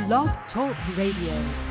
Blog Talk Radio.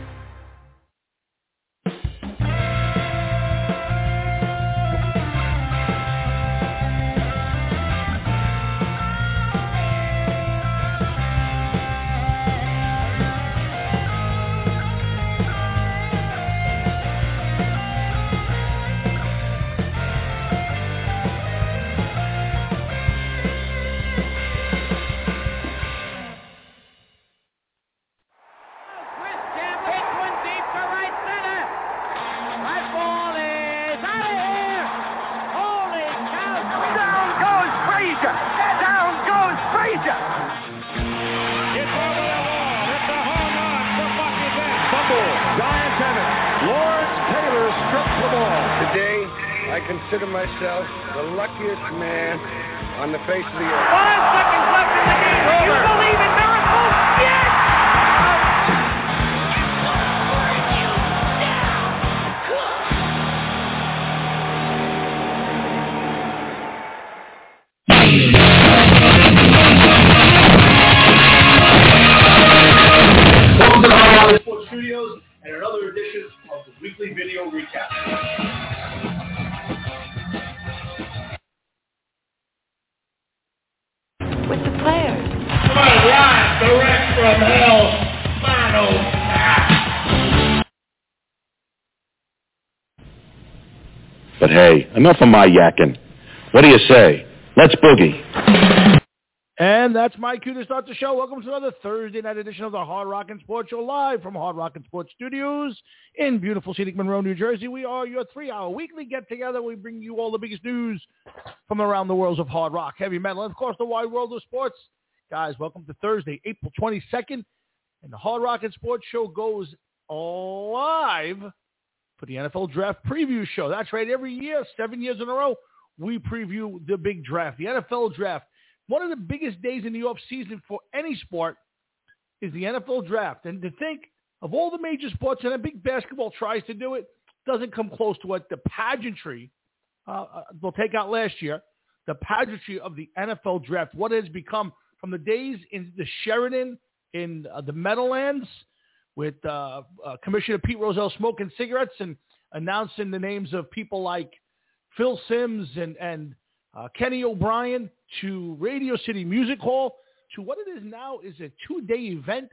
I consider myself the luckiest man on the face of the earth. 5 seconds left in the game. Do you believe in miracles? Yes! Welcome to the Hard Rock Sports Studios and another edition of the weekly video recap. With the players. Live direct from hell, Mono. But hey, enough of my yakking. What do you say? Let's boogie. And that's my cue to start the show. Welcome to another Thursday night edition of the Hard Rock and Sports Show, live from Hard Rock and Sports Studios in beautiful scenic Monroe, New Jersey. We are your 3-hour weekly get-together. We bring you all the biggest news from around the worlds of hard rock, heavy metal, and, of course, the wide world of sports. Guys, welcome to Thursday, April 22nd. And the Hard Rock and Sports Show goes live for the NFL Draft Preview Show. That's right. Every year, 7 years in a row, we preview the big draft, the NFL Draft. One of the biggest days in the off-season for any sport is the NFL Draft. And to think of all the major sports, and I think basketball tries to do it, doesn't come close to what the pageantry they'll take out last year, the pageantry of the NFL Draft, what it has become from the days in the Sheraton in the Meadowlands with Commissioner Pete Rozelle smoking cigarettes and announcing the names of people like Phil Simms and Kenny O'Brien, to Radio City Music Hall, to what it is now is a 3-day event.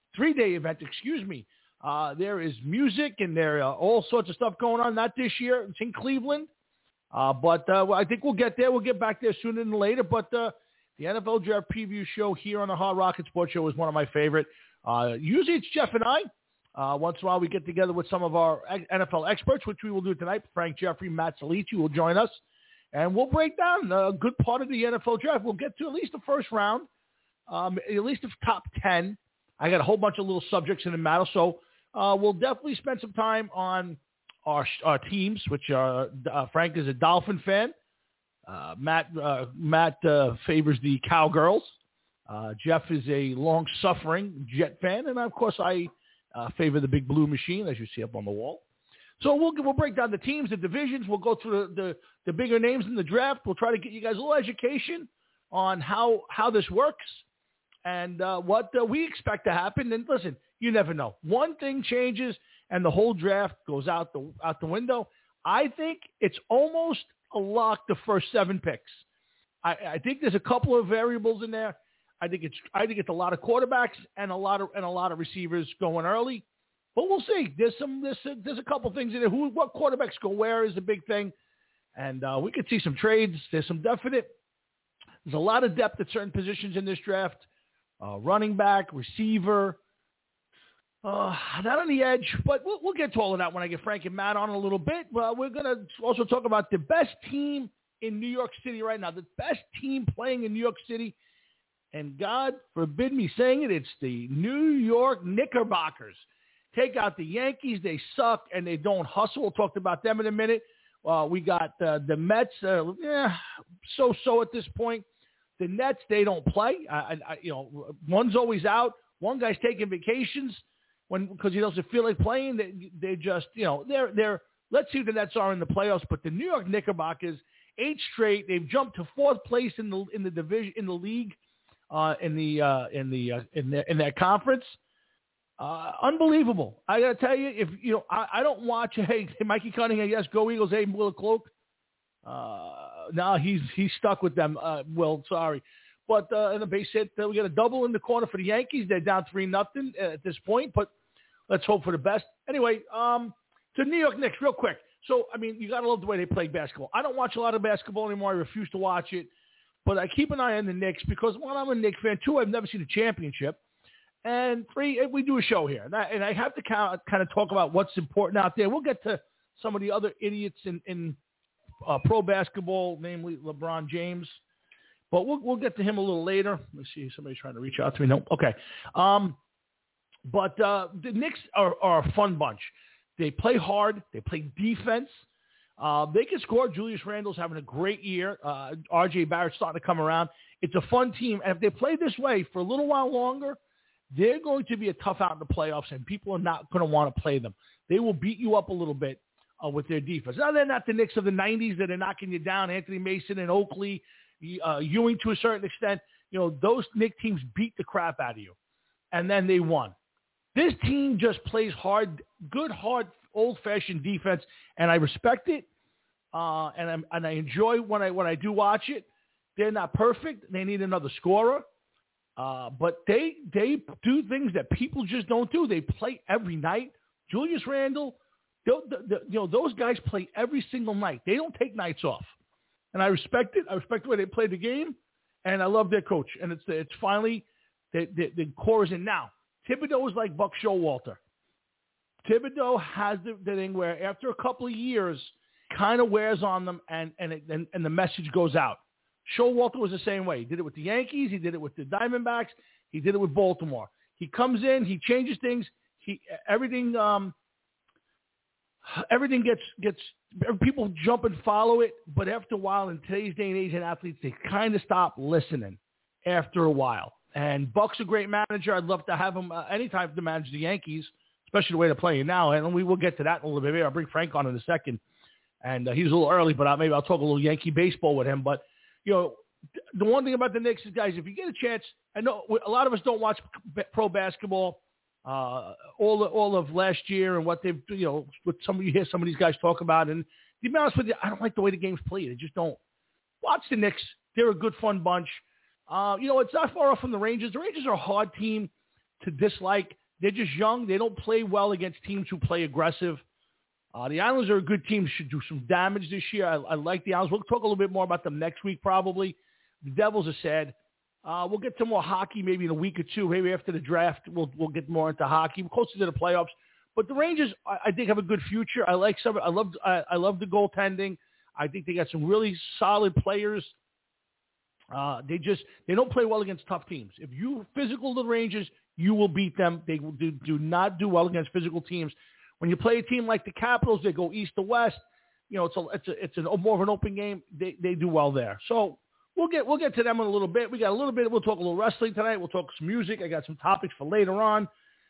There is music and there are all sorts of stuff going on. Not this year. It's in Cleveland. But I think we'll get there. We'll get back there sooner than later. But the NFL Draft Preview Show here on the Hard Rock and Sports Show is one of my favorite. Usually it's Jeff and I. Once in a while we get together with some of our NFL experts, which we will do tonight. Frank Jeffrey, Matt Salici will join us. And we'll break down a good part of the NFL Draft. We'll get to at least the first round, at least the top 10. I got a whole bunch of little subjects in the matter. So we'll definitely spend some time on our teams, which are Frank is a Dolphin fan. Matt favors the Cowgirls. Jeff is a long-suffering Jet fan. And, of course, I favor the Big Blue Machine, as you see up on the wall. So we'll break down the teams, the divisions. We'll go through the bigger names in the draft. We'll try to get you guys a little education on how this works and what we expect to happen. And listen, you never know. One thing changes and the whole draft goes out the window. I think it's almost a lock the first 7 picks. I think there's a couple of variables in there. I think it's a lot of quarterbacks and a lot of receivers going early. But we'll see. There's a couple things in there. What quarterbacks go where is a big thing. And we could see some trades. There's a lot of depth at certain positions in this draft. Running back, receiver, not on the edge. But we'll get to all of that when I get Frank and Matt on a little bit. Well, we're going to also talk about the best team in New York City right now. The best team playing in New York City. And God forbid me saying it, it's the New York Knickerbockers. Take out the Yankees. They suck, and they don't hustle. We'll talk about them in a minute. We got the Mets, so-so at this point. The Nets, they don't play. One's always out. One guy's taking vacations because he doesn't feel like playing. They just, they're. Let's see who the Nets are in the playoffs. But the New York Knickerbockers, 8 straight. They've jumped to 4th place in the division, in the league, in their conference. Unbelievable. I got to tell you, if you know, I don't watch, hey, Mikey Cunningham, yes, go Eagles, hey, Will Cloak. No, he's stuck with them, Will, sorry. But in the base hit, we got a double in the corner for the Yankees. They're down 3-0 at this point, but let's hope for the best. Anyway, to New York Knicks, real quick. So, I mean, you got to love the way they play basketball. I don't watch a lot of basketball anymore. I refuse to watch it. But I keep an eye on the Knicks because, one, I'm a Knicks fan. 2, I've never seen a championship. And 3, we do a show here. And I have to kind of talk about what's important out there. We'll get to some of the other idiots in pro basketball, namely LeBron James. But we'll get to him a little later. Let me see. Somebody's trying to reach out to me. No? Okay. But the Knicks are a fun bunch. They play hard. They play defense. They can score. Julius Randle's having a great year. R.J. Barrett's starting to come around. It's a fun team. And if they play this way for a little while longer, they're going to be a tough out in the playoffs, and people are not going to want to play them. They will beat you up a little bit with their defense. Now, they're not the Knicks of the 90s that are knocking you down. Anthony Mason and Oakley, Ewing to a certain extent. You know, those Knicks teams beat the crap out of you, and then they won. This team just plays hard, good, hard, old-fashioned defense, and I respect it, and I enjoy when I do watch it. They're not perfect. They need another scorer. But they do things that people just don't do. They play every night. Julius Randle, those guys play every single night. They don't take nights off, and I respect it. I respect the way they play the game, and I love their coach. And it's finally the core is in now. Thibodeau is like Buck Showalter. Thibodeau has the thing where after a couple of years, kind of wears on them, and the message goes out. Showalter was the same way. He did it with the Yankees. He did it with the Diamondbacks. He did it with Baltimore. He comes in. He changes things. Everything gets people jump and follow it. But after a while, in today's day and age, in athletes, they kind of stop listening after a while. And Buck's a great manager. I'd love to have him anytime to manage the Yankees, especially the way they're playing now. And we will get to that in a little bit. Maybe I'll bring Frank on in a second. And he's a little early, but maybe I'll talk a little Yankee baseball with him. But you know, the one thing about the Knicks is, guys, if you get a chance, I know a lot of us don't watch pro basketball all of last year and what they've, you know, what you hear some of these guys talk about. And to be honest with you, I don't like the way the game's played. I just don't. Watch the Knicks. They're a good, fun bunch. You know, it's not far off from the Rangers. The Rangers are a hard team to dislike. They're just young. They don't play well against teams who play aggressive. The Islanders are a good team. Should do some damage this year. I like the Islanders. We'll talk a little bit more about them next week probably. The Devils are sad. We'll get to more hockey maybe in a week or two. Maybe after the draft, we'll get more into hockey. We're closer to the playoffs. But the Rangers, I think, have a good future. I like some. I love the goaltending. I think they got some really solid players. They don't play well against tough teams. If you physical the Rangers, you will beat them. They do not do well against physical teams. When you play a team like the Capitals, they go east to west. You know, it's more of an open game. They do well there. So we'll get to them in a little bit. We got a little bit. We'll talk a little wrestling tonight. We'll talk some music. I got some topics for later on.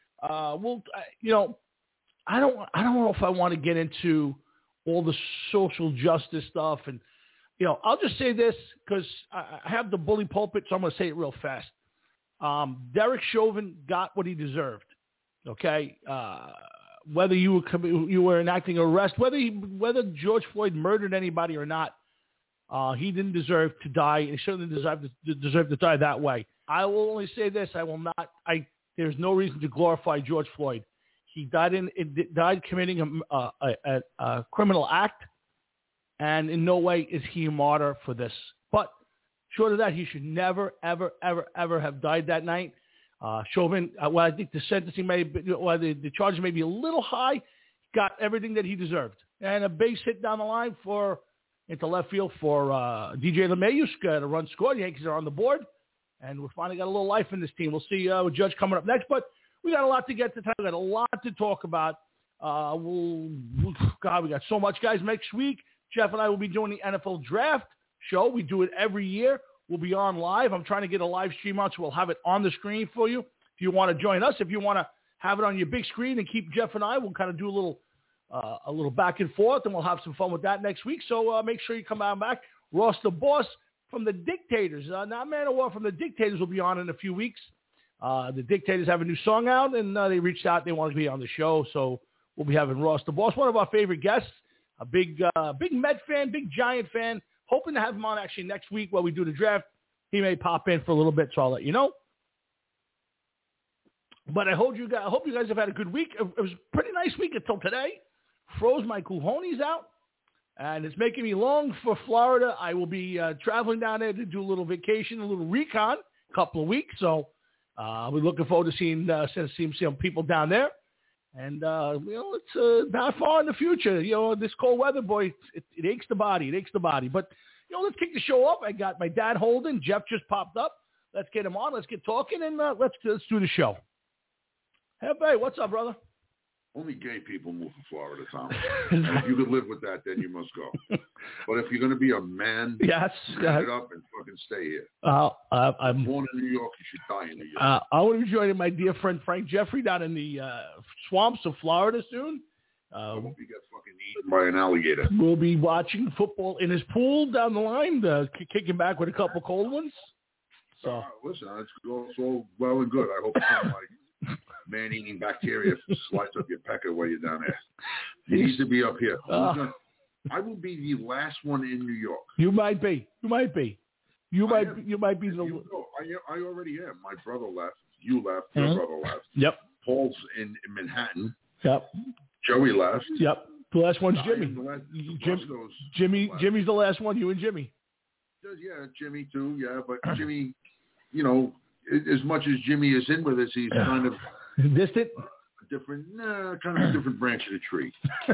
You know, I don't know if I want to get into all the social justice stuff. And you know, I'll just say this because I have the bully pulpit, so I'm going to say it real fast. Derek Chauvin got what he deserved. Okay. Whether you were enacting an arrest, whether George Floyd murdered anybody or not, he didn't deserve to die. He certainly deserved to die that way. I will only say this: there's no reason to glorify George Floyd. He died committing a criminal act, and in no way is he a martyr for this. But short of that, he should never, ever, ever, ever have died that night. Chauvin, I think the sentencing the charges may be a little high, got everything that he deserved. And a base hit down the line into left field for DJ LeMahieu, got a run scored. The Yankees are on the board, and we finally got a little life in this team. We'll see with Judge coming up next, but we got a lot to get to. We got a lot to talk about. God, we got so much, guys. Next week, Jeff and I will be doing the NFL Draft show. We do it every year. We'll be on live. I'm trying to get a live stream out, so we'll have it on the screen for you. If you want to join us, if you want to have it on your big screen and keep Jeff and I, we'll kind of do a little back and forth, and we'll have some fun with that next week. So make sure you come on back. Ross the Boss from the Dictators, not Man of War, from the Dictators will be on in a few weeks. The Dictators have a new song out, and they reached out. They wanted to be on the show, so we'll be having Ross the Boss, one of our favorite guests, a big Met fan, big Giant fan. Hoping to have him on actually next week while we do the draft. He may pop in for a little bit, so I'll let you know. But I hope you guys have had a good week. It was a pretty nice week until today. Froze my cojones out, and it's making me long for Florida. I will be traveling down there to do a little vacation, a little recon, a couple of weeks. So we're looking forward to seeing some people down there. And, it's not far in the future. This cold weather, boy, it aches the body. It aches the body. But, let's kick the show off. I got my dad Holden. Jeff just popped up. Let's get him on. Let's get talking, and let's do the show. Hey, what's up, brother? Only gay people move to Florida, Tom. And if you could live with that, then you must go. But if you're going to be a man, yes, stand it up and fucking stay here. I'm born in New York. You should die in New York. I want to be joining my dear friend Frank Jeffrey down in the swamps of Florida soon. I hope you get fucking eaten by an alligator. We'll be watching football in his pool down the line, kicking back with a couple cold ones. So listen, it's all well and good. I hope some man-eating bacteria slides up your pecker while you're down there. You need to be up here. I will be the last one in New York. You might be. You might be the. I already am. My brother left. You left. Your brother left. Yep. Paul's in Manhattan. Yep. Joey left. Yep. The last one's Jimmy. Jimmy's the last one. You and Jimmy. Yeah, Jimmy too. Yeah, but Jimmy, as much as Jimmy is in with us, he's kind of distant. Kind of a different branch of the tree.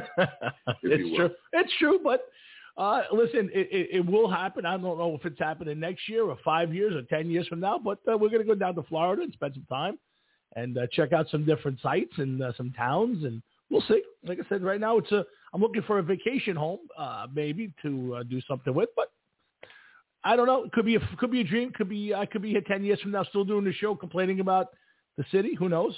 It's true. It's true, but listen, it will happen. I don't know if it's happening next year or 5 years or 10 years from now, but we're going to go down to Florida and spend some time and check out some different sites and some towns, and we'll see. Like I said, right now I'm looking for a vacation home, maybe to do something with, but I don't know. It could be a dream. I could be here 10 years from now, still doing the show, complaining about the city. Who knows?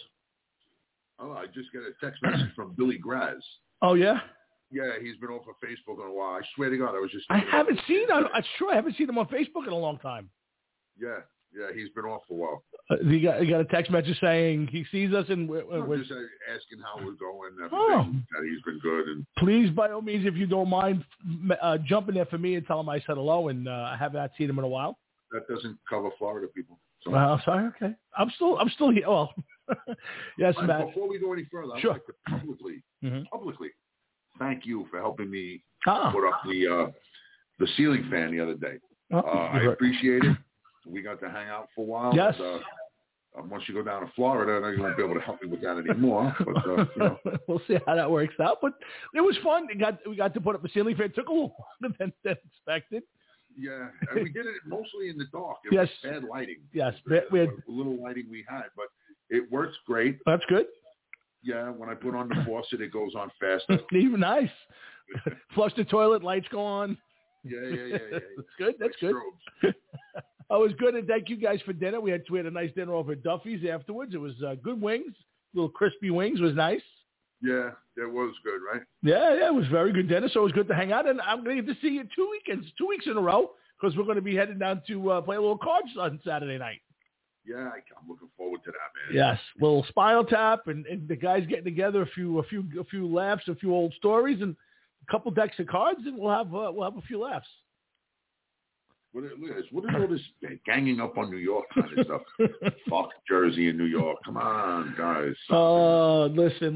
Oh, I just got a text message from Billy Graz. Oh yeah. Yeah, he's been off of Facebook in a while. I swear to God, I haven't seen him on Facebook in a long time. Yeah, he's been off for a while. He got a text message saying he sees us and we're just asking how we're going. Everything. That he's been good. And please, by all means, if you don't mind, jump in there for me and tell him I said hello. And I have not seen him in a while. That doesn't cover Florida people. So. Sorry. Okay, I'm still here. Well, yes, Matt. Before we go any further, I'd like to publicly thank you for helping me put up the ceiling fan the other day. I appreciate it. We got to hang out for a while. Yes. But, once you go down to Florida, I know you won't be able to help me with that anymore. But we'll see how that works out. But it was fun. We got to put up a ceiling fan. It took a little longer than expected. Yeah, and we did it mostly in the dark. It was bad lighting. Yes, we had little lighting we had, but it works great. That's good. Yeah, when I put on the faucet, it goes on faster. Even nice. Flush the toilet, lights go on. Yeah. That's good. That's good. It was good, and thank you guys for dinner. We had a nice dinner over at Duffy's afterwards. It was good wings, little crispy wings. Was nice. Yeah, that was good, right? Yeah, it was very good dinner. So it was good to hang out, and I'm going to get to see you 2 weeks in a row because we're going to be heading down to play a little cards on Saturday night. Yeah, I'm looking forward to that, man. Yes, little Spinal Tap, and the guys getting together, a few laughs, a few old stories, and a couple decks of cards, and we'll have a few laughs. What is all this ganging up on New York kind of stuff? Fuck Jersey and New York. Come on, guys. Listen.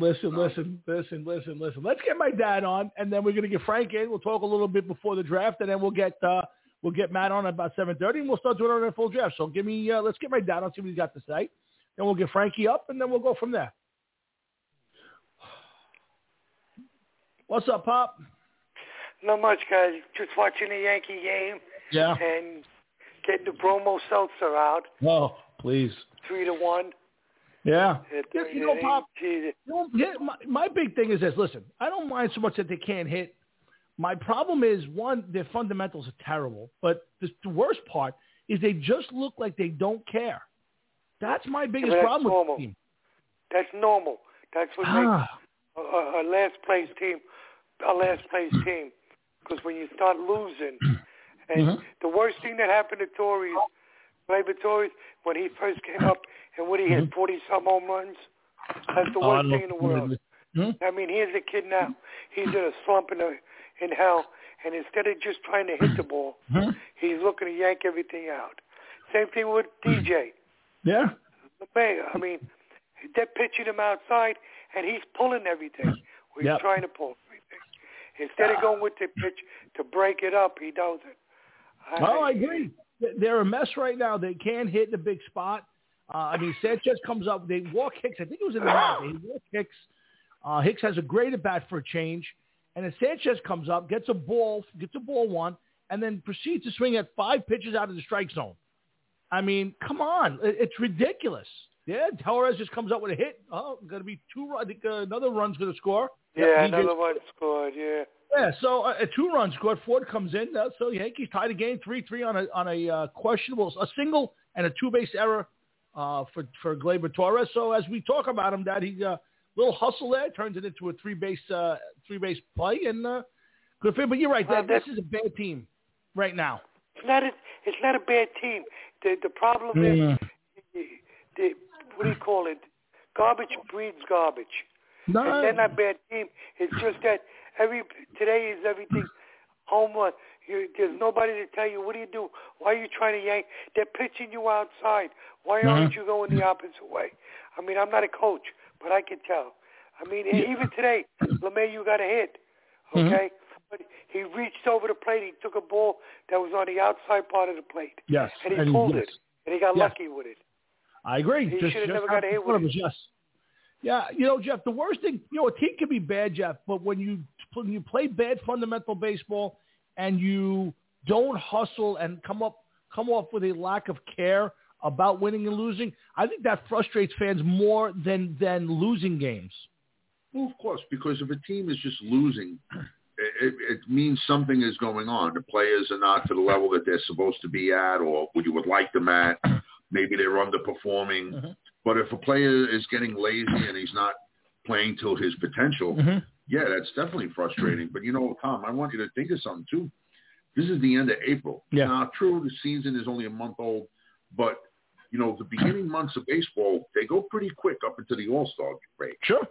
Let's get my dad on, and then we're going to get Frank in. We'll talk a little bit before the draft, and then we'll get Matt on at about 7:30, and we'll start doing our full draft. So let's get my dad on, see what he's got to say. Then we'll get Frankie up, and then we'll go from there. What's up, Pop? Not much, guys. Just watching the Yankee game. Yeah. And getting the Bromo Seltzer out. Oh, please. 3-1. Yeah. Pop, my big thing is this. Listen, I don't mind so much that they can't hit. My problem is, one, their fundamentals are terrible. But the worst part is they just look like they don't care. That's my biggest problem with the team. That's normal. That's what makes a last place team a last place team. Because when you start losing, and the worst thing that happened to Torres Gleyber Torres, when he first came up and when he hit 40-some home runs, that's the worst thing in the world. I mean, here's a kid now. He's in a slump in hell, and instead of just trying to hit the ball, he's looking to yank everything out. Same thing with DJ. Yeah. I mean, they're pitching him outside, and he's pulling everything. He's trying to pull everything. Instead of going with the pitch to break it up, he doesn't. I agree. They're a mess right now. They can't hit in a big spot. I mean, Sanchez comes up. They walk Hicks. I think it was in the ninth. They walk Hicks. Hicks has a great at-bat for a change. And then Sanchez comes up, gets a ball one, and then proceeds to swing at 5 pitches out of the strike zone. I mean, come on. It's ridiculous. Yeah, Torres just comes up with a hit. Oh, going to be 2 runs. I think another run's going to score. Yeah, another one scored, yeah. Yeah, so a 2-run scored. Ford comes in. So Yankees tie the game 3-3 on a questionable, a single and a 2-base error for Gleyber Torres. So as we talk about him, that he little hustle there turns it into a 3-base play, and good for him. But you're right, this is a bad team right now. It's not a bad team. The problem is what do you call it? Garbage breeds garbage. No. And they're not a bad team. It's just that today is everything home run. There's nobody to tell you, what do you do? Why are you trying to yank? They're pitching you outside. Why aren't you going the opposite way? I mean, I'm not a coach, but I can tell. I mean, even today, LeMahieu got a hit, okay? But he reached over the plate. He took a ball that was on the outside part of the plate. Yes. And he pulled it, and he got lucky with it. I agree. He should have never got a hit with it. Yes. Yeah, Jeff, the worst thing, a team can be bad, Jeff, but when you play bad fundamental baseball and you don't hustle and come off with a lack of care about winning and losing, I think that frustrates fans more than losing games. Well, of course, because if a team is just losing, it means something is going on. The players are not to the level that they're supposed to be at or what you would like them at. Maybe they're underperforming. But if a player is getting lazy and he's not playing to his potential, yeah, that's definitely frustrating. But, Tom, I want you to think of something, too. This is the end of April. Yeah. Now, true, the season is only a month old, but, the beginning months of baseball, they go pretty quick up into the All-Star break. Sure.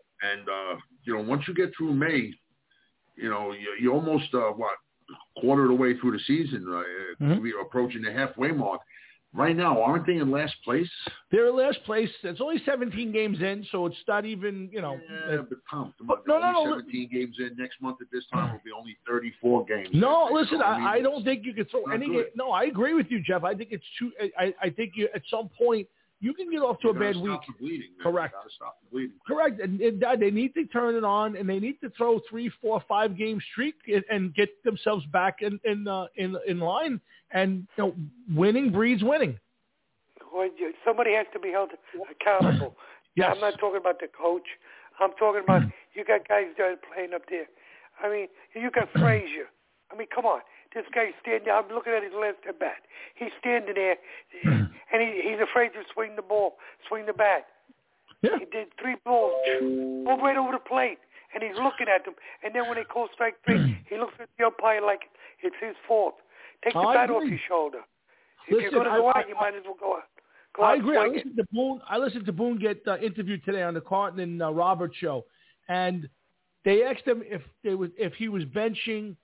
And, once you get through May, you're almost, quarter of the way through the season, we're approaching the halfway mark. Right now, aren't they in last place? They're in last place. It's only 17 games in, so it's not even, Yeah, but Tom, only 17 games in. Next month at this time will be only 34 games. No, listen, I don't think you can throw any game. No, I agree with you, Jeff. I think it's too. I think you at some point you can get off to a bad week. Stop the bleeding, man. Correct. You gotta stop the bleeding. Correct. And they need to turn it on, and they need to throw 3, 4, 5 game streak and get themselves back in line. And winning breeds winning. Well, somebody has to be held accountable. Yes. I'm not talking about the coach. I'm talking about you got guys that are playing up there. I mean, you got Frazier. I mean, come on. This guy's standing there. I'm looking at his last at bat. He's standing there, and he's afraid to swing the bat. Yeah. He did 3 balls, right over the plate, and he's looking at them. And then when they call strike 3, he looks at the umpire like it's his fault. Take the bat off your shoulder. If you're going to go out, you might as well go out. I agree. I listened to Boone get interviewed today on the Carton and Roberts show, and they asked him if he was benching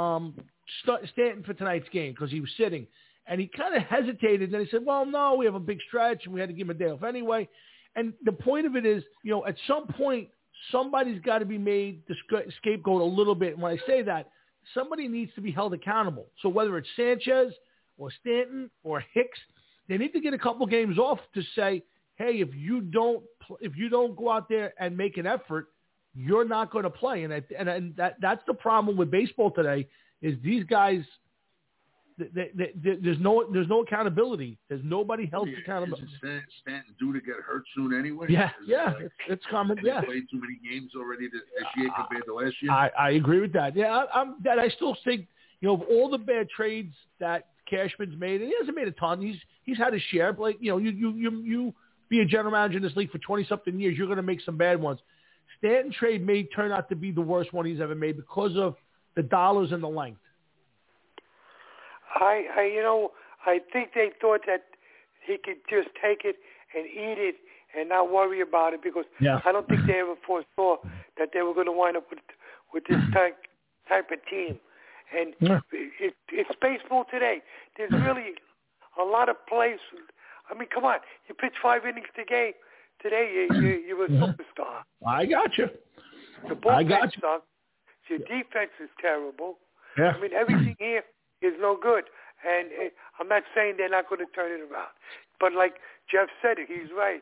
Stanton for tonight's game because he was sitting, and he kind of hesitated. And then he said, "Well, no, we have a big stretch, and we had to give him a day off anyway." And the point of it is, at some point, somebody's got to be made the scapegoat a little bit. And when I say that, somebody needs to be held accountable. So whether it's Sanchez or Stanton or Hicks, they need to get a couple games off to say, hey, if you don't go out there and make an effort, you're not going to play. And that's the problem with baseball today is these guys. There's no accountability. There's nobody held accountable. Is Stanton due to get hurt soon anyway? Yeah, it's common. Yeah, he played too many games already this year compared to last year. I agree with that. Yeah, I still think of all the bad trades that Cashman's made, and he hasn't made a ton. He's had his share. But you be a general manager in this league for 20-something years, you're going to make some bad ones. Stanton trade may turn out to be the worst one he's ever made because of the dollars and the length. I think they thought that he could just take it and eat it and not worry about it because I don't think they ever foresaw that they were going to wind up with this type of team. And it's baseball today. There's really a lot of plays. I mean, come on. You pitch 5 innings today, you're a superstar. I got you. The bullpen sucks. Your defense is terrible. Yeah. I mean, everything here is no good. And I'm not saying they're not going to turn it around. But like Jeff said it, he's right.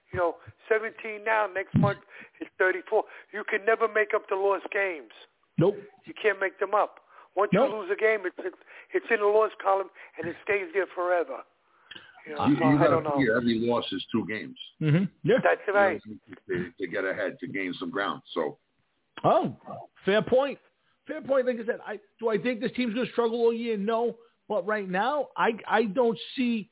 17 now, next month is 34. You can never make up the lost games. Nope. You can't make them up. Once you lose a game, it's in the loss column, and it stays there forever. I don't know. Every loss is 2 games. Mm-hmm. Yeah. That's right. To get ahead, to gain some ground. So. Oh, fair point. Fair point. Like I said, do I think this team's going to struggle all year? No. But right now, I don't see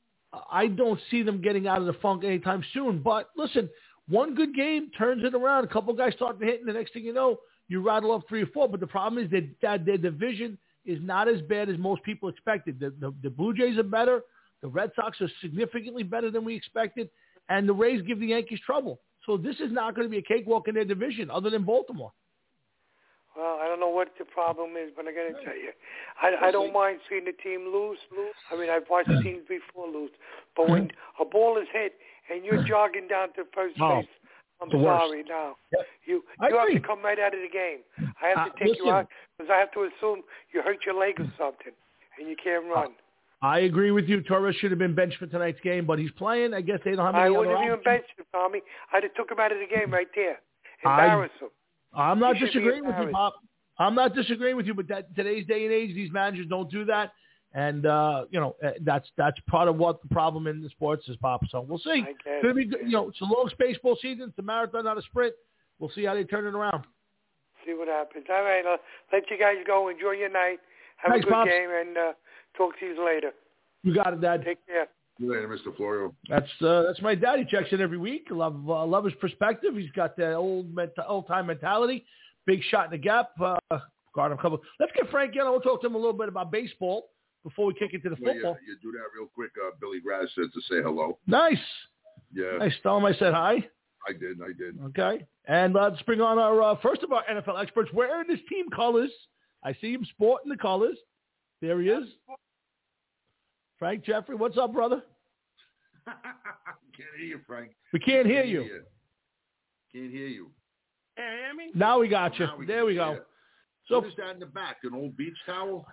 them getting out of the funk anytime soon. But listen, one good game turns it around. A couple guys start to hit, and the next thing you know, you rattle up 3 or 4. But the problem is that their division is not as bad as most people expected. The Blue Jays are better. The Red Sox are significantly better than we expected. And the Rays give the Yankees trouble. So this is not going to be a cakewalk in their division other than Baltimore. Well, I don't know what the problem is, but I got to tell you, I don't mind seeing the team lose. I mean, I've watched teams before lose. But when a ball is hit and you're jogging down to first base, I'm sorry now. You have to come right out of the game. I have to take you out because I have to assume you hurt your leg or something and you can't run. I agree with you. Torres should have been benched for tonight's game, but he's playing. I guess they don't have any other options. I wouldn't even bench him, Tommy. I'd have took him out of the game right there. Embarrass him. I'm not disagreeing with you, Pop. I'm not disagreeing with you, but today's day and age, these managers don't do that. And, that's part of what the problem in the sports is, Pop. So we'll see. It's going to be, it's a long baseball season. It's a marathon, not a sprint. We'll see how they turn it around. See what happens. All right. I'll let you guys go. Enjoy your night. Have a good game, and talk to you later. You got it, Dad. Take care. See you later, Mr. Florio. That's my dad. He checks in every week. Love his perspective. He's got that old-time mentality. Big shot in the gap. Got him a couple. Let's get Frank in. We'll talk to him a little bit about baseball before we kick into the football. You do that real quick. Billy Graz said to say hello. Nice. Yeah. Nice. Tell him I said hi. I did. Okay. And let's bring on our first of our NFL experts wearing his team colors. I see him sporting the colors. There he is. Frank Jeffrey, what's up, brother? Can't hear you, Frank. We can't hear you. Can't hear you. Can't hear me? Now we got you. There we go. So what is that in the back? An old beach towel?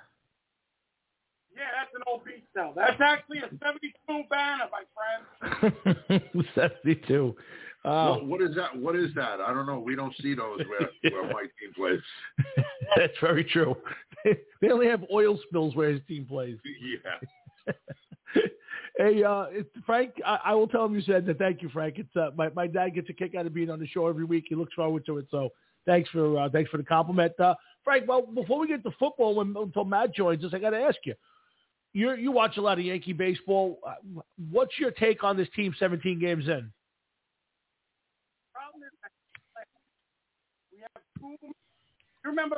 Yeah, that's an old beach towel. That's actually a 72 banner, my friend. 72. What is that? What is that? I don't know. We don't see those where my team plays. That's very true. They only have oil spills where his team plays. Yeah. Hey, Frank, I will tell him you said that. Thank you, Frank. It's my dad gets a kick out of being on the show every week. He looks forward to it. So thanks for the compliment, Frank. Well, before we get to football, until Matt joins us, I got to ask you. You watch a lot of Yankee baseball. What's your take on this team 17 games in? Problem is, we have 2. Remember,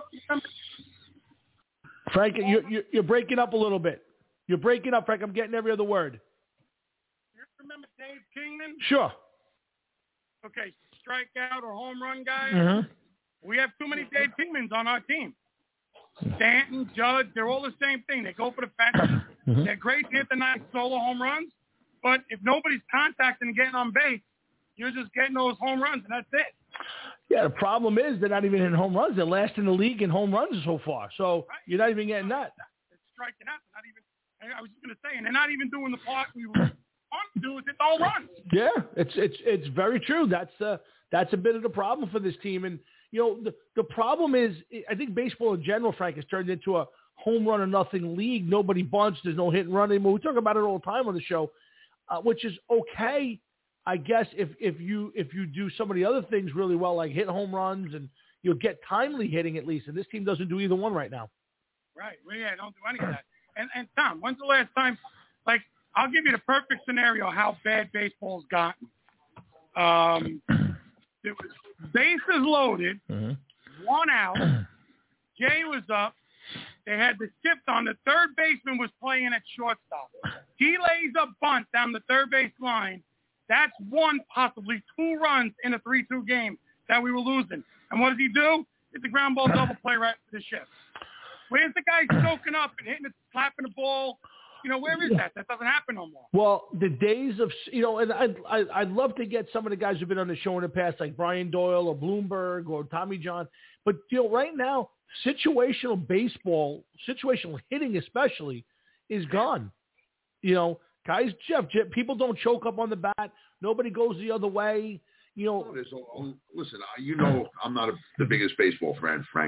Frank, you're breaking up a little bit. You're breaking up, Frank. I'm getting every other word. You remember Dave Kingman? Sure. Okay, strikeout or home run guy. Mm-hmm. We have too many Dave Kingmans on our team. Stanton, Judge, they're all the same thing. They go for the fence. Mm-hmm. They're great to hit the nice solo home runs, but if nobody's contacting and getting on base, you're just getting those home runs, and that's it. Yeah, the problem is they're not even hitting home runs. They're last in the league in home runs so far. So You're not even getting that. It's striking out. Not even. I was just going to say, and they're not even doing the part we want to do is hit the home runs. Yeah, it's very true. That's a bit of the problem for this team. And the problem is, I think baseball in general, Frank, has turned into a home run or nothing league. Nobody bunts. There's no hit and run anymore. We talk about it all the time on the show, which is okay, I guess, if you do some of the other things really well, like hit home runs and you'll get timely hitting at least. And this team doesn't do either one right now. Right. Well, yeah, don't do any of that. And Tom, when's the last time? Like, I'll give you the perfect scenario how bad baseball's gotten. It was bases loaded, 1 out. Jay was up. They had the shift on. The third baseman was playing at shortstop. He lays a bunt down the third base line. That's one, possibly two runs in a 3-2 game that we were losing. And what does he do? It's a ground ball double play right for the shift. Where's the guy soaking up and hitting it, slapping the ball? Where is that? That doesn't happen no more. Well, the days of, and I'd love to get some of the guys who've been on the show in the past, like Brian Doyle or Bloomberg or Tommy John. But, right now, situational baseball, situational hitting especially, is gone. Guys, Jeff, people don't choke up on the bat. Nobody goes the other way. Listen, I'm not the biggest baseball fan, Frank,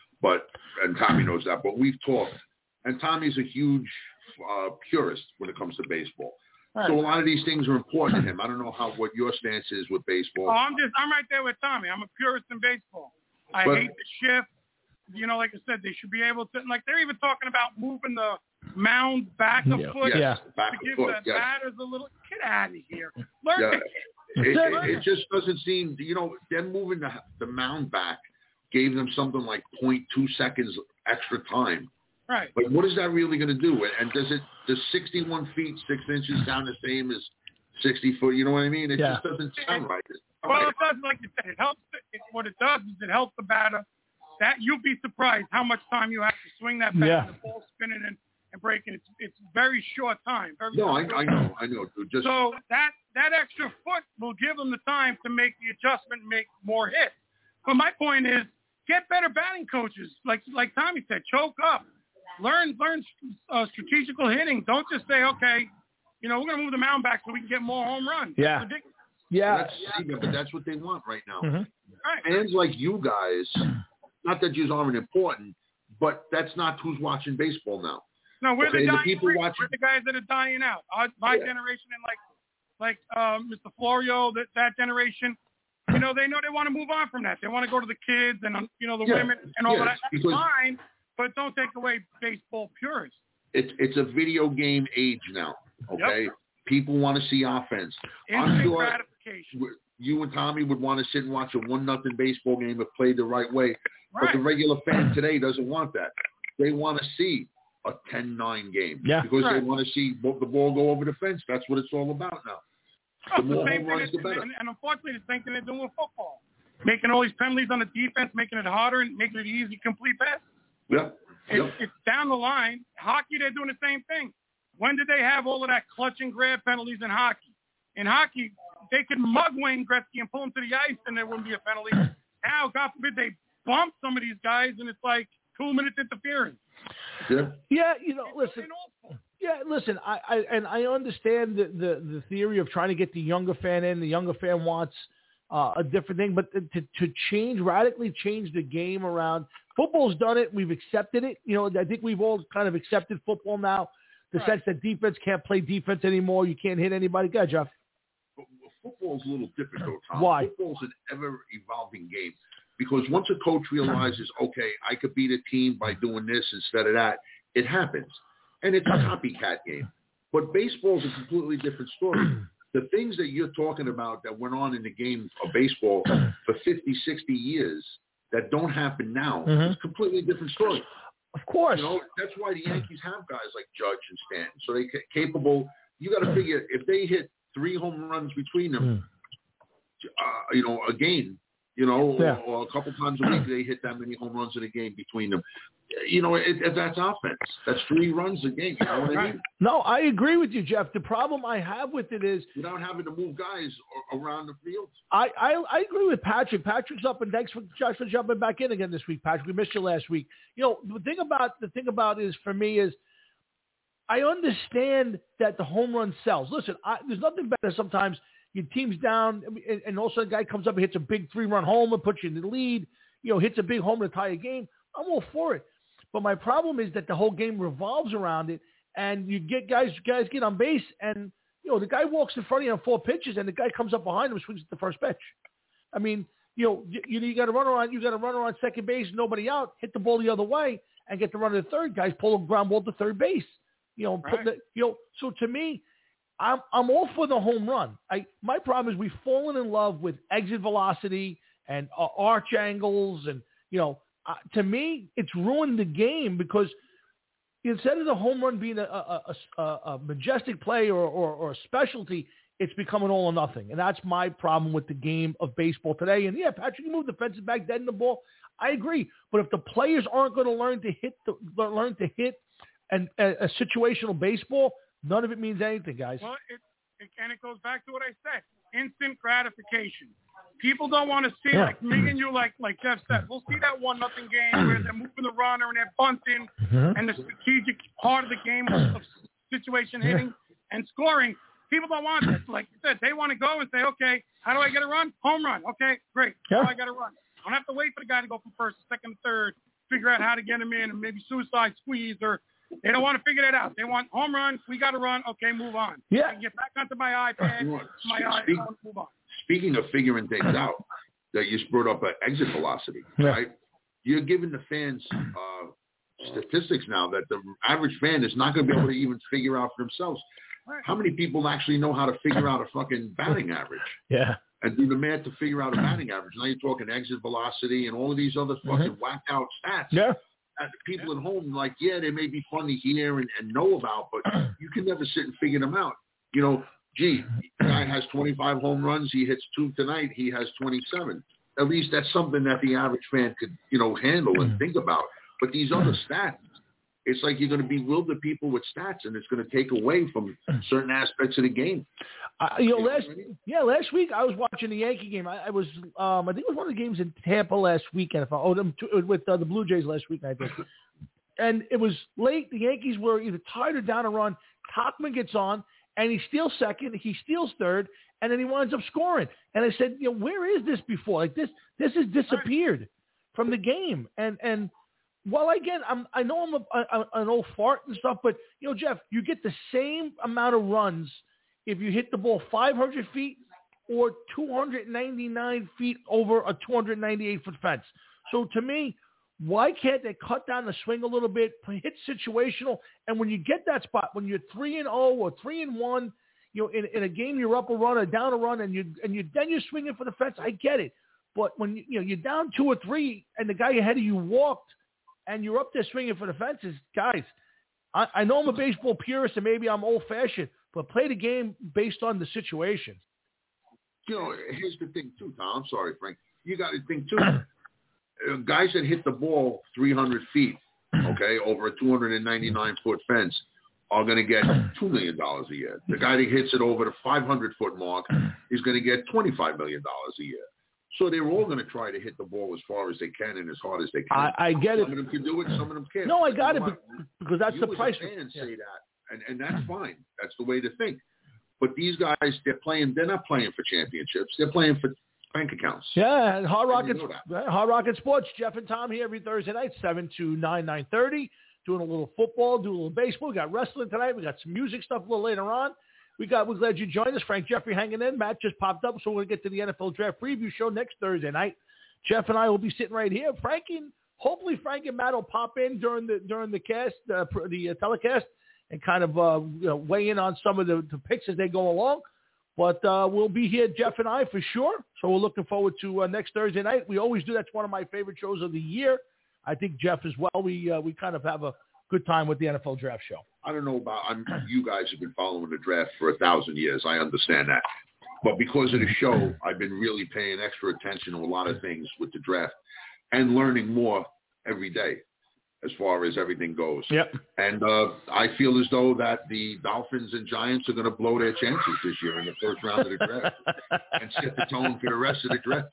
and Tommy knows that, but we've talked, and Tommy's a huge purist when it comes to baseball. Right. So a lot of these things are important to him. I don't know what your stance is with baseball. Oh, I'm right there with Tommy. I'm a purist in baseball. I hate the shift. Like I said, they should be able to, they're even talking about moving the mound back a foot to give the batters a little, get out of here. Learn it just doesn't seem, them moving the mound back gave them something like 0.2 seconds extra time. Right. But what is that really going to do? And does 61 feet, 6 inches sound the same as 60 foot? You know what I mean? It just doesn't sound right. Well, it does, like you said. It helps. What it does is it helps the batter. That you'll be surprised how much time you have to swing that bat and the ball spinning and breaking. It's very short time. I know. Dude. So that extra foot will give them the time to make the adjustment, and make more hits. But my point is, get better batting coaches. Like Tommy said, choke up. Learn strategical hitting. Don't just say, okay, we're going to move the mound back so we can get more home runs. Yeah. That's ridiculous. Yeah. But that's what they want right now. Mm-hmm. Right. Fans like you guys, not that you aren't important, but that's not who's watching baseball now. No, we're the people watching. We're the guys that are dying out. My generation and like Mr. Florio, that generation, they know they want to move on from that. They want to go to the kids and the women and all that. That's fine. But don't take away baseball purists. It's a video game age now, okay? Yep. People want to see offense. Instant gratification. You and Tommy would want to sit and watch a 1-0 baseball game if played the right way. Right. But the regular fan today doesn't want that. They want to see a 10-9 game. Yeah. Because they want to see the ball go over the fence. That's what it's all about now. The more home runs, the better. And unfortunately, the same thing they're doing with football. Making all these penalties on the defense, making it harder and making it easy, complete pass. Yeah. It's down the line. Hockey, they're doing the same thing. When did they have all of that clutch and grab penalties in hockey? In hockey, they could mug Wayne Gretzky and pull him to the ice and there wouldn't be a penalty. Now, God forbid, they bump some of these guys and it's like 2 minutes interference. Yeah, listen. Yeah, listen. I understand the theory of trying to get the younger fan in. The younger fan wants a different thing, but to radically change the game around. Football's done it. We've accepted it. I think we've all kind of accepted football now. The sense that defense can't play defense anymore. You can't hit anybody. Go ahead, Jeff. Football's a little different, though, Tom. Why? Football's an ever-evolving game because once a coach realizes, okay, I could beat a team by doing this instead of that, it happens. And it's a copycat game. But baseball's a completely different story. The things that you're talking about that went on in the game of baseball for 50, 60 years that don't happen now is a completely different story. Of course. That's why the Yankees have guys like Judge and Stanton. So they're capable. You got to figure if they hit 3 home runs between them, a game, or a couple times a week, they hit that many home runs in a game between them. That's offense. That's 3 runs a game. You know what I mean? No, I agree with you, Jeff. The problem I have with it is without having to move guys around the field. I agree with Patrick. Patrick's up, and thanks for Josh for jumping back in again this week, Patrick. We missed you last week. The thing about is for me is I understand that the home run sells. Listen, there's nothing better sometimes. Your team's down, and all of a sudden a guy comes up and hits a big 3-run homer, puts you in the lead. Hits a big homer to tie a game. I'm all for it. But my problem is that the whole game revolves around it, and you get guys get on base, and the guy walks in front of you on 4 pitches, and the guy comes up behind him and swings at the first pitch. I mean, you got to run around. You got to run around second base, nobody out, hit the ball the other way, and get the run to the third. Guys pull a ground ball to third base. So to me, I'm all for the home run. My problem is we've fallen in love with exit velocity and arch angles and to me, it's ruined the game because instead of the home run being a majestic play or a specialty, it's become an all or nothing. And that's my problem with the game of baseball today. And, yeah, Patrick, you move the fences back dead in the ball. I agree. But if the players aren't going to learn to hit and a situational baseball, none of it means anything, guys. Well, it goes back to what I said. Instant gratification. People don't want to see, like me and you, like Jeff said, we'll see that 1-0 game where they're moving the runner and they're bunting and the strategic part of the game of situation hitting and scoring. People don't want that. Like you said, they want to go and say, okay, how do I get a run? Home run. Okay, great. How do I get a run? I don't have to wait for the guy to go from first, second, third, figure out how to get him in and maybe suicide squeeze or they don't want to figure that out. They want home run. We got to run. Okay, move on. Yeah. I can get back onto my iPad, my iPhone, move on. Speaking of figuring things out, that you brought up exit velocity, right? You're giving the fans statistics now that the average fan is not going to be able to even figure out for themselves. How many people actually know how to figure out a fucking batting average? Yeah. And do the math to figure out a batting average. Now you're talking exit velocity and all of these other fucking whacked out stats. Yeah. That people at home, like, yeah, they may be fun to hear and know about, but you can never sit and figure them out. You know, gee, guy has 25 home runs. He hits 2 tonight. He has 27. At least that's something that the average fan could, handle and think about. But these other stats, it's like you're going to bewilder people with stats, and it's going to take away from certain aspects of the game. Last week I was watching the Yankee game. I was, I think it was one of the games in Tampa last weekend. With the Blue Jays last week, I think. And it was late. The Yankees were either tied or down a run. Tauchman gets on, and he steals second. He steals third, and then he winds up scoring. And I said, where is this before? Like this has disappeared from the game. And well, again, I know I'm an old fart and stuff, but, Jeff, you get the same amount of runs if you hit the ball 500 feet or 299 feet over a 298-foot fence. So to me, why can't they cut down the swing a little bit, hit situational, and when you get that spot, when you're 3-0 or 3-1, in a game you're up a run or down a run, and then you're swinging for the fence, I get it. But when you're down 2 or 3 and the guy ahead of you walked, and you're up there swinging for the fences, guys, I know I'm a baseball purist and maybe I'm old-fashioned, but play the game based on the situation. Here's the thing, too, Tom. I'm sorry, Frank. You got to think, too. Guys that hit the ball 300 feet, okay, over a 299-foot fence are going to get $2 million a year. The guy that hits it over the 500-foot mark is going to get $25 million a year. So they're all going to try to hit the ball as far as they can and as hard as they can. I get it. Some of them can do it, some of them can't. No, I got it because that's the price. Fans say that, and that's fine. That's the way to think. But these guys, they're not playing for championships. They're playing for bank accounts. Yeah, and Hard Rocket Sports. Jeff and Tom here every Thursday night, 7 to 9:30. Doing a little football, doing a little baseball. We got wrestling tonight. We got some music stuff a little later on. We're glad you joined us. Frank Jeffrey hanging in. Matt just popped up, so we're going to get to the NFL Draft Preview Show next Thursday night. Jeff and I will be sitting right here. Hopefully Frank and Matt will pop in during the cast, the telecast, and kind of weigh in on some of the picks as they go along. But we'll be here, Jeff and I, for sure. So we're looking forward to next Thursday night. We always do. That's one of my favorite shows of the year. I think Jeff as well. We kind of have a good time with the NFL Draft Show. I don't know about you guys have been following the draft for 1,000 years. I understand that. But because of the show, I've been really paying extra attention to a lot of things with the draft and learning more every day as far as everything goes. Yep. And I feel as though that the Dolphins and Giants are going to blow their chances this year in the first round of the draft and set the tone for the rest of the draft.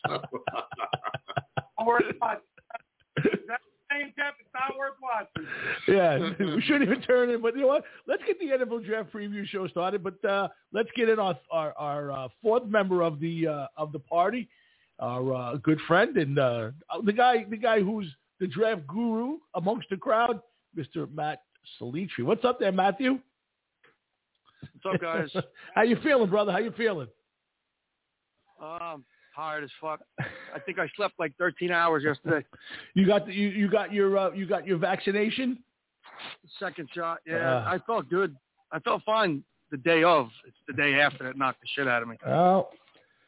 It's not worth watching. Yeah, we shouldn't even turn in. But you know what? Let's get the NFL Draft Preview Show started. But let's get in our fourth member of the party, our good friend and the guy who's the draft guru amongst the crowd, Mr. Matt Salitri. What's up there, Matthew? What's up, guys? How you feeling, brother? How you feeling? Tired as fuck. I think I slept like 13 hours yesterday. You got your vaccination? Second shot. Yeah, I felt good. I felt fine the day of. It's the day after that knocked the shit out of me. Oh,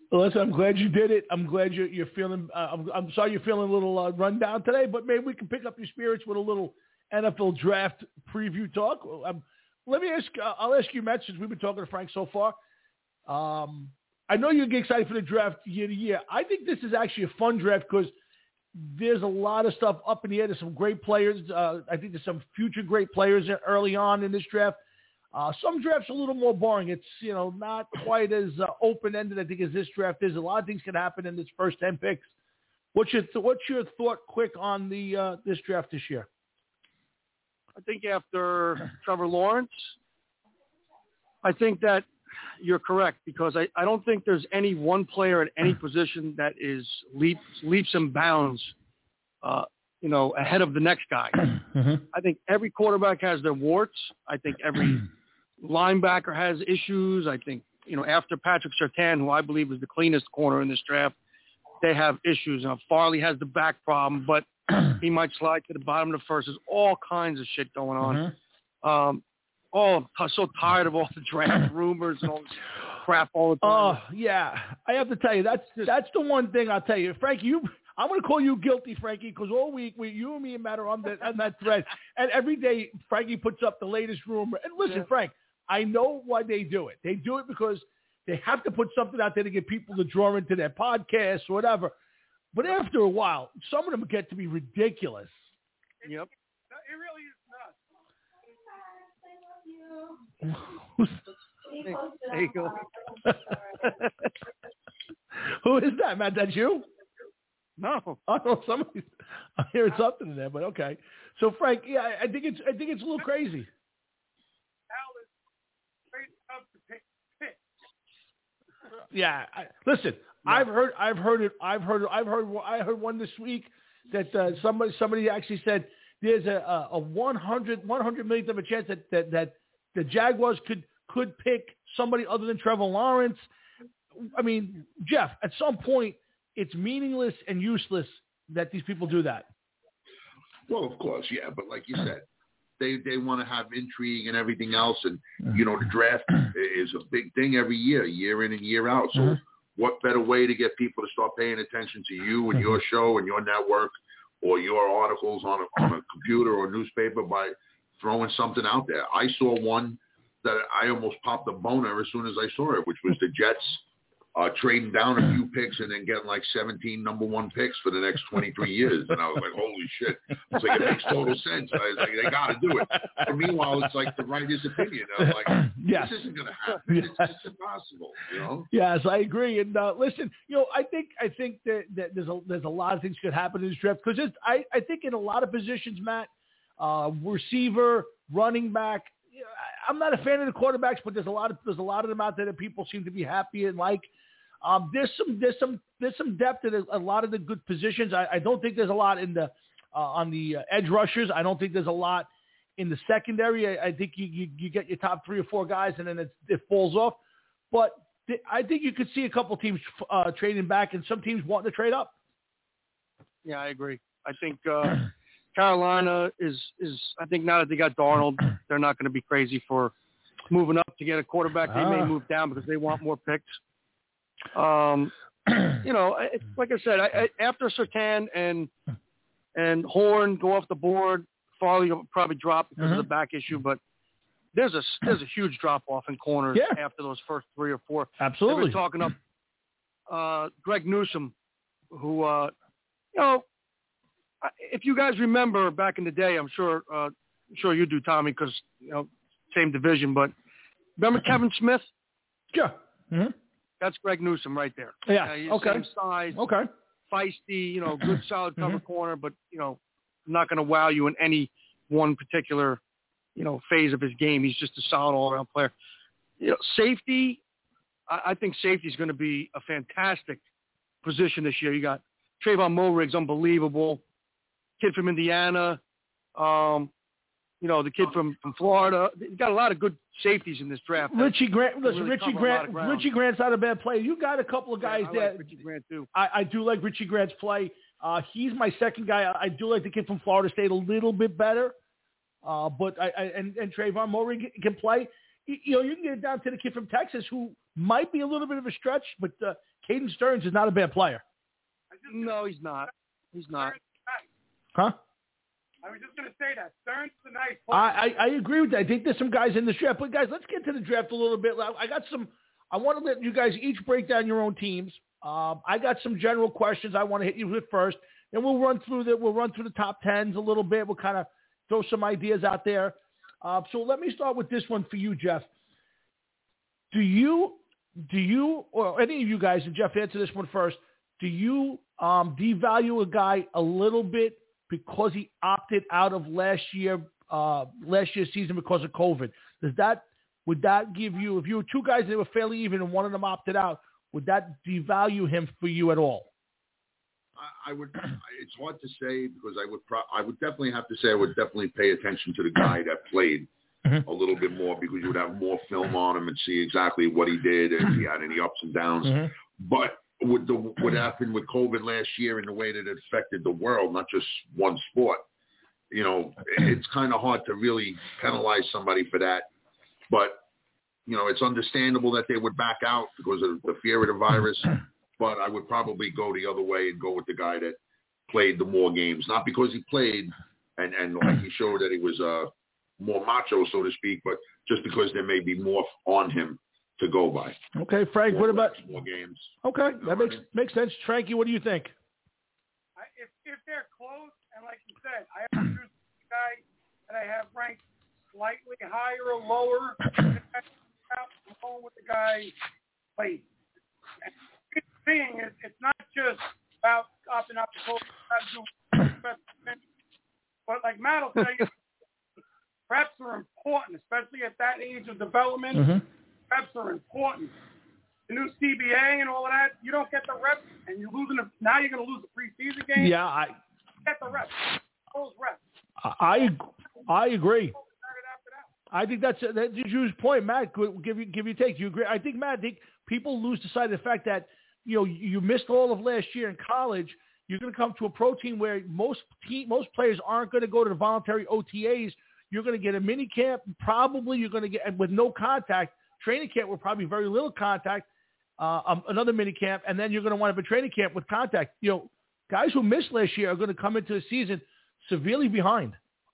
Listen, I'm glad you did it. I'm glad you're feeling. I'm sorry you're feeling a little run down today, but maybe we can pick up your spirits with a little NFL draft preview talk. Let me ask. I'll ask you, Matt, since we've been talking to Frank so far. I know you get excited for the draft year to year. I think this is actually a fun draft because there's a lot of stuff up in the air. There's some great players. I think there's some future great players early on in this draft. Some drafts are a little more boring. It's, not quite as open-ended, I think, as this draft is. A lot of things can happen in this first 10 picks. What's your thought quick on this draft this year? I think after Trevor Lawrence, I think that you're correct because I don't think there's any one player at any position that is leaps and bounds, ahead of the next guy. Mm-hmm. I think every quarterback has their warts. I think every linebacker has issues. I think, after Patrick Surtain, who I believe is the cleanest corner in this draft, they have issues. Farley has the back problem, but he might slide to the bottom of the first. There's all kinds of shit going on. Mm-hmm. I'm so tired of all the draft rumors and all this crap all the time. Oh, yeah. I have to tell you, that's the one thing I'll tell you. Frankie, I'm going to call you guilty, Frankie, because all week, you and me and Matt are on that thread. And every day, Frankie puts up the latest rumor. And listen, Frank, I know why they do it. They do it because they have to put something out there to get people to draw into their podcasts or whatever. But after a while, some of them get to be ridiculous. Yep. It really is nuts. There you go. Who is that, Matt? That's you? No. Oh, somebody's. I'm hearing something in there, but okay. So, Frank, yeah, I think it's a little crazy. Yeah, listen. I heard one this week that somebody actually said there's a 100 millionth of a chance that the Jaguars could pick somebody other than Trevor Lawrence. I mean, Jeff, at some point, it's meaningless and useless that these people do that. Well, of course, yeah, but like you said, they want to have intrigue and everything else, and the draft is a big thing every year in and year out. So, what better way to get people to start paying attention to you and your show and your network or your articles on a computer or newspaper by throwing something out there? I saw one that I almost popped a boner as soon as I saw it, which was the Jets trading down a few picks and then getting like 17 number one picks for the next 23 years. And I was like, holy shit. It's like, it makes total sense. I was like, they got to do it. But meanwhile, it's like to write his opinion. I was like, yes. This isn't going to happen. Yes. It's just impossible, Yes, I agree. And listen, I think that there's a lot of things could happen in this draft because I think in a lot of positions, Matt, receiver, running back, I'm not a fan of the quarterbacks, but there's a lot of them out there that people seem to be happy and like. There's some depth in a lot of the good positions. I don't think there's a lot in the on the edge rushers. I don't think there's a lot in the secondary. I think you get your top 3 or 4 guys and then it falls off. But I think you could see a couple teams trading back and some teams wanting to trade up. Yeah, I agree. I think Carolina is I think now that they got Darnold, they're not going to be crazy for moving up to get a quarterback. They may move down because they want more picks. Like I said, after Surtain and Horn go off the board, Farley will probably drop because of the back issue, but there's a huge drop off in corners after those first 3 or 4. Absolutely. They were talking up Greg Newsome, who if you guys remember back in the day, I'm sure you do, Tommy, because same division, but remember Kevin Smith? Yeah. Mm-hmm. That's Greg Newsome right there. Yeah. Okay. Same size. Okay. Feisty, good solid cover corner, but not going to wow you in any one particular, phase of his game. He's just a solid all-around player. Safety, I think safety is going to be a fantastic position this year. You got Trayvon Mulrig's unbelievable. Kid from Indiana. The kid from Florida. You got a lot of good safeties in this draft. Richie Grant. Listen, Richie Grant's not a bad player. You got a couple of guys I like Richie Grant too. I do like Richie Grant's play. He's my second guy. I do like the kid from Florida State a little bit better. But Trayvon Mulrig can play. You can get it down to the kid from Texas who might be a little bit of a stretch, but Caden Stearns is not a bad player. No, he's not. He's not. Huh? I was just going to say that. Stearns is a nice player. I agree with that. I think there's some guys in the draft. But, guys, let's get to the draft a little bit. I want to let you guys each break down your own teams. I got some general questions I want to hit you with first. Then we'll run through the top 10s a little bit. We'll kind of throw some ideas out there. So let me start with this one for you, Jeff. Do you, or any of you guys, and Jeff, answer this one first, do you devalue a guy a little bit because he opted out of last year's season because of COVID? Would that give you, if you were two guys that were fairly even and one of them opted out, would that devalue him for you at all? I would. It's hard to say because I would definitely have to say I would definitely pay attention to the guy that played a little bit more because you would have more film on him and see exactly what he did and if he had any ups and downs. But what happened with COVID last year and the way that it affected the world, not just one sport, it's kind of hard to really penalize somebody for that. But it's understandable that they would back out because of the fear of the virus. But I would probably go the other way and go with the guy that played the more games, not because he played and like he showed that he was more macho, so to speak, but just because there may be more on him to go by. Okay, Frank, what about more games? Okay, that makes sense. Frankie, what do you think? If they're close, and like you said, I have a guy that I have ranked slightly higher or lower. I'm going with the guy played. Thing is, it's not just about opting out the coach, but like Matt will tell you, reps are important, especially at that age of development. Reps are important. The new CBA and all of that, you don't get the reps, and you're losing. Now you're going to lose the preseason game. Yeah, I get the reps. Those reps. I agree. I think that's Drew's point. Matt, give you take. Do you agree? I think Matt. People lose sight of the fact that you missed all of last year in college. You're going to come to a pro team where most players aren't going to go to the voluntary OTAs. You're going to get a mini camp. Probably you're going to get with no contact. Training camp with probably very little contact. Another mini camp, and then you're going to wind up a training camp with contact. Guys who missed last year are going to come into the season severely behind.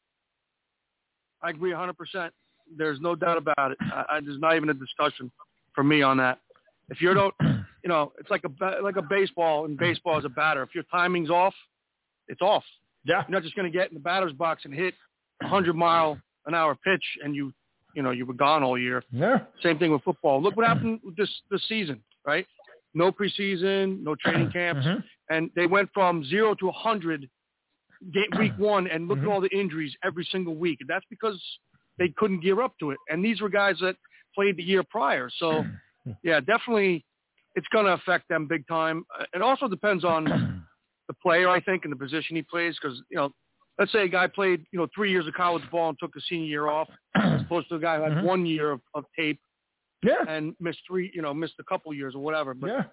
I agree 100%. There's no doubt about it. There's not even a discussion for me on that. If you don't, it's like a baseball, and baseball is a batter. If your timing's off, it's off. Yeah. You're not just going to get in the batter's box and hit 100-mile-an-hour pitch, and you were gone all year. Yeah. Same thing with football. Look what happened with this season, right? No preseason, no training camps, and they went from 0 to 100 week one, and look at all the injuries every single week. And that's because they couldn't gear up to it. And these were guys that played the year prior. So, yeah, definitely it's going to affect them big time. It also depends on the player, I think, and the position he plays because, let's say a guy played, 3 years of college ball and took the senior year off as opposed to a guy who had 1 year of tape and missed a couple years or whatever. But,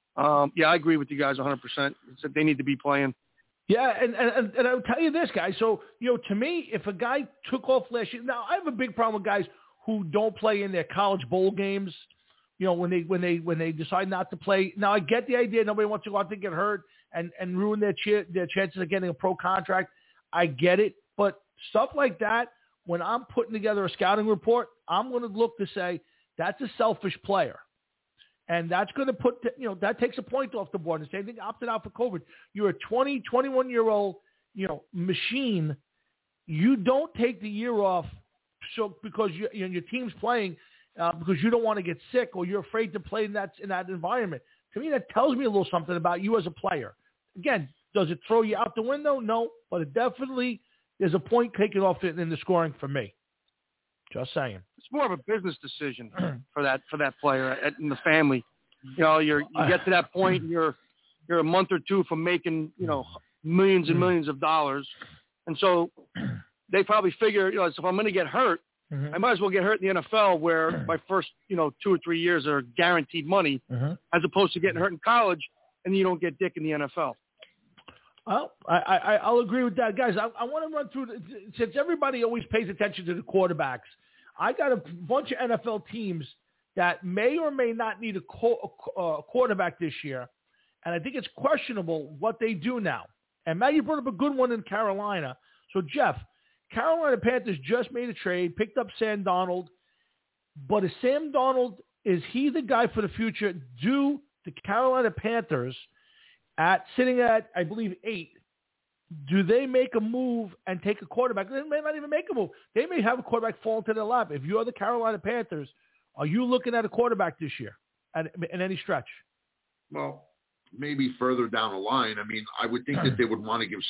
I agree with you guys 100%. It's that they need to be playing. Yeah, and I'll tell you this, guys. So, to me, if a guy took off last year, now I have a big problem with guys who don't play in their college bowl games. When they decide not to play. Now, I get the idea. Nobody wants to go out there and get hurt and ruin their chances of getting a pro contract. I get it, but stuff like that. When I'm putting together a scouting report, I'm going to look to say that's a selfish player. And that's going to put, that takes a point off the board. The same thing opted out for COVID. You're a 20, 21-year-old, machine. You don't take the year off because your team's playing because you don't want to get sick or you're afraid to play in that environment. To me, that tells me a little something about you as a player. Again, does it throw you out the window? No, but it definitely is a point taken off in the scoring for me. Just saying. It's more of a business decision for that player in the family. You get to that point, and you're a month or two from making millions and millions of dollars, and so they probably figure so if I'm going to get hurt, I might as well get hurt in the NFL where my first 2 or 3 years are guaranteed money, as opposed to getting hurt in college and you don't get dick in the NFL. Well, I'll agree with that. Guys, I want to run through, since everybody always pays attention to the quarterbacks, I got a bunch of NFL teams that may or may not need a quarterback this year, and I think it's questionable what they do now. And Matt, you brought up a good one in Carolina. So, Jeff, Carolina Panthers just made a trade, picked up Sam Darnold, but is Sam Darnold, is he the guy for the future? Do the Carolina Panthers, sitting at, I believe, 8, do they make a move and take a quarterback? They may not even make a move. They may have a quarterback fall into their lap. If you're the Carolina Panthers, are you looking at a quarterback this year in any stretch? Well, maybe further down the line. I mean, I would think that they would want to give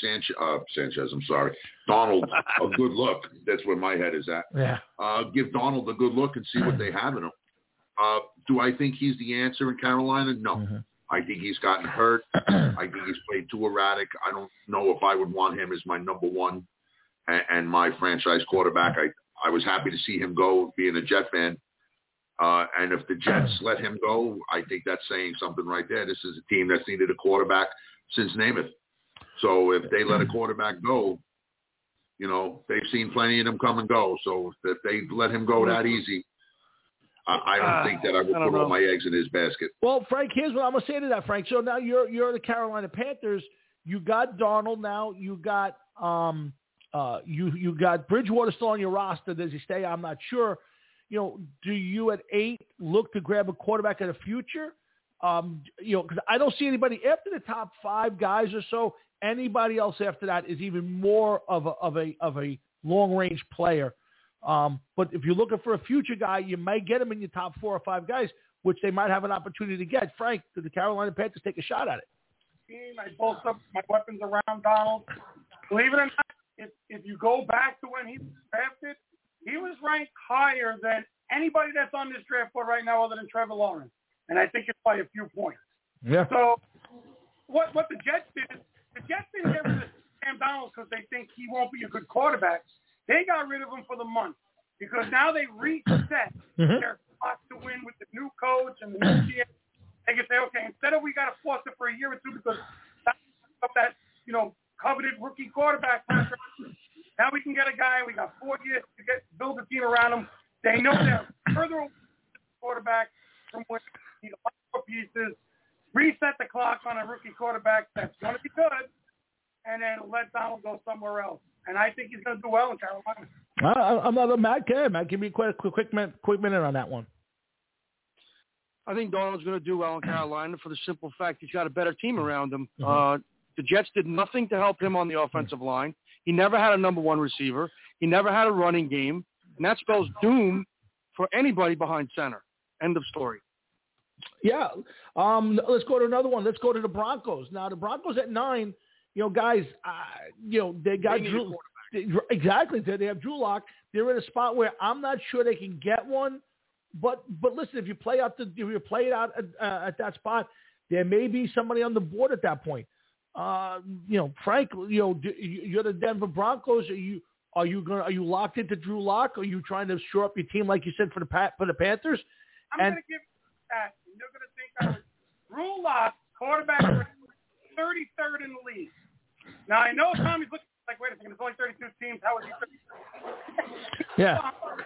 Donald a good look. That's where my head is at. Yeah. Give Donald a good look and see what they have in him. Do I think he's the answer in Carolina? No. Mm-hmm. I think he's gotten hurt. I think he's played too erratic. I don't know if I would want him as my number one and my franchise quarterback. I was happy to see him go, being a Jet fan. And if the Jets let him go, I think that's saying something right there. This is a team that's needed a quarterback since Namath. So if they let a quarterback go, you know, they've seen plenty of them come and go. So if they let him go that easy, I don't think that I would put all my eggs in his basket. Well, Frank, here's what I'm going to say to that, Frank. So now you're the Carolina Panthers. You got Darnold now. You got you got Bridgewater still on your roster. Does he stay? I'm not sure. You know, do you at 8 look to grab a quarterback in the future? You know, because I don't see anybody after the top 5 guys or so. Anybody else after that is even more of a long range player. But if you're looking for a future guy, you might get him in your top 4 or 5 guys, which they might have an opportunity to get. Frank, did the Carolina Panthers take a shot at it? I bolster up my weapons around Donald. Believe it or not, if you go back to when he was drafted, he was ranked higher than anybody that's on this draft board right now other than Trevor Lawrence. And I think it's by a few points. Yeah. So what the Jets did, the Jets didn't get rid of Sam Darnold because they think he won't be a good quarterback. They got rid of him for the month because now they reset their clock to win with the new coach and the new GM. They can say, okay, instead of we got to force it for a year or two because of that, you know, coveted rookie quarterback contract, now we can get a guy. We got 4 years to build a team around him. They know they're further away from the quarterback from when you need a lot more pieces. Reset the clock on a rookie quarterback that's going to be good, and then let Donald go somewhere else. And I think he's going to do well in Carolina. I'm not a Matt. Matt, give me a quick minute on that one. I think Donald's going to do well in Carolina for the simple fact he's got a better team around him. The Jets did nothing to help him on the offensive line. He never had a number 1 receiver. He never had a running game. And that spells doom for anybody behind center. End of story. Yeah. Let's go to another one. Let's go to the Broncos. Now, the Broncos at 9, you know, guys, you know, they got Drew. Exactly. They have Drew Lock. They're in a spot where I'm not sure they can get one. But listen, if you play it out at that spot, there may be somebody on the board at that point. You know, Frank, you know, you're the Denver Broncos. Are you locked into Drew Lock? Are you trying to shore up your team like you said for the Panthers? I'm going to give you that. You're going to think I was Drew Lock, quarterback, 33rd in the league. Now I know Tommy's looking like, wait a second, there's only 32 teams. How is he 33rd? Yeah.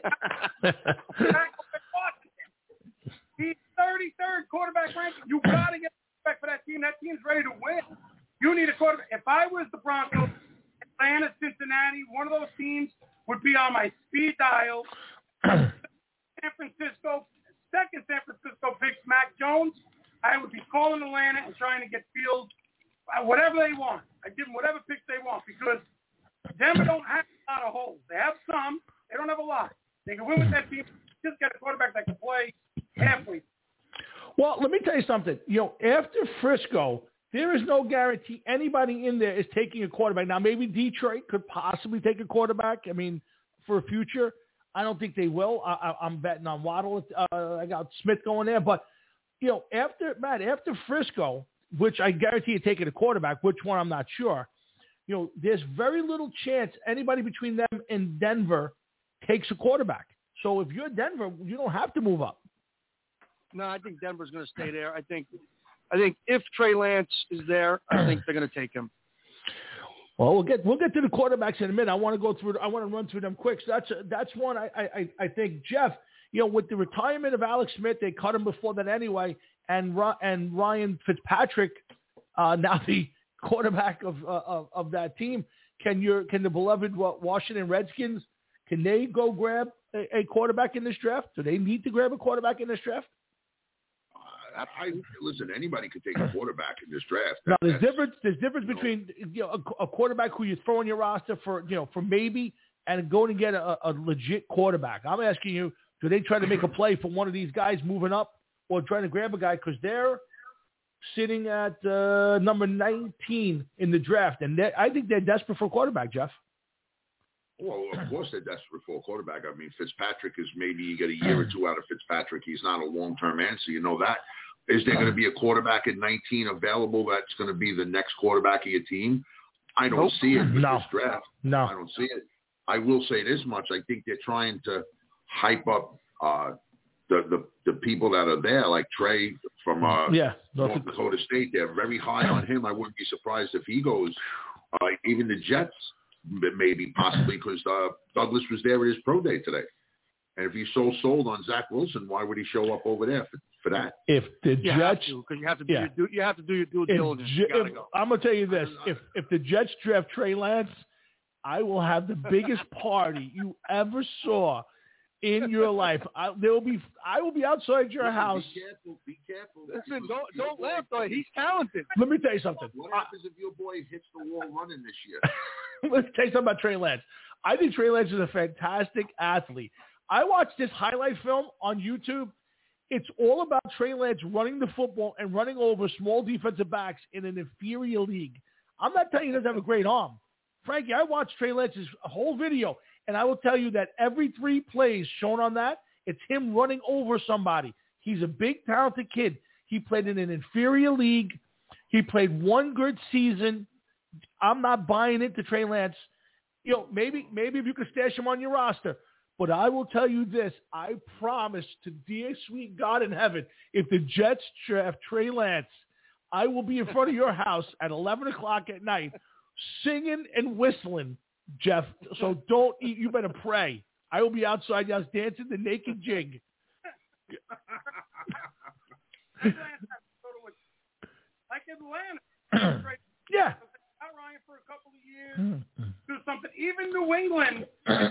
He's 33rd quarterback ranking. You got to get respect for that team. That team's ready to win. You need a quarterback. If I was the Broncos, Atlanta, Cincinnati, one of those teams would be on my speed dial. San Francisco picks Mac Jones. I would be calling Atlanta and trying to get Fields, whatever they want. I give them whatever picks they want because Denver don't have a lot of holes. They have some. They don't have a lot. They can win with that team. Just get a quarterback that can play halfway. Well, let me tell you something. You know, after Frisco, there is no guarantee anybody in there is taking a quarterback. Now, maybe Detroit could possibly take a quarterback. I mean, for a future. I don't think they will. I'm betting on Waddle. I got Smith going there. But, you know, after Frisco, which I guarantee you taking a quarterback, which one I'm not sure, you know, there's very little chance anybody between them and Denver takes a quarterback. So if you're Denver, you don't have to move up. No, I think Denver's going to stay there. I think if Trey Lance is there, I think they're going to take him. Well, we'll get to the quarterbacks in a minute. I want to run through them quick. So that's one I think, Jeff, with the retirement of Alex Smith, they cut him before that anyway, and Ryan Fitzpatrick, now the quarterback of that team. Can the beloved Washington Redskins, can they go grab a quarterback in this draft? Do they need to grab a quarterback in this draft? Listen, anybody could take a quarterback in this draft. Now, there's difference between a quarterback who you throw on your roster for maybe and going to get a legit quarterback. I'm asking you, do they try to make a play for one of these guys moving up, or trying to grab a guy because they're sitting at number 19 in the draft, and I think they're desperate for a quarterback, Jeff. Well, of course they're desperate for a quarterback. I mean, Fitzpatrick is maybe you get a year or two out of Fitzpatrick. He's not a long-term answer. You know that. Is there going to be a quarterback at 19 available that's going to be the next quarterback of your team? I don't see it with this draft. No. I don't see it. I will say this much. I think they're trying to hype up the people that are there, like Trey from North Dakota State. They're very high on him. I wouldn't be surprised if he goes. Even the Jets, maybe, possibly, because Douglas was there at his pro day today. And if he's so sold on Zach Wilson, why would he show up over there for that? If the Jets, because you have to do your due diligence. I'm gonna tell you this: if the Jets draft Trey Lance, I will have the biggest party you ever saw in your life. I will be outside your house. Be careful. Listen, don't laugh, though. He's talented. Let me tell you something. What happens if your boy hits the wall running this year? Let's tell you something about Trey Lance. I think Trey Lance is a fantastic athlete. I watched this highlight film on YouTube. It's all about Trey Lance running the football and running over small defensive backs in an inferior league. I'm not telling you he doesn't have a great arm. Frankie, I watched Trey Lance's whole video, and I will tell you that every 3 plays shown on that, it's him running over somebody. He's a big, talented kid. He played in an inferior league. He played 1 good season. I'm not buying into Trey Lance. Maybe if you could stash him on your roster. But I will tell you this. I promise to dear sweet God in heaven, if the Jets draft Trey Lance, I will be in front of your house at 11 o'clock at night singing and whistling, Jeff. So you better pray. I will be outside your house dancing the naked jig. Like Atlanta. Yeah. Out Ryan for a couple of years. Do something. Even New England.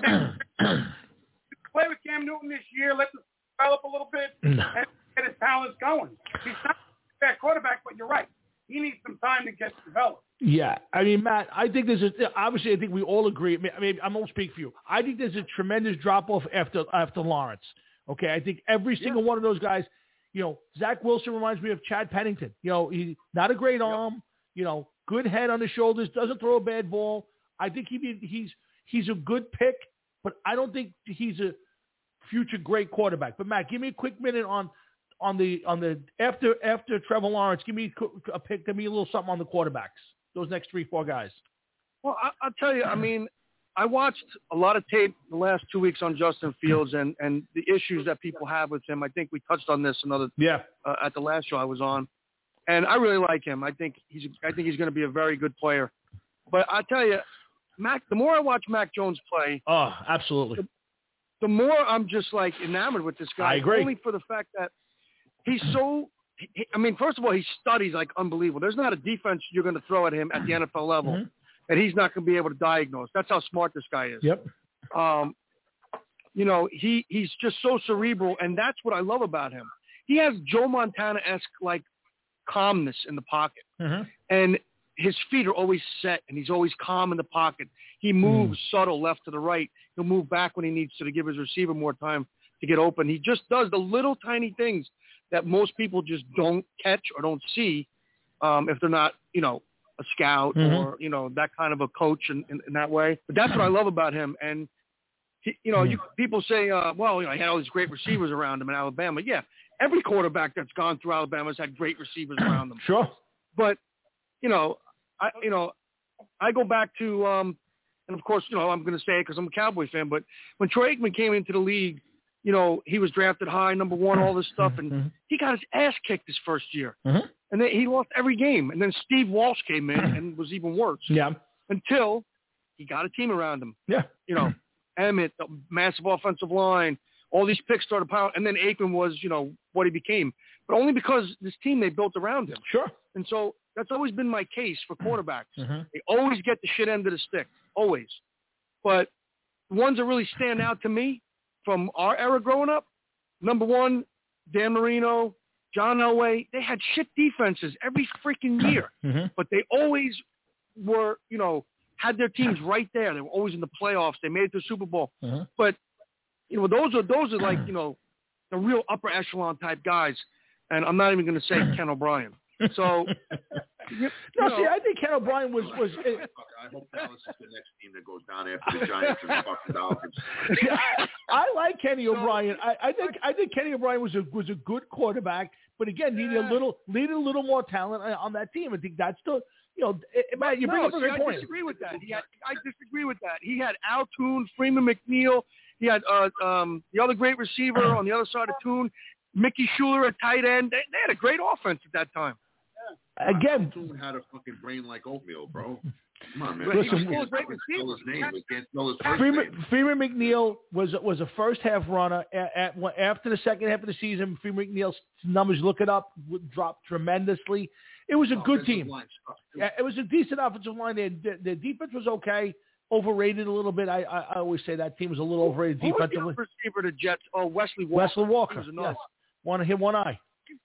Play with Cam Newton this year. Let him develop a little bit and get his talents going. He's not a bad quarterback, but you're right. He needs some time to get developed. Yeah. I mean, Matt, I think obviously I think we all agree. I mean, I won't speak for you. I think there's a tremendous drop-off after Lawrence. Okay. I think every single one of those guys, Zach Wilson reminds me of Chad Pennington. He's not a great arm, good head on his shoulders, doesn't throw a bad ball. I think he's a good pick, but I don't think he's a future great quarterback. But Matt, give me a quick minute on the after Trevor Lawrence. Give me a pick. Give me a little something on the quarterbacks. Those next 3-4 guys. Well, I'll tell you. I mean, I watched a lot of tape the last 2 weeks on Justin Fields and the issues that people have with him. I think we touched on this at the last show I was on, and I really like him. I think he's going to be a very good player. But I tell you, the more I watch Mac Jones play, absolutely, the more I'm just like enamored with this guy. I agree. Only for the fact that he's so. I mean, first of all, he studies like unbelievable. There's not a defense you're going to throw at him at the NFL level that he's not going to be able to diagnose. That's how smart this guy is. Yep. He's just so cerebral, and that's what I love about him. He has Joe Montana-esque like calmness in the pocket, and his feet are always set, and he's always calm in the pocket. He moves subtle left to the right. He'll move back when he needs to give his receiver more time to get open. He just does the little tiny things that most people just don't catch or don't see if they're not, a scout or, that kind of a coach in that way. But that's what I love about him. And, people say, he had all these great receivers around him in Alabama. Yeah, every quarterback that's gone through Alabama has had great receivers around them. Sure. But, I go back to, and of course, I'm going to say it because I'm a Cowboy fan, but when Troy Aikman came into the league, he was drafted high, number 1, all this stuff, and he got his ass kicked his first year. And then he lost every game. And then Steve Walsh came in and was even worse. Yeah. Until he got a team around him. Yeah. Emmett, the massive offensive line, all these picks started piling, and then Aikman was, what he became. But only because this team they built around him. Sure. And so that's always been my case for quarterbacks. They always get the shit end of the stick, always. But the ones that really stand out to me from our era growing up, number one, Dan Marino, John Elway, they had shit defenses every freaking year. But they always were, had their teams right there. They were always in the playoffs. They made it to the Super Bowl. But, those are like, the real upper echelon type guys. And I'm not even going to say Ken O'Brien. So, I think Ken O'Brien was. I hope Dallas is the next team that goes down after the Giants and fucking Dolphins. I like Kenny O'Brien. I think Kenny O'Brien was a good quarterback, but again, needed a little more talent on that team. I think that's the. Matt, you bring up a great point. I disagree with that. He had Al Toon, Freeman McNeil. He had the other great receiver on the other side of Toon, Mickey Schuler at tight end. They had a great offense at that time. Again, Toon had a fucking brain like oatmeal, bro. Come on, man. Listen, he can't spell his name. We can't spell his first name. Freeman McNeil was a first half runner. After the second half of the season, Freeman McNeil's numbers, look it up, dropped tremendously. It was a good team. Yeah, it was a decent offensive line. Their defense was okay. Overrated a little bit. I always say that team was a little overrated defensively. Who was the receiver to Jets? Oh, Wesley Walker. Wesley Walker. Yes. Hit one eye.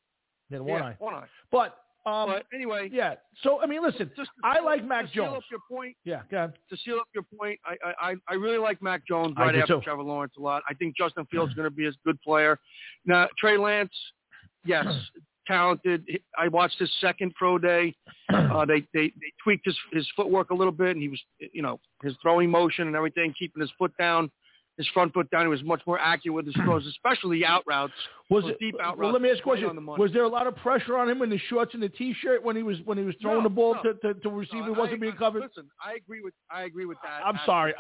One eye. But anyway. Yeah. So, I mean, listen, I like Mac Jones. To seal up your point. Yeah, go ahead. To seal up your point, I really like Mac Jones right after Trevor Lawrence a lot. I think Justin Fields is going to be a good player. Now, Trey Lance, yes, talented. I watched his second pro day. They tweaked his footwork a little bit, and he was, his throwing motion and everything, keeping his foot down, his front foot down. He was much more accurate with his throws, especially out routes. Deep out routes. Well, let me ask a question. Was there a lot of pressure on him in the shorts and the T-shirt when he was throwing the ball to receive? It wasn't being covered. Listen, I agree with that. I'm sorry.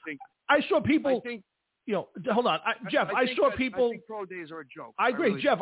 I saw people. Hold on, Jeff. I saw people. I think pro days are a joke. I agree, really Jeff.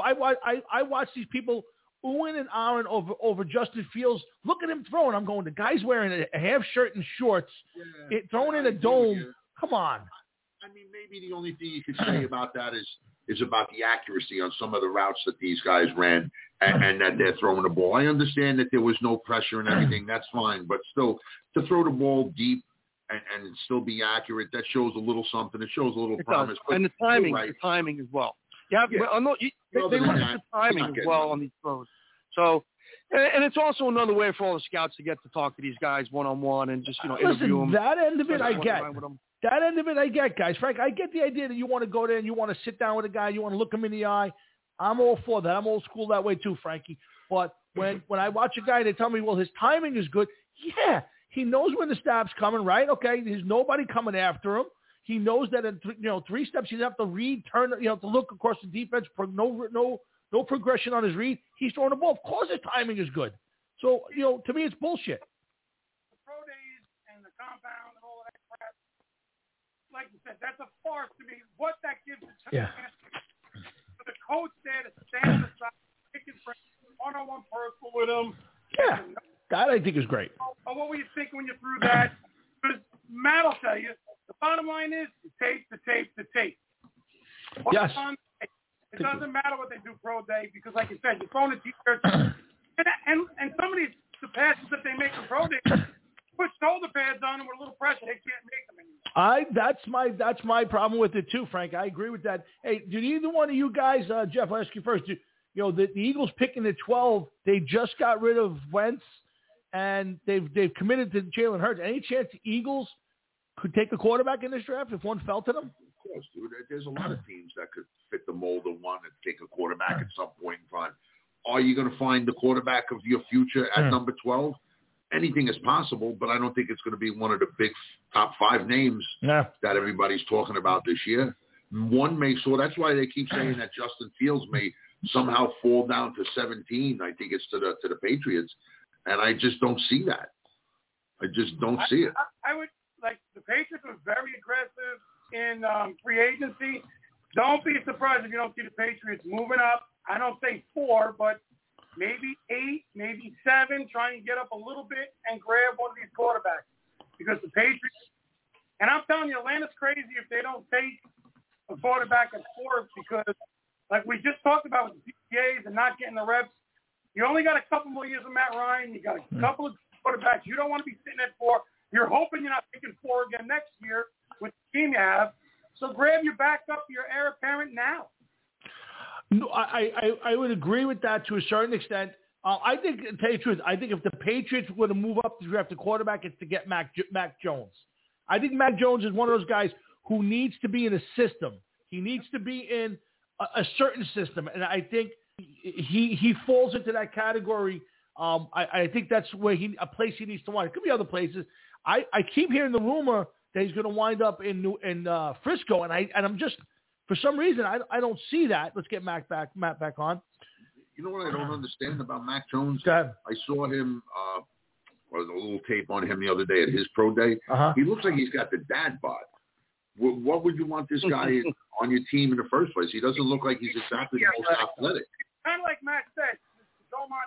I watched these people oohing and ahhing over Justin Fields. Look at him throwing. I'm going, the guy's wearing a half shirt and shorts, throwing in a dome. Come on. I mean, maybe the only thing you could say about that is about the accuracy on some of the routes that these guys ran and that they're throwing the ball. I understand that there was no pressure and everything. That's fine. But still, to throw the ball deep and still be accurate, that shows a little something. It shows a little promise. And the timing as well. They look at the timing as well on these throws. So, and it's also another way for all the scouts to get to talk to these guys one-on-one and just, interview them. That end of it I get. That end of it I get, guys. Frank, I get the idea that you want to go there and you want to sit down with a guy, you want to look him in the eye. I'm all for that. I'm old school that way too, Frankie. But when I watch a guy and they tell me, well, his timing is good, yeah, he knows when the stab's coming, right? Okay, there's nobody coming after him. He knows that in 3 steps he'd have to read, turn, to look across the defense. No progression on his read. He's throwing the ball. Of course, his timing is good. So to me, it's bullshit. The pro days and the compound and all of that crap, like you said, that's a farce to me. What that gives the chance for the coach there to stand on the side, picking one-on-one personal with him. Yeah, that I think is great. What were you thinking when you threw that? Because Matt will tell you, the bottom line is the tape. Yes. It doesn't matter what they do pro day because, like you said, you're throwing the T-shirts. And some of the passes that they make in pro day, put shoulder pads on them with a little pressure, they can't make them anymore. That's my problem with it too, Frank. I agree with that. Hey, did either one of you guys, Jeff, I'll ask you first. The Eagles picking at 12, they just got rid of Wentz, and they've committed to Jalen Hurts. Any chance the Eagles could take a quarterback in this draft if one fell to them? Of course, dude. There's a lot of teams that could fit the mold of one and take a quarterback at some point in time. Are you going to find the quarterback of your future at number 12? Anything is possible, but I don't think it's going to be one of the big top 5 names that everybody's talking about this year. One may, so that's why they keep saying that Justin Fields may somehow fall down to 17. I think it's to the Patriots, and I just don't see that. I just don't see it. I would like the Patriots were very aggressive in free agency. Don't be surprised if you don't see the Patriots moving up. I don't say 4, but maybe 8, maybe 7, trying to get up a little bit and grab one of these quarterbacks. Because the Patriots, and I'm telling you, Atlanta's crazy if they don't take a quarterback at 4 because, like we just talked about with the PGAs and not getting the reps, you only got a couple more years of Matt Ryan. You got a couple of quarterbacks. You don't want to be sitting at 4. You're hoping you're not picking 4 again next year with the team you have. So grab your backup, your heir apparent now. No, I would agree with that to a certain extent. I think, to tell you the truth, I think if the Patriots were to move up to draft a quarterback, it's to get Mac Jones. I think Mac Jones is one of those guys who needs to be in a system. He needs to be in a certain system, and I think he falls into that category. I think that's where a place he needs to wind. It could be other places. I keep hearing the rumor that he's going to wind up in Frisco, and I'm just, for some reason, I don't see that. Let's get Matt back on. You know what I don't understand about Mac Jones? Go ahead. I saw him, a little tape on him the other day at his pro day. Uh-huh. He looks like he's got the dad bod. What would you want this guy on your team in the first place? He doesn't look like he's exactly the most athletic. Kind of like Matt said, Belmont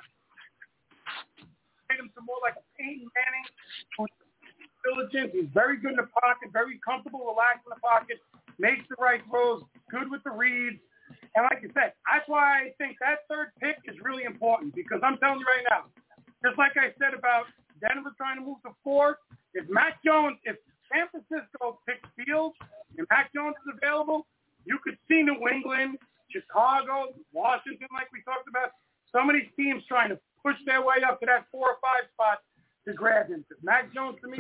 made him to more like a Peyton Manning, who's diligent. He's very good in the pocket, very comfortable, relaxed in the pocket, makes the right throws, good with the reads. And like you said, that's why I think that 3rd pick is really important because I'm telling you right now, just like I said about Denver trying to move to 4, if San Francisco picks Fields and Mac Jones is available, you could see New England, Chicago, Washington, like we talked about, some of these teams trying to push their way up to that 4 or 5 spot to grab him. Because Mac Jones, to me,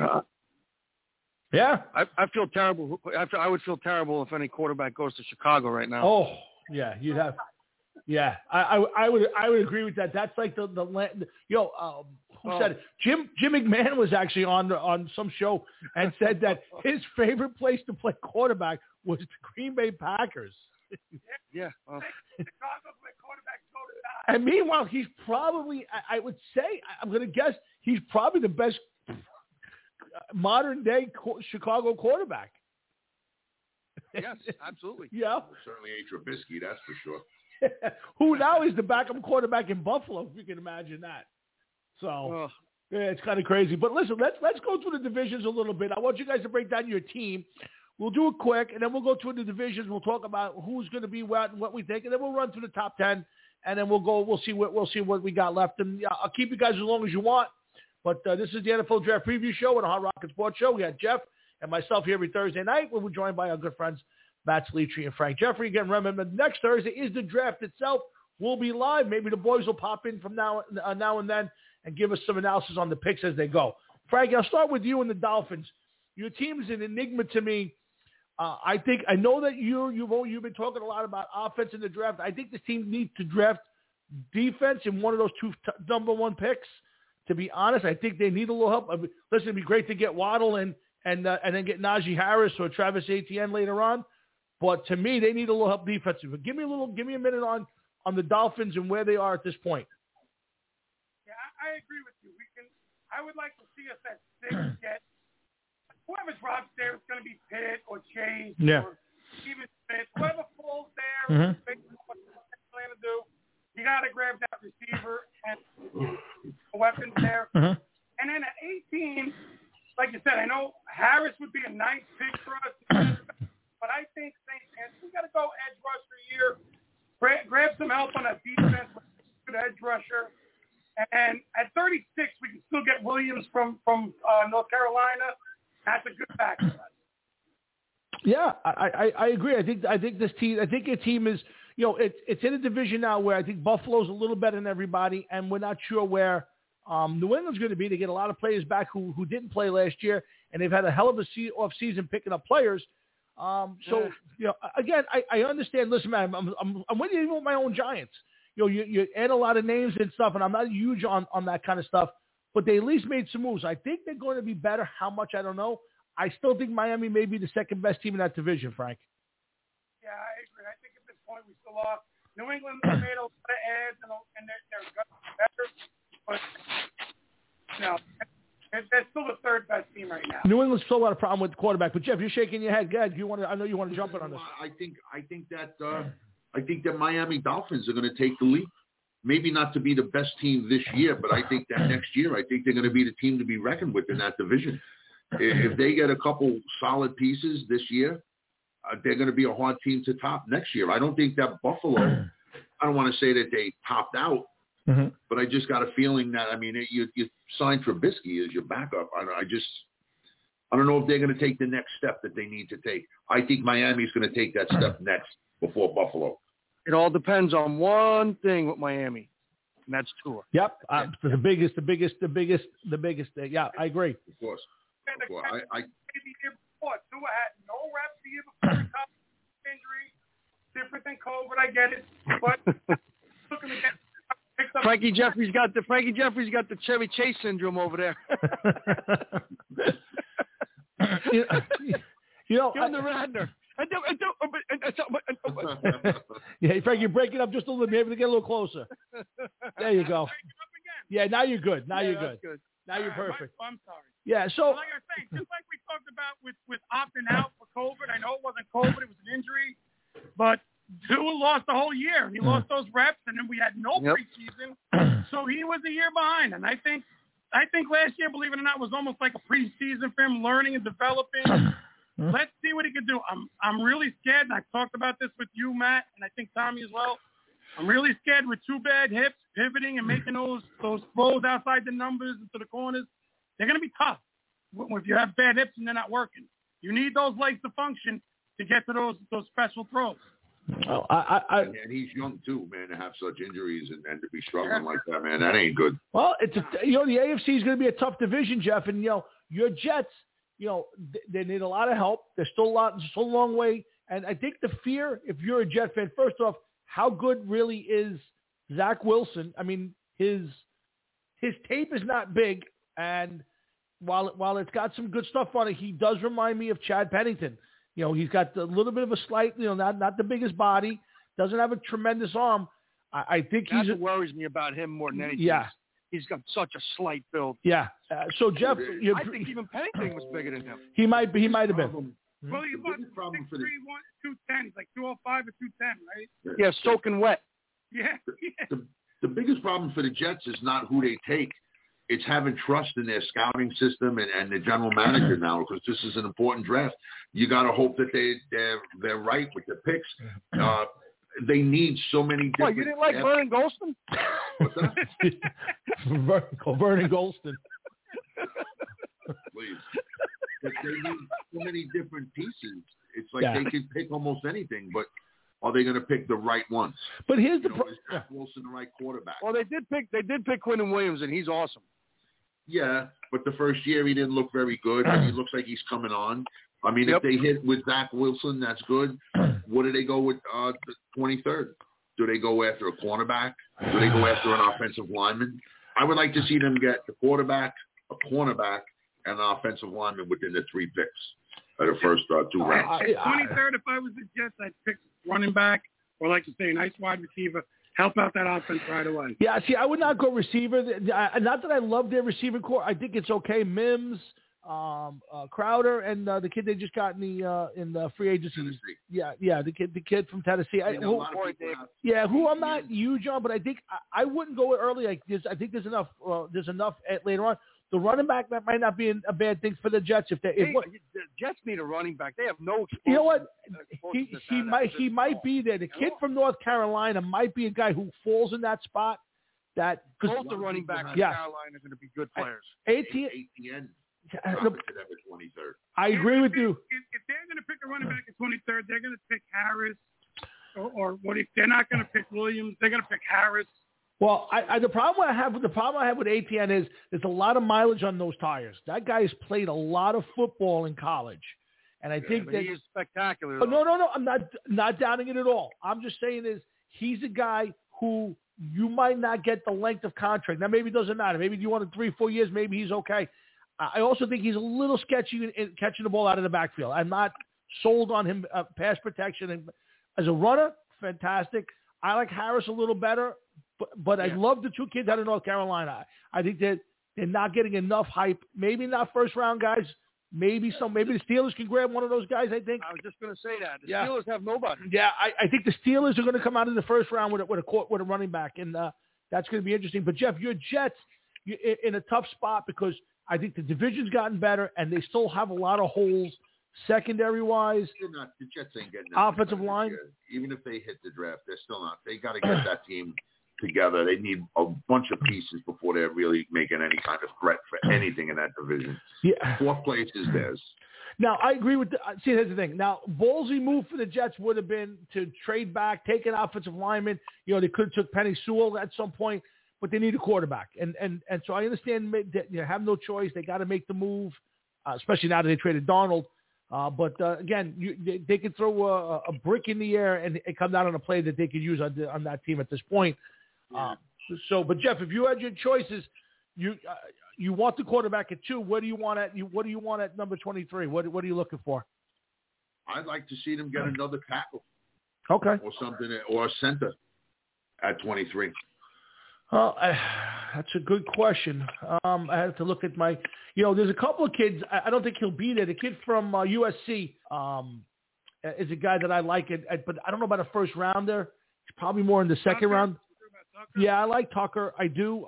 yeah, I feel terrible. I would feel terrible if any quarterback goes to Chicago right now. Oh, yeah, you'd have. Yeah, I would agree with that. That's like the who said it? Jim McMahon was actually on some show and said that his favorite place to play quarterback was the Green Bay Packers. Yeah. Well. And meanwhile, he's probably, I would say, I'm going to guess, he's probably the best modern-day Chicago quarterback. Yes, absolutely. Yeah. Certainly ain't Trubisky, that's for sure. Who now is the backup quarterback in Buffalo, if you can imagine that. So, yeah, it's kind of crazy. But listen, let's go through the divisions a little bit. I want you guys to break down your team. We'll do it quick, and then we'll go through the divisions. We'll talk about who's going to be what and what we think, and then we'll run through the top 10, and then we'll see what we got left. And I'll keep you guys as long as you want. But this is the NFL Draft Preview Show and a Hard Rock Sports Show. We got Jeff and myself here every Thursday night. We're joined by our good friends Matt Salitri and Frank Jeffrey. Again, remember, next Thursday is the draft itself. We'll be live. Maybe the boys will pop in from now and then and give us some analysis on the picks as they go. Frank, I'll start with you and the Dolphins. Your team is an enigma to me. I know that you've been talking a lot about offense in the draft. I think this team needs to draft defense in one of those 2 number 1 picks. To be honest, I think they need a little help. Listen, it'd be great to get Waddle and then get Najee Harris or Travis Etienne later on. But to me, they need a little help defensively. Give me a minute on the Dolphins and where they are at this point. Yeah, I agree with you. I would like to see us at 6 get whoever's Rob there. It's going to be Pitt or Chase or even Smith. Whoever falls there, based on what they're planning to do, you got to grab that receiver and weapons there. And then at 18, like you said, I know Harris would be a nice pick for us. But I think we got to go edge rusher here. Grab some help on that defense with a good edge rusher. And at 36, we can still get Williams from North Carolina. That's a good back for us. Yeah, I agree. I think this team. I think your team is. It's in a division now where I think Buffalo's a little better than everybody, and we're not sure where New England's going to be. They get a lot of players back who didn't play last year, and they've had a hell of a off season picking up players. Again, I understand. Listen, man, I'm with you even with my own Giants. You add a lot of names and stuff, and I'm not huge on that kind of stuff, but they at least made some moves. I think they're going to be better. How much, I don't know. I still think Miami may be the second best team in that division, Frank. Yeah, I agree. I think at this point we still are. New England made a lot of ads, and they're better, but they're still the 3rd best team right now. New England's still got a problem with the quarterback. But Jeff, you're shaking your head. Go ahead. I know you want to jump in on this. I think that Miami Dolphins are going to take the lead. Maybe not to be the best team this year, but I think that next year, I think they're going to be the team to be reckoned with in that division. If they get a couple solid pieces this year, they're going to be a hard team to top next year. I don't think that Buffalo, I don't want to say that they topped out, but I just got a feeling that, I mean, you signed Trubisky as your backup. I don't know if they're going to take the next step that they need to take. I think Miami's going to take that step next before Buffalo. It all depends on one thing with Miami, and that's Tua. Yep, the biggest thing. Yeah, I agree. Of course. Tua had no reps the year before he got injury. Different than COVID, I get it, but looking to get Frankie Jeffrey's got the Chevy Chase syndrome over there. you know, give him the Radner. Yeah, Frank, you're breaking up just a little bit. Maybe to get a little closer. There you go. Yeah, now you're good. Now you're good. Now you're perfect. I'm sorry. Yeah, so like I was saying, just like we talked about with opting out for COVID, I know it wasn't COVID, it was an injury, but Tua lost the whole year. He lost those reps, and then we had no preseason, so he was a year behind. And I think last year, believe it or not, was almost like a preseason for him, learning and developing. Let's see what he can do. I'm really scared, and I've talked about this with you, Matt, and I think Tommy as well. I'm really scared with two bad hips, pivoting and making those throws outside the numbers into the corners. They're going to be tough if you have bad hips and they're not working. You need those legs to function to get to those special throws. Oh, and he's young too, man, to have such injuries and to be struggling like that, man, that ain't good. Well, the AFC is going to be a tough division, Jeff, and your Jets, they need a lot of help. There's still a long way, and I think the fear, if you're a Jet fan, first off, how good really is Zach Wilson? I mean, his tape is not big, and while it's got some good stuff on it, he does remind me of Chad Pennington. He's got a little bit of a slight, not the biggest body, doesn't have a tremendous arm. I think that's what worries me about him more than anything. Yeah. He's got such a slight build. Yeah. So, Jeff, I think even Pennington was bigger than him. He might have been. Well, he's about 6'3", 210. He's like 205 or 210, right? Yeah, soaking wet. Yeah. The biggest problem for the Jets is not who they take. It's having trust in their scouting system and the general manager now, because this is an important draft. You got to hope that they're right with the picks. They need so many different... What, you didn't like Vernon Golston? What's that? Vernon Golston. Please. But they need so many different pieces. It's like they can pick almost anything, but are they going to pick the right ones? But here's the is Zach Wilson the right quarterback? Well, they did pick Quinton Williams, and he's awesome. Yeah, but the first year he didn't look very good, and he looks like he's coming on. I mean, if they hit with Zach Wilson, that's good. What do they go with the 23rd? Do they go after a cornerback? Do they go after an offensive lineman? I would like to see them get the quarterback, a cornerback, and an offensive lineman within the 3 picks of the first 2 rounds. 23rd, if I was the Jets, I'd pick running back, or like you say, a nice wide receiver. Help out that offense right away. Yeah, see, I would not go receiver. Not that I love their receiver core. I think it's okay. Mims, Crowder, and the kid they just got in the free agency. Tennessee. Yeah, the kid from Tennessee. Who I'm not huge on, but I think I wouldn't go early like this. I think there's enough. There's enough later on. The running back, that might not be a bad thing for the Jets. The Jets need a running back. They have no exposure. You know what? He might be there. The kid from North Carolina might be a guy who falls in that spot. Both the running backs in Carolina are going to be good players. ATN. I agree with you. If they're going to pick a running back at 23rd, they're going to pick Harris. Or what if they're not going to pick Williams? They're going to pick Harris. Well, the problem I have with ATN is there's a lot of mileage on those tires. That guy has played a lot of football in college, and I think that he is spectacular. Oh, no, I'm not doubting it at all. I'm just saying he's a guy who you might not get the length of contract. Now maybe it doesn't matter. Maybe you want 3-4 years. Maybe he's okay. I also think he's a little sketchy in catching the ball out of the backfield. I'm not sold on him pass protection, and as a runner, fantastic. I like Harris a little better. But I love the 2 kids out of North Carolina. I think that they're not getting enough hype. Maybe not first-round guys. Maybe the Steelers can grab one of those guys, I think. I was just going to say that. The Steelers have nobody. Yeah, I think the Steelers are going to come out in the first round with a running back, and that's going to be interesting. But, Jeff, your Jets in a tough spot because I think the division's gotten better, and they still have a lot of holes Secondary-wise, the Jets ain't getting offensive line. Even if they hit the draft, they're still not. They got to get that team together. They need a bunch of pieces before they're really making any kind of threat for anything in that division. Yeah. Fourth place is theirs. Now, I agree with see, here's the thing. Now, ballsy move for the Jets would have been to trade back, take an offensive lineman. You know, they could have took Penei Sewell at some point, but they need a quarterback. And so I understand that you have no choice. They got to make the move, especially now that they traded Darnold. But again, they could throw a brick in the air and it come down on a play that they could use on that team at this point. But Jeff, if you had your choices, you want the quarterback at 2. What do you want at number 23? What are you looking for? I'd like to see them get another tackle. Okay. Or something, or a center at 23. Well, that's a good question. I have to look at my, there's a couple of kids. I don't think he'll be there. The kid from USC is a guy that I like, but I don't know about a first rounder. He's probably more in the second round. Yeah, I like Tucker. I do.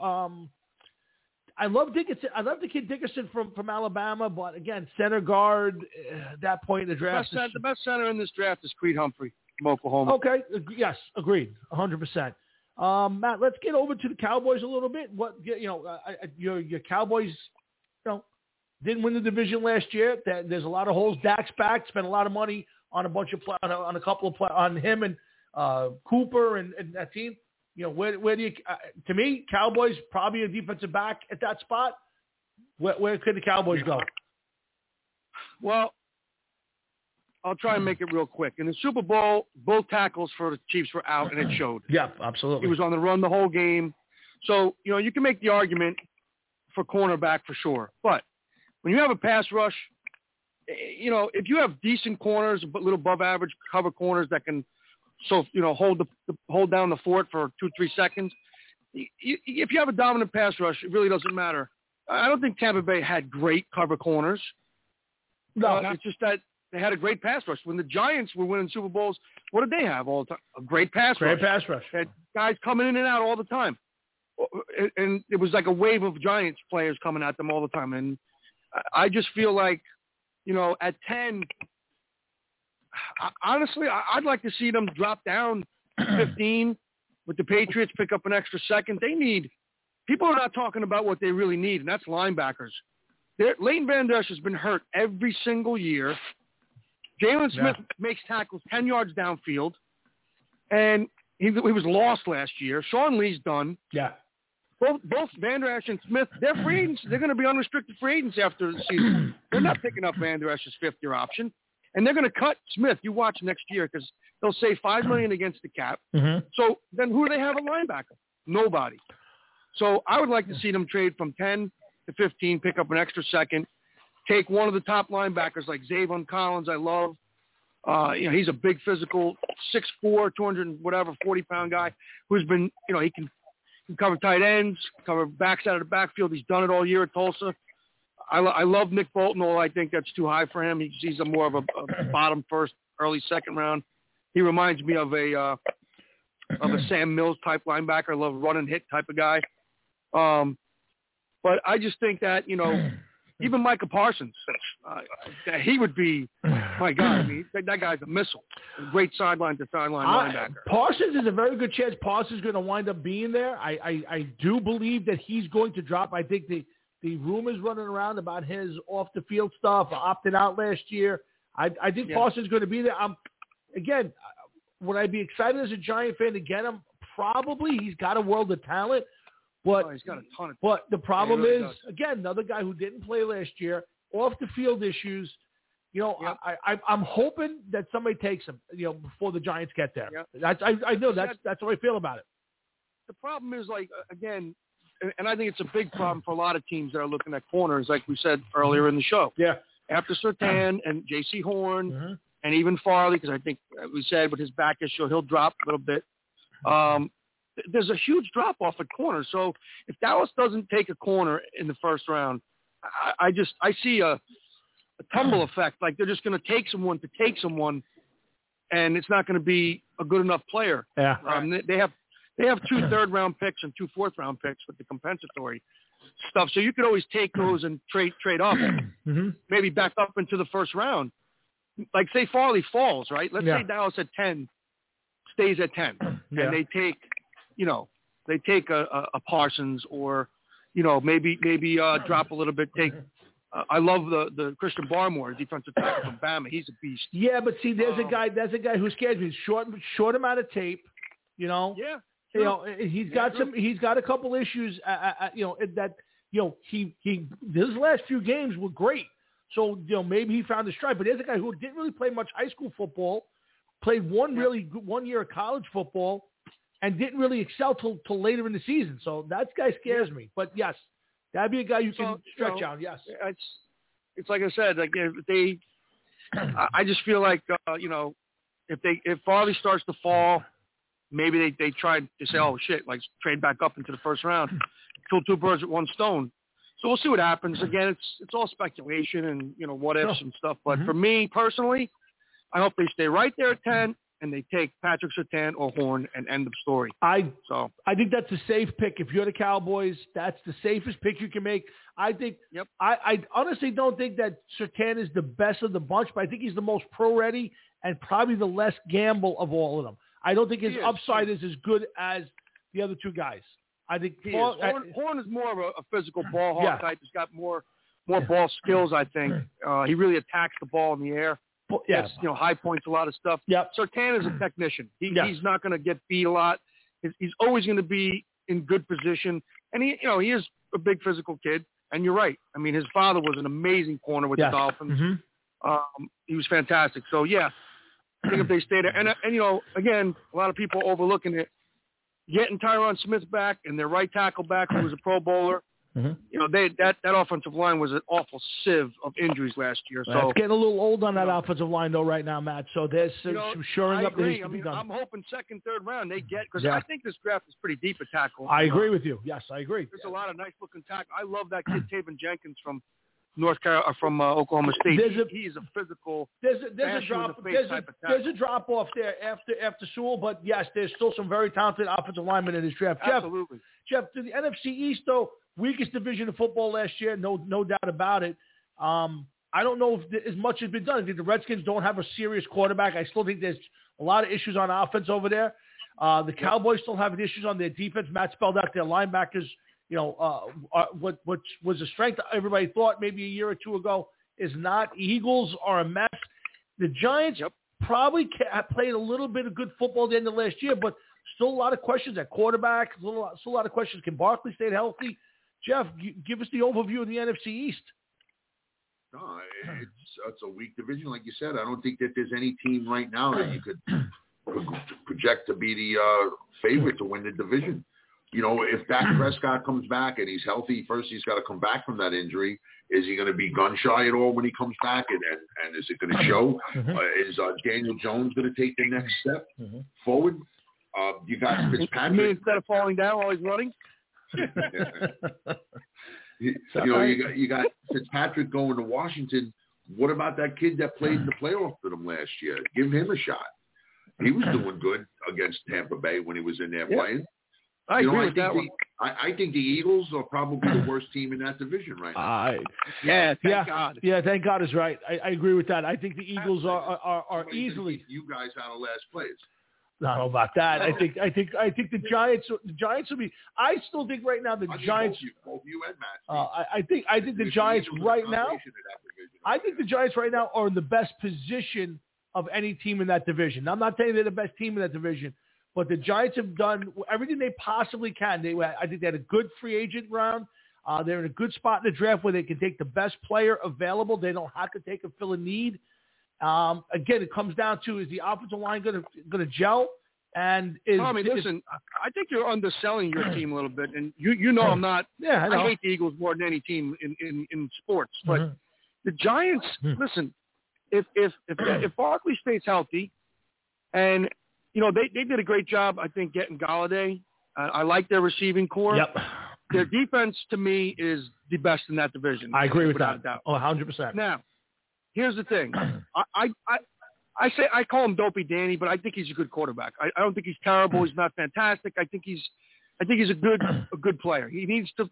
I love Dickinson. I love the kid Dickinson from Alabama, but again, center guard at that point in the draft. The best center in this draft is Creed Humphrey from Oklahoma. Okay. Yes, agreed. 100%. Matt, let's get over to the Cowboys a little bit. Your Cowboys, didn't win the division last year. There's a lot of holes. Dak's back. Spent a lot of money on a couple of on him and Cooper and that team. Where do you? To me, Cowboys probably a defensive back at that spot. Where could the Cowboys go? Well, I'll try and make it real quick. In the Super Bowl, both tackles for the Chiefs were out, and it showed. Yeah, absolutely. He was on the run the whole game. So, you can make the argument for cornerback for sure. But when you have a pass rush, if you have decent corners, a little above average cover corners that can hold down the fort for 2-3 seconds. If you have a dominant pass rush, it really doesn't matter. I don't think Tampa Bay had great cover corners. No, it's just that they had a great pass rush. When the Giants were winning Super Bowls, what did they have all the time? A great pass rush. Great pass rush. They had guys coming in and out all the time. And it was like a wave of Giants players coming at them all the time. And I just feel like, at 10, honestly, I'd like to see them drop down 15 with the Patriots, pick up an extra second. People are not talking about what they really need, and that's linebackers. Leighton Van Der Esch has been hurt every single year. Jalen Smith makes tackles 10 yards downfield, and he was lost last year. Sean Lee's done. Yeah. Both Van Der Esch and Smith, they're free agents. They're going to be unrestricted free agents after the season. They're not picking up Van Der Esch's fifth-year option. And they're going to cut Smith. You watch next year because they'll save $5 million against the cap. Mm-hmm. So then who do they have at linebacker? Nobody. So I would like to see them trade from 10 to 15, pick up an extra second, take one of the top linebackers like Zavon Collins. I love. He's a big physical 6'4", 40-pound guy who's been, he can cover tight ends, cover backs out of the backfield. He's done it all year at Tulsa. I love Nick Bolton, although I think that's too high for him. He's more of a bottom first, early second round. He reminds me of a Sam Mills type linebacker. I love run and hit type of guy. But I just think that, even Micah Parsons, he would be, my God, I mean, that guy's a missile. A great sideline-to-sideline linebacker. Parsons is a very good chance Parsons is going to wind up being there. I do believe that he's going to drop. I think the rumors running around about his off-the-field stuff, opted out last year. I think Parsons is going to be there. Again, would I be excited as a Giant fan to get him? Probably. He's got a world of talent. But, he's got a ton of. But the problem is, again, another guy who didn't play last year, off the field issues. I'm hoping that somebody takes him, before the Giants get there. Yep. I know that's how I feel about it. The problem is, again, and I think it's a big problem for a lot of teams that are looking at corners, like we said earlier in the show. Yeah. After Surtain and J.C. Horn and even Farley, because I think we said with his back issue he'll drop a little bit. There's a huge drop-off at corner. So if Dallas doesn't take a corner in the first round, I see a tumble effect. Like they're just going to take someone, and it's not going to be a good enough player. Yeah. They have 2 third-round picks and 2 fourth-round picks with the compensatory stuff. So you could always take those and trade up, maybe back up into the first round. like say Farley falls, right? Let's say Dallas at 10 stays at 10, and they take, they take a Parsons or, maybe drop a little bit. Take. I love the Christian Barmore, defensive tackle from Bama. He's a beast. Yeah, but see, there's a guy who scares me. Short amount of tape, Yeah. He's got he's got a couple issues. His last few games were great. So maybe he found his stride. But there's a guy who didn't really play much high school football, played one year of college football, and didn't really excel till later in the season. So that guy scares me. But yes. That'd be a guy you can stretch out. Yes, it's like I said. Like if they, I just feel like if Farley starts to fall, maybe they try to say, oh shit, like trade back up into the first round, kill two birds with one stone. So we'll see what happens. Again, it's all speculation and what ifs and stuff. But for me personally, I hope they stay right there at 10. And they take Patrick Surtain or Horn and end of story. I think that's a safe pick. If you're the Cowboys, that's the safest pick you can make. I think. Yep. I honestly don't think that Surtain is the best of the bunch, but I think he's the most pro-ready and probably the less gamble of all of them. I don't think his upside is as good as the other two guys. I think Horn is more of a physical ball hawk type. He's got more ball skills. I think he really attacks the ball in the air. Yes, high points, a lot of stuff. Yep. Surtain is a technician. He's not going to get beat a lot. He's always going to be in good position, and he is a big physical kid. And you're right. I mean, his father was an amazing corner with the Dolphins. He was fantastic. So I think if they stay there, and again, a lot of people are overlooking it. Getting Tyron Smith back and their right tackle back, who was a Pro Bowler. That offensive line was an awful sieve of injuries last year. So it's getting a little old on that offensive line, though, right now, Matt. So there's some shoring up that needs to be done. I'm hoping second, third round they get because I think this draft is pretty deep at tackle. I agree with you. Yes, I agree. There's a lot of nice looking tackle. I love that kid Taven Jenkins from Oklahoma State. He's a physical. There's a drop off there after Sewell, but yes, there's still some very talented offensive linemen in this draft. Absolutely. Jeff, to the NFC East though. Weakest division of football last year, no doubt about it. I don't know if as much has been done. I think the Redskins don't have a serious quarterback. I still think there's a lot of issues on offense over there. The Cowboys still have issues on their defense. Matt spelled out their linebackers. What was a strength everybody thought maybe a year or two ago is not. Eagles are a mess. The Giants probably played a little bit of good football at the end of last year, but still a lot of questions at quarterback. Still a lot of questions. Can Barkley stay healthy? Jeff, give us the overview of the NFC East. No, it's a weak division, like you said. I don't think that there's any team right now that you could project to be the favorite to win the division. If Dak Prescott comes back and he's healthy, first he's got to come back from that injury. Is he going to be gun shy at all when he comes back? And is it going to show? Is Daniel Jones going to take the next step forward? You got Fitzpatrick. You mean instead of falling down while he's running? You got Fitzpatrick going to Washington. What about that kid that played in the playoffs for them last year? Give him a shot. He was doing good against Tampa Bay when he was in there playing. I agree with that one. I think the Eagles are probably the worst team in that division right now. Thank God. Yeah, thank God is right. I agree with that. I think the Eagles are easily you guys out of last place. I don't know about that. I think the Giants will be. I still think right now the Giants. Both you and Matt. I think the Giants right now. I think the Giants right now are in the best position of any team in that division. Now, I'm not saying they're the best team in that division, but the Giants have done everything they possibly can. I think they had a good free agent round. They're in a good spot in the draft where they can take the best player available. They don't have to take and fill a need. Again, it comes down to, is the offensive line going to gel? And listen, I think you're underselling your team a little bit, and you know I'm not. Yeah, I hate the Eagles more than any team in sports, but the Giants. Listen, if Barkley stays healthy, and they did a great job, I think, getting Galladay. I like their receiving core. Yep. Their defense, to me, is the best in that division. I agree with that. Oh, 100%. Now, here's the thing. I call him Dopey Danny, but I think he's a good quarterback. I don't think he's terrible. He's not fantastic. I think he's a good player. He needs the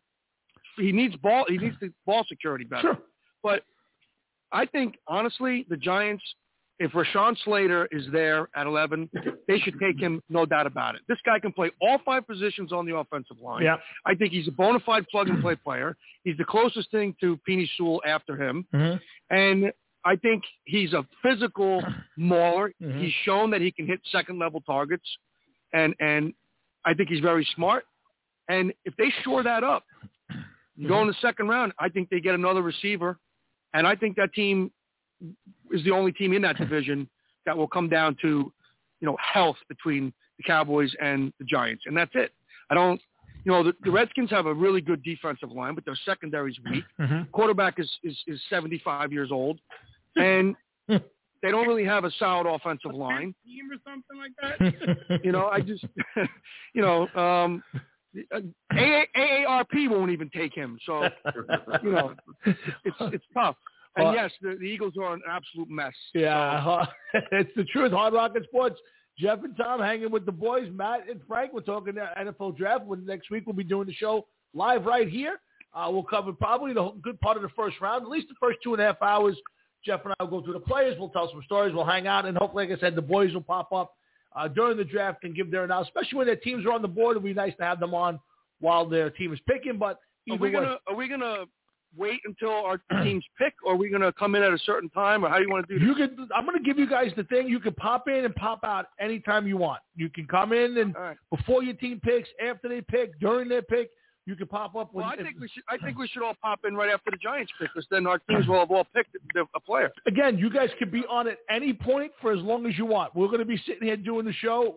ball security better. Sure. But I think honestly, the Giants if Rashawn Slater is there at 11, they should take him, no doubt about it. This guy can play all 5 positions on the offensive line. Yep. I think he's a bona fide plug-and-play player. He's the closest thing to Penei Sewell after him. Mm-hmm. And I think he's a physical mauler. Mm-hmm. He's shown that he can hit second-level targets. And I think he's very smart. And if they shore that up, you go in the second round, I think they get another receiver. And I think that team is the only team in that division that will come down to, health between the Cowboys and the Giants. And that's it. The Redskins have a really good defensive line, but their secondary is weak. Mm-hmm. Quarterback is 75 years old. And they don't really have a solid offensive line. Team or something like that? I just, AARP won't even take him. So, it's tough. And yes, the Eagles are an absolute mess. Yeah, so. It's the truth. Hard Rock and Sports. Jeff and Tom hanging with the boys. Matt and Frank, we're talking NFL draft. Next week we'll be doing the show live right here. We'll cover probably the good part of the first round, at least the first 2.5 hours. Jeff and I will go through the players. We'll tell some stories. We'll hang out. And hopefully, like I said, the boys will pop up during the draft and give their analysis, especially when their teams are on the board. It'll be nice to have them on while their team is picking. But are we gonna wait until our teams pick, or are we gonna come in at a certain time, or how do you want to do this? I'm gonna give you guys the thing. You can pop in and pop out anytime you want. You can come in and before your team picks, after they pick, during their pick, you can pop up. I think we should all pop in right after the Giants pick, because then our teams will have all picked a player. Again, you guys can be on at any point for as long as you want. We're going to be sitting here doing the show.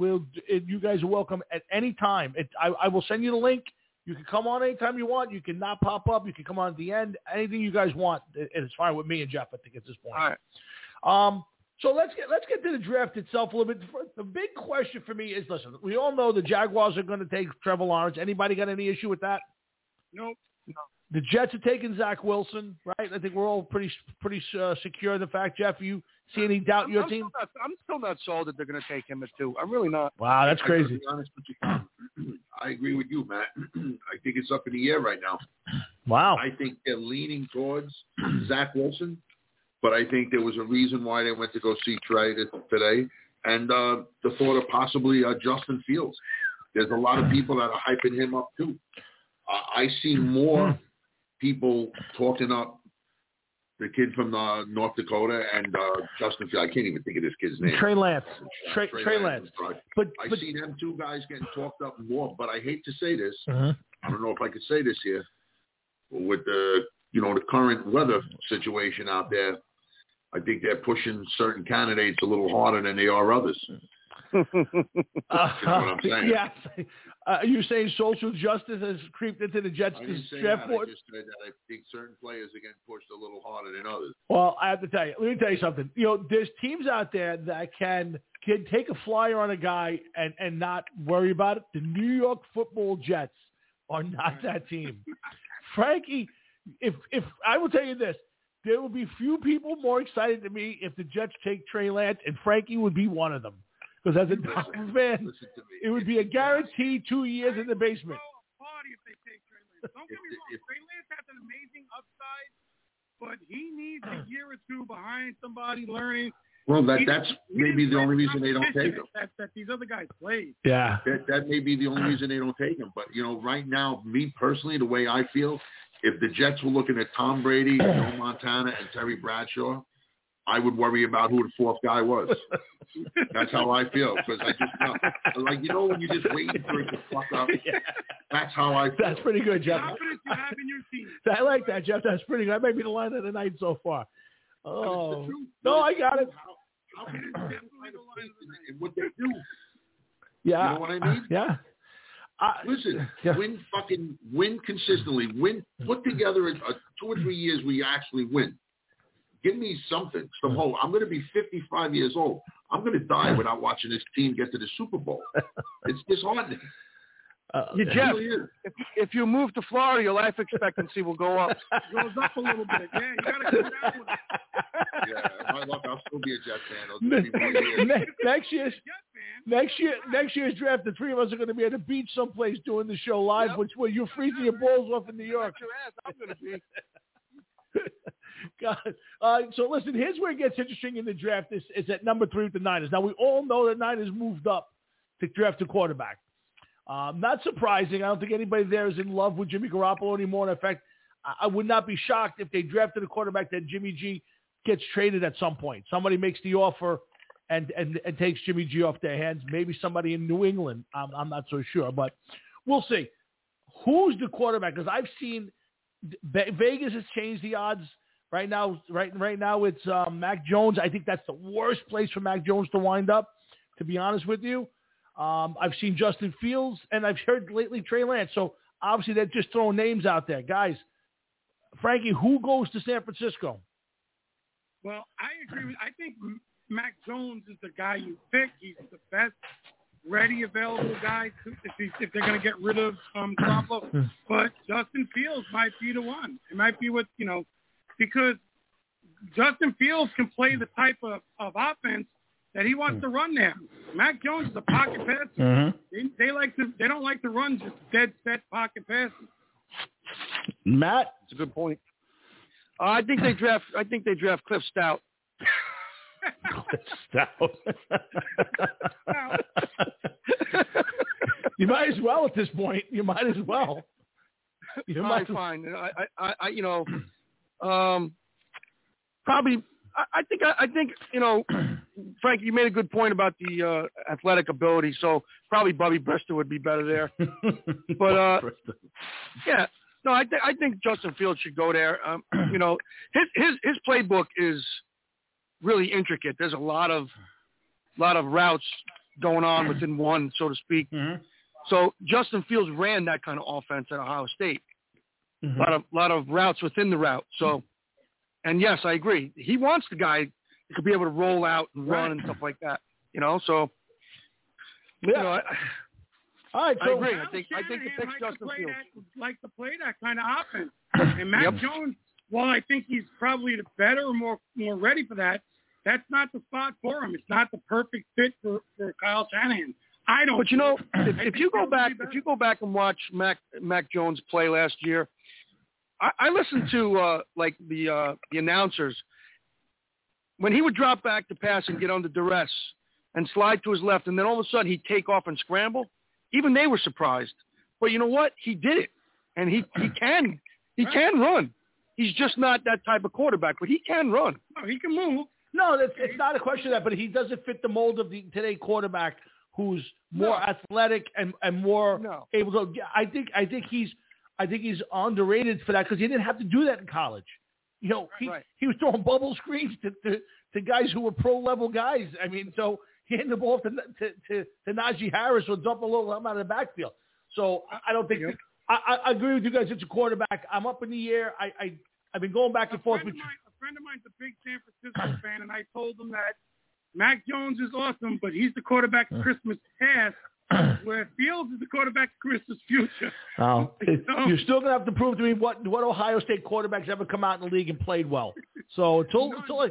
You guys are welcome at any time. I will send you the link. You can come on anytime you want. You can not pop up. You can come on at the end. Anything you guys want, it's fine with me and Jeff, I think, at this point. All right. So let's get to the draft itself a little bit. The big question for me is, listen, we all know the Jaguars are going to take Trevor Lawrence. Anybody got any issue with that? Nope. No. The Jets are taking Zach Wilson, right? I think we're all pretty secure in the fact. Jeff, you see any doubt in your team? I'm still not sold that they're going to take him at 2. I'm really not. Wow, that's crazy. To be honest with you, I agree with you, Matt. I think it's up in the air right now. Wow. I think they're leaning towards Zach Wilson, but I think there was a reason why they went to go see Trey today, and the thought of possibly Justin Fields. There's a lot of people that are hyping him up too. I see more people talking up the kid from North Dakota and Justin Fields. I can't even think of this kid's name. Trey Lance. Trey Lance. But I see them 2 guys getting talked up more. But I hate to say this. I don't know if I could say this here. With the current weather situation out there, I think they're pushing certain candidates a little harder than they are others. That's what I'm saying. Yes. Are you saying social justice has creeped into the Jets draft board? I just said that I think certain players are getting pushed a little harder than others. Well, I have to tell you. Let me tell you something. There's teams out there that can take a flyer on a guy and not worry about it. The New York Football Jets are not that team. Frankie, if I will tell you this, there will be few people more excited than me if the Jets take Trey Lance, and Frankie would be one of them. Because as a Dolphins fan, it would be a guaranteed 2 years in the basement. If they take Trey Lance. Don't get me wrong, Trey Lance has an amazing upside, but he needs a year or 2 behind somebody learning. Well, that's maybe the only reason they don't take him. That these other guys played. Yeah. That may be the only reason they don't take him. But, right now, me personally, the way I feel, if the Jets were looking at Tom Brady, Joe Montana, and Terry Bradshaw, I would worry about who the 4th guy was. That's how I feel. Because I just know, when you're just waiting for it to fuck up. Yeah. That's how I feel. That's pretty good, Jeff. Confidence you have in your team. I like that, Jeff. That's pretty good. That may be the line of the night so far. Oh, no, I got it. How can it in what they do? Yeah. You know what I mean? Yeah. Listen, win consistently. Put together 2 or 3 years where you actually win. Give me something. Some hope. I'm going to be 55 years old. I'm going to die without watching this team get to the Super Bowl. It's disheartening. Jeff, if you move to Florida, your life expectancy will go up. It goes up a little bit. Yeah, you got to go down with it. Yeah, my luck, I'll still be a Jet fan. Next year's draft, the 3 of us are going to be at a beach someplace doing the show live, where you're freezing your balls off in New York. I'm going to be. God. So listen, here's where it gets interesting in the draft is at number 3 with the Niners. Now, we all know that Niners moved up to draft a quarterback. Not surprising. I don't think anybody there is in love with Jimmy Garoppolo anymore. In fact, I would not be shocked if they drafted a quarterback that Jimmy G gets traded at some point. Somebody makes the offer and takes Jimmy G off their hands. Maybe somebody in New England. I'm not so sure, but we'll see. Who's the quarterback? Because I've seen Vegas has changed the odds. Right now it's Mac Jones. I think that's the worst place for Mac Jones to wind up, to be honest with you. I've seen Justin Fields, and I've heard lately Trey Lance. So obviously they're just throwing names out there. Guys, Frankie, who goes to San Francisco? Well, I agree. I think Mac Jones is the guy you pick. He's the best ready, available guy if they're going to get rid of Garoppolo. But Justin Fields might be the one. It might be because Justin Fields can play the type of offense that he wants to run there. Mac Jones is a pocket passer. Mm-hmm. They don't like to run just dead set pocket passes. Matt, that's a good point. I think they draft Cliff Stout. Stout. You might as well at this point. You might as well. Fine. Probably. I think Frank, you made a good point about the athletic ability. So probably Bubby Brister would be better there. But yeah. No, I think Justin Fields should go there. His playbook is really intricate. There's a lot of routes going on within one, so to speak. Mm-hmm. So Justin Fields ran that kind of offense at Ohio State. Mm-hmm. A lot of routes within the route. So, and yes, I agree. He wants the guy that could be able to roll out and run and stuff like that. So yeah. All right, so I agree. I think the pick's Justin Fields. Like to play that kind of offense. And Mac Jones, while I think he's probably the better or more ready for that, that's not the spot for him. It's not the perfect fit for Kyle Shanahan. I don't. But if you go back and watch Mac Jones play last year, I listened to the announcers when he would drop back to pass and get under duress and slide to his left, and then all of a sudden he'd take off and scramble. Even they were surprised. But you know what? He did it, and he can run. He's just not that type of quarterback, but he can run. Oh, he can move. No, it's not a question of that, but he doesn't fit the mold of the today quarterback who's more athletic and more able to. I think he's underrated for that because he didn't have to do that in college. He was throwing bubble screens to guys who were pro level guys. I mean, so he handed the ball to Najee Harris or dump a little out of the backfield. So I don't think I agree with you guys. It's a quarterback. I'm up in the air. I've been going back and forth. A friend of mine's a big San Francisco fan, and I told him that Mac Jones is awesome, but he's the quarterback of Christmas past, where Fields is the quarterback of Christmas future. Oh, you're still gonna have to prove to me what Ohio State quarterbacks ever come out in the league and played well. So until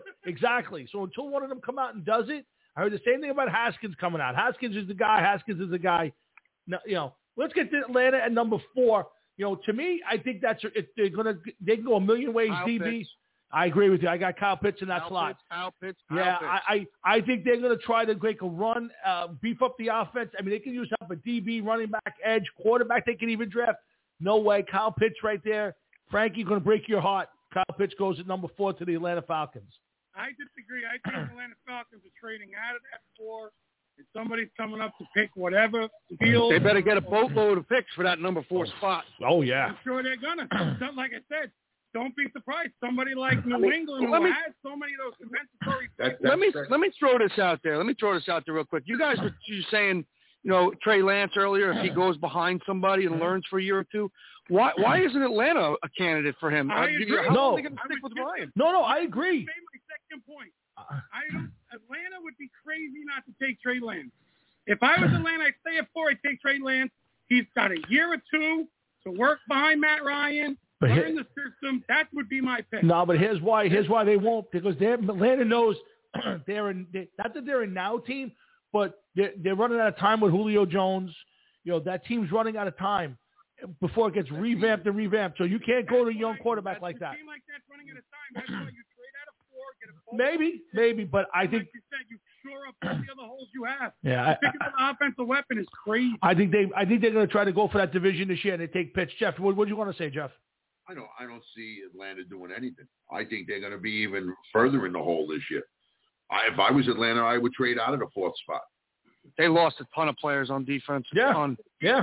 one of them come out and does it, I heard the same thing about Haskins coming out. Haskins is the guy. Now, let's get to Atlanta at number 4. To me, I think they can go a million ways. Kyle DB. Pitts. I agree with you. I got Kyle Pitts in that slot. Kyle Pitts. I think they're going to try to make a run, beef up the offense. I mean, they can use help a DB, running back, edge, quarterback. They can even draft. No way. Kyle Pitts right there. Frankie, going to break your heart. Kyle Pitts goes at number 4 to the Atlanta Falcons. I disagree. I think the Atlanta Falcons are trading out of that 4. If somebody's coming up to pick whatever field, they better get a boatload of picks for that number 4 spot. Oh, yeah. I'm sure they're going to. Like I said, don't be surprised. Somebody like New England who has so many of those compensatory picks. Let me throw this out there. Real quick. You guys were saying, Trey Lance earlier, if he goes behind somebody and learns for a year or two, why isn't Atlanta a candidate for him? I agree. How are they going to stick with Ryan? No, I agree. My second point. Atlanta would be crazy not to take Trey Lance. If I was Atlanta, I'd stay at 4. I'd take Trey Lance. He's got a year or 2 to work behind Matt Ryan, learn the system. That would be my pick. No, but here's why they won't, because Atlanta knows not that they're a now team, but they're running out of time with Julio Jones. That team's running out of time before it gets revamped. So you can't go to a young quarterback like that. A team like that's running That's why you trade out of 4, get a maybe, but I think like you said, you shore up all the other holes you have. Yeah, picking up an offensive weapon is crazy. I think they're going to try to go for that division this year, and they take Pitts. Jeff, what do you want to say, Jeff? I don't see Atlanta doing anything. I think they're going to be even further in the hole this year. If I was Atlanta, I would trade out of the 4th spot. They lost a ton of players on defense. Yeah.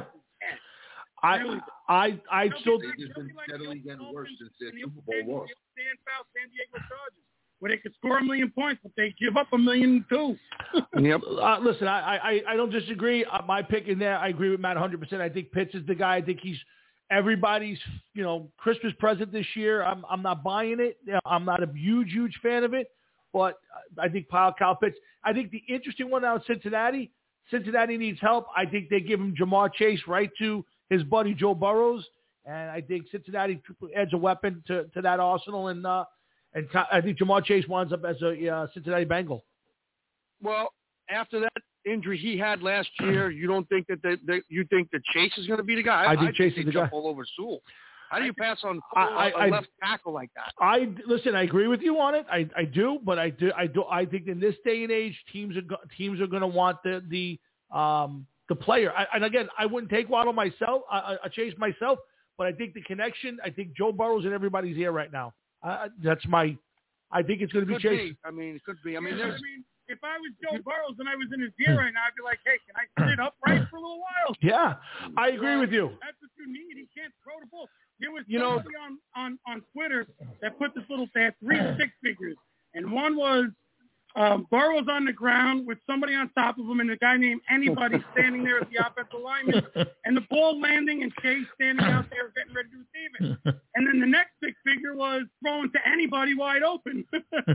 I still. They've just been steadily getting worse since their Super Bowl loss. San Diego Chargers, where they could score 1 million points, but they give up 1 million too. Yep. Listen, I don't disagree. My pick in there, I agree with Matt 100%. I think Pitts is the guy. I think he's everybody's Christmas present this year. I'm not buying it. I'm not a huge fan of it, but I think Kyle Pitts. I think the interesting one now is Cincinnati. Cincinnati needs help. I think they give him Jamar Chase right to his buddy Joe Burrows, and I think Cincinnati adds a weapon to that arsenal, and I think Jamar Chase winds up as a Cincinnati Bengal. Well, after that injury he had last year, you don't think that you think that Chase is going to be the guy? I think Chase is the guy. All over Sewell. How do you pass on a left tackle like that? I agree with you on it. I do, but I think in this day and age, teams are going to want the player. And again, I wouldn't take Waddle myself, a Chase myself, but I think the connection. I think Joe Burrow's in everybody's ear right now. I think it's going to be Chase. I mean, it could be. If I was Joe Burrows and I was in his ear right now, I'd be like, hey, can I sit upright for a little while? Yeah, I agree with you. That's what you need. He can't throw the ball. There was somebody on Twitter that put this little, they had 3 stick figures. And one was Burrows on the ground with somebody on top of him and a guy named Anybody standing there at the offensive lineman. And the ball landing and Chase standing out there getting ready to receive it. And then the next stick figure was throwing to anybody wide open.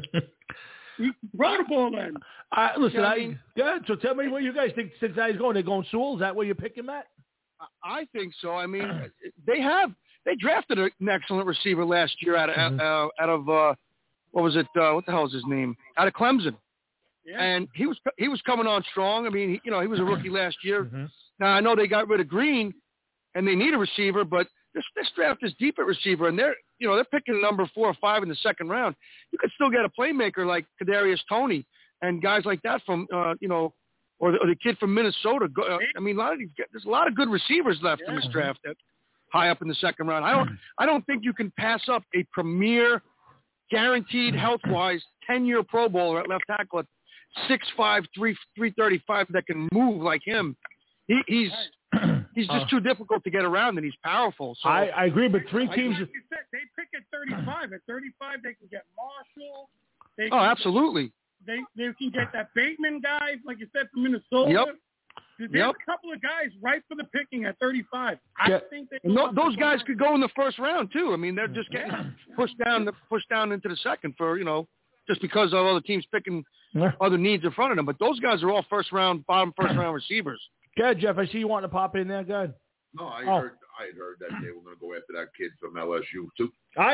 Throw the ball then. Good. So tell me what you guys think Cincinnati's going. They're going Sewell? Is that where you're picking, Matt? I think so. I mean, they drafted an excellent receiver last year out of what was it? What the hell is his name? Out of Clemson. Yeah. And he was coming on strong. I mean, he was a rookie last year. Mm-hmm. Now I know they got rid of Green, and they need a receiver, but this draft is deep at receiver, and they're picking number 4 or 5 in the second round. You could still get a playmaker like Kadarius Toney and guys like that from or the kid from Minnesota. I mean, there's a lot of good receivers left in this draft that high up in the second round. I don't think you can pass up a premier, guaranteed health-wise 10-year Pro Bowler at left tackle at 6'5", 335 that can move like him. He's just too difficult to get around, and he's powerful. So I agree, but 3 teams. Like you said, they pick at 35. At 35, they can get Marshall. Absolutely. They can get that Bateman guy, like you said, from Minnesota. Yep. There's a couple of guys right for the picking at 35. I think those guys could go in the first round too. I mean, they're just getting pushed down into the second for just because of other teams picking other needs in front of them. But those guys are all bottom first round receivers. Go ahead, Jeff. I see you wanting to pop in there. Go ahead. No, I had heard that they were going to go after that kid from LSU too.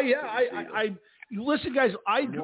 Listen, guys.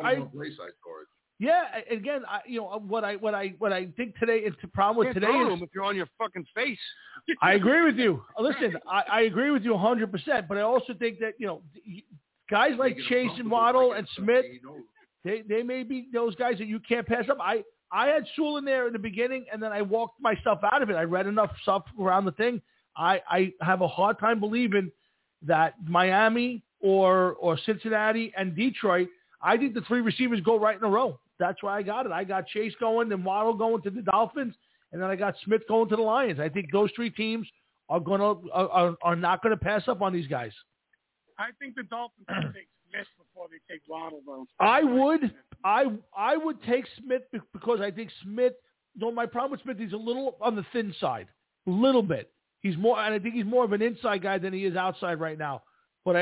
Yeah, again, what I think today is the problem with today is if you're on your fucking face. I agree with you. Listen, I agree with you 100%, but I also think that guys like Chase and Waddle and Smith, they may be those guys that you can't pass up. I had Sewell in there in the beginning, and then I walked myself out of it. I read enough stuff around the thing. I have a hard time believing that Miami or Cincinnati and Detroit, I think the 3 receivers go right in a row. That's why I got it. I got Chase going, then Waddle going to the Dolphins, and then I got Smith going to the Lions. I think those 3 teams are not going to pass up on these guys. I think the Dolphins will take Smith before they take Waddle, though. I would take Smith because I think Smith. No, my problem with Smith, he's a little on the thin side, a little bit. He's more, and I think he's more of an inside guy than he is outside right now. But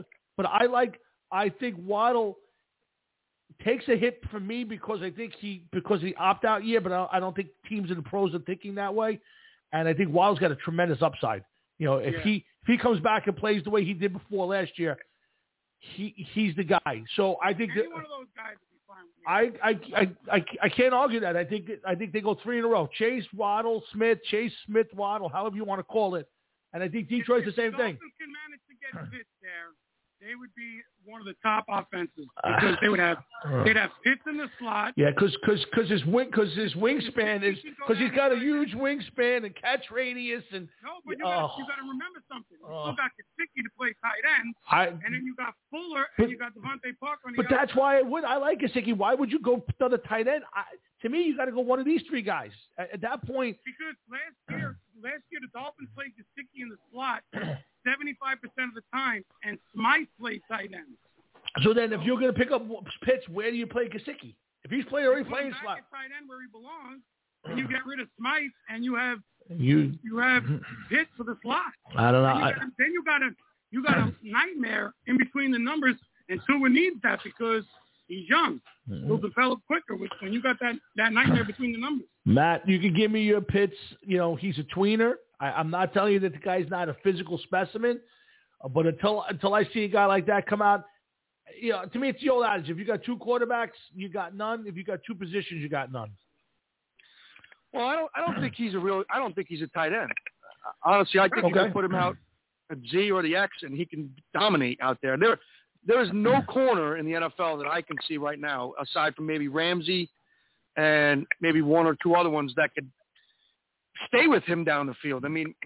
I think Waddle takes a hit for me because the opt-out year, but I don't think teams and the pros are thinking that way. And I think Waddle's got a tremendous upside. If he comes back and plays the way he did before last year, he's the guy. So I think one of those guys would be fine. I can't argue that. I think they go 3 in a row: Chase, Waddle, Smith, Chase, Smith, Waddle, however you want to call it. And I think Detroit's the same thing. If the Dolphins can manage to get Pitts there, they would be one of the top offenses because they'd have Pitts in the slot. Yeah, because his wingspan is because he's got a huge wingspan and catch radius and. No, but you got to remember something. You still got Gesicki to play tight end, and then you got Fuller and you got Devontae Parker. But that's why I like Gesicki. Why would you go to the tight end? To me, you got to go one of these three guys at that point. Because last year the Dolphins played Gesicki in the slot 75% of the time, and Smythe played tight end. So then, if you're going to pick up Pitts, where do you play Gesicki? If he's already playing slot, tight end where he belongs, and you get rid of Smythe, and you have Pitts for the slot. I don't know. Then you got a nightmare in between the numbers, and Tua needs that because he's young. He'll develop quicker when you got that nightmare between the numbers. Matt, you can give me your Pitts. He's a tweener. I'm not telling you that the guy's not a physical specimen, but until I see a guy like that come out, to me it's the old adage: if you got two quarterbacks, you got none. If you got two positions, you got none. Well, I don't think he's a tight end. Honestly, I think you can put him out at Z or the X, and he can dominate out there. There is no corner in the NFL that I can see right now, aside from maybe Ramsey and maybe one or two other ones that could stay with him down the field. I mean,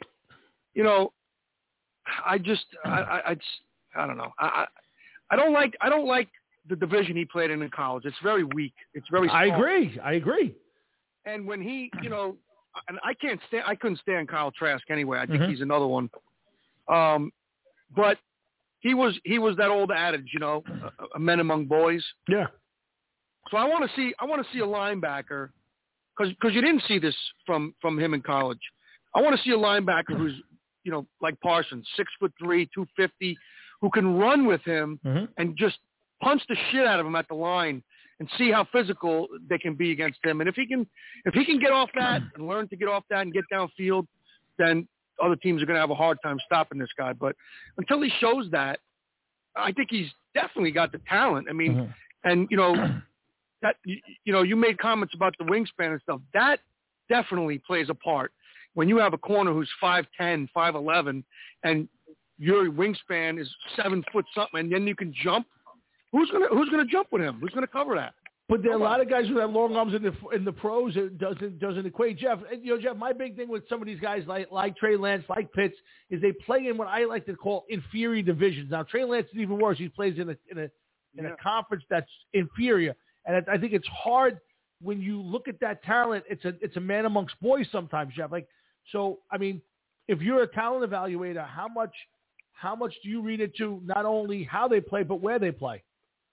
I don't know. I don't like the division he played in college. It's very weak. It's very small. I agree. And when he, and I couldn't stand Kyle Trask anyway. I think he's another one. But he was that old adage, a men among boys. Yeah. So I want to see a linebacker because you didn't see this from him in college. I want to see a linebacker who's, like Parsons, 6'3", 250, who can run with him and just punch the shit out of him at the line and see how physical they can be against him. And if he can get off that and learn to get off that and get downfield, then other teams are going to have a hard time stopping this guy. But until he shows that, I think he's definitely got the talent. I mean, and that you made comments about the wingspan and stuff. That definitely plays a part. When you have a corner who's 5'10", 5'11", and your wingspan is 7 foot something, and then you can jump. Who's gonna jump with him? Who's gonna cover that? But there are a lot of guys who have long arms in the pros. It doesn't equate. Jeff, my big thing with some of these guys like Trey Lance, like Pitts, is they play in what I like to call inferior divisions. Now Trey Lance is even worse. He plays in a conference that's inferior, and I think it's hard when you look at that talent. It's a man amongst boys sometimes, Jeff. So I mean, if you're a talent evaluator, how much do you read into not only how they play but where they play?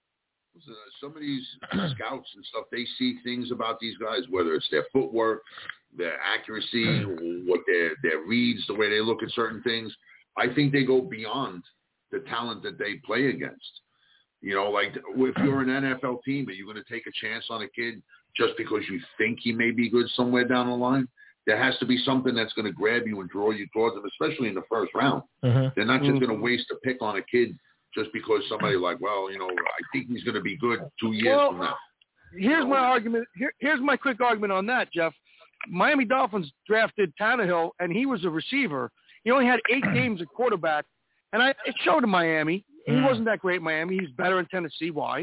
Some of these scouts and stuff, they see things about these guys, whether it's their footwork, their accuracy, what their reads, the way they look at certain things. I think they go beyond the talent that they play against. Like if you're an NFL team, are you going to take a chance on a kid just because you think he may be good somewhere down the line? There has to be something that's going to grab you and draw you towards him, especially in the first round. They're not just going to waste a pick on a kid just because somebody I think he's going to be good 2 years from now. Here's my argument. Here's my quick argument on that, Jeff. Miami Dolphins drafted Tannehill, and he was a receiver. He only had 8 games at quarterback, and it showed in Miami. He wasn't that great in Miami. He's better in Tennessee. Why?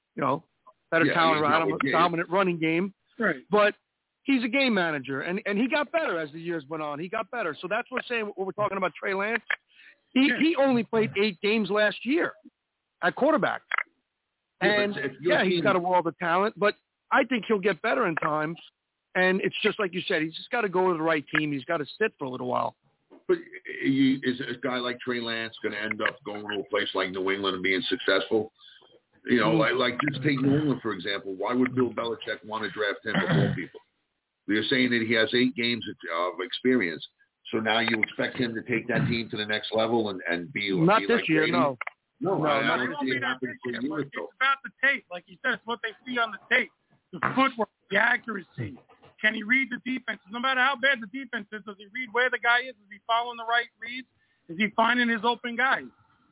Better talent around him, dominant running game. Right. But he's a game manager, and he got better as the years went on. He got better. So that's what we're saying when we're talking about Trey Lance. He only played 8 games last year at quarterback. And, he's got a world of talent, but I think he'll get better in time. And it's just like you said, he's just got to go to the right team. He's got to sit for a little while. But is a guy like Trey Lance going to end up going to a place like New England and being successful? Like just take New England, for example. Why would Bill Belichick want to draft him before people? You're saying that he has 8 games of experience. So now you expect him to take that team to the next level and be not be this like year, Brady? No, I don't see it happen for you. It's about the tape, like you said. It's what they see on the tape, the footwork, the accuracy. Can he read the defense? No matter how bad the defense is, does he read where the guy is? Is he following the right reads? Is he finding his open guys?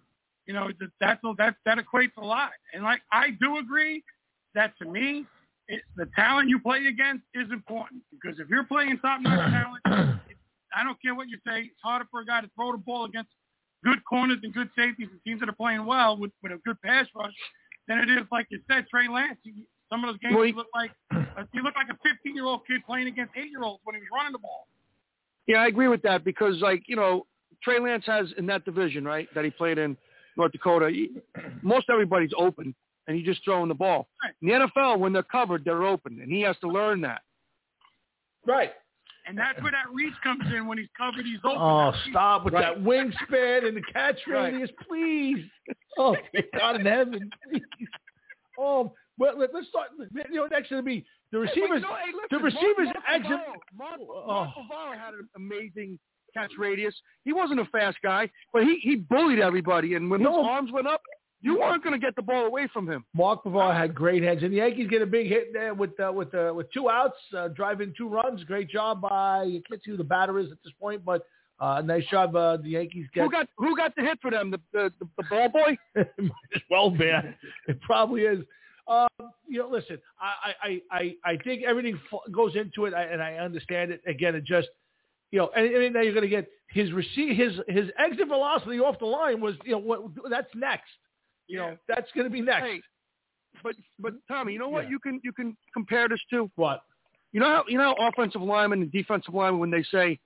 That equates a lot. And I do agree that to me, the talent you play against is important because if you're playing top-notch talent, I don't care what you say. It's harder for a guy to throw the ball against good corners and good safeties and teams that are playing well with a good pass rush than it is, like you said, Trey Lance. Some of those games you look like a 15-year-old kid playing against 8-year-olds when he was running the ball. Yeah, I agree with that because, Trey Lance has in that division, right, that he played in North Dakota, most everybody's open, and he's just throwing the ball. Right. In the NFL, when they're covered, they're open, and he has to learn that. Right. And that's where that reach comes in. When he's covered, he's open. Oh, stop with that wingspan and the catch radius, please. Oh, God in heaven, please. Oh, well, let's start. Next to me, the receivers. The receivers exit. Mark Bavaro had an amazing catch radius. He wasn't a fast guy, but he bullied everybody. And when his arms went up, you weren't going to get the ball away from him. Mark Bavaro had great hands, and the Yankees get a big hit there with 2 outs, driving 2 runs. Great job by, you can't see who the batter is at this point, but nice job. The Yankees get. Who got the hit for them? The ball boy? Might as well be. It probably is. Listen, I think everything goes into it, and I understand it. Again, it just, and now you're going to get his exit velocity off the line was, that's next. That's going to be next. Hey, but Tommy, you know what you can compare this to? What? You know how offensive linemen and defensive linemen, when they say,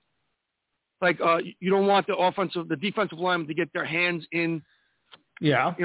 you don't want the defensive lineman to get their hands in. Yeah.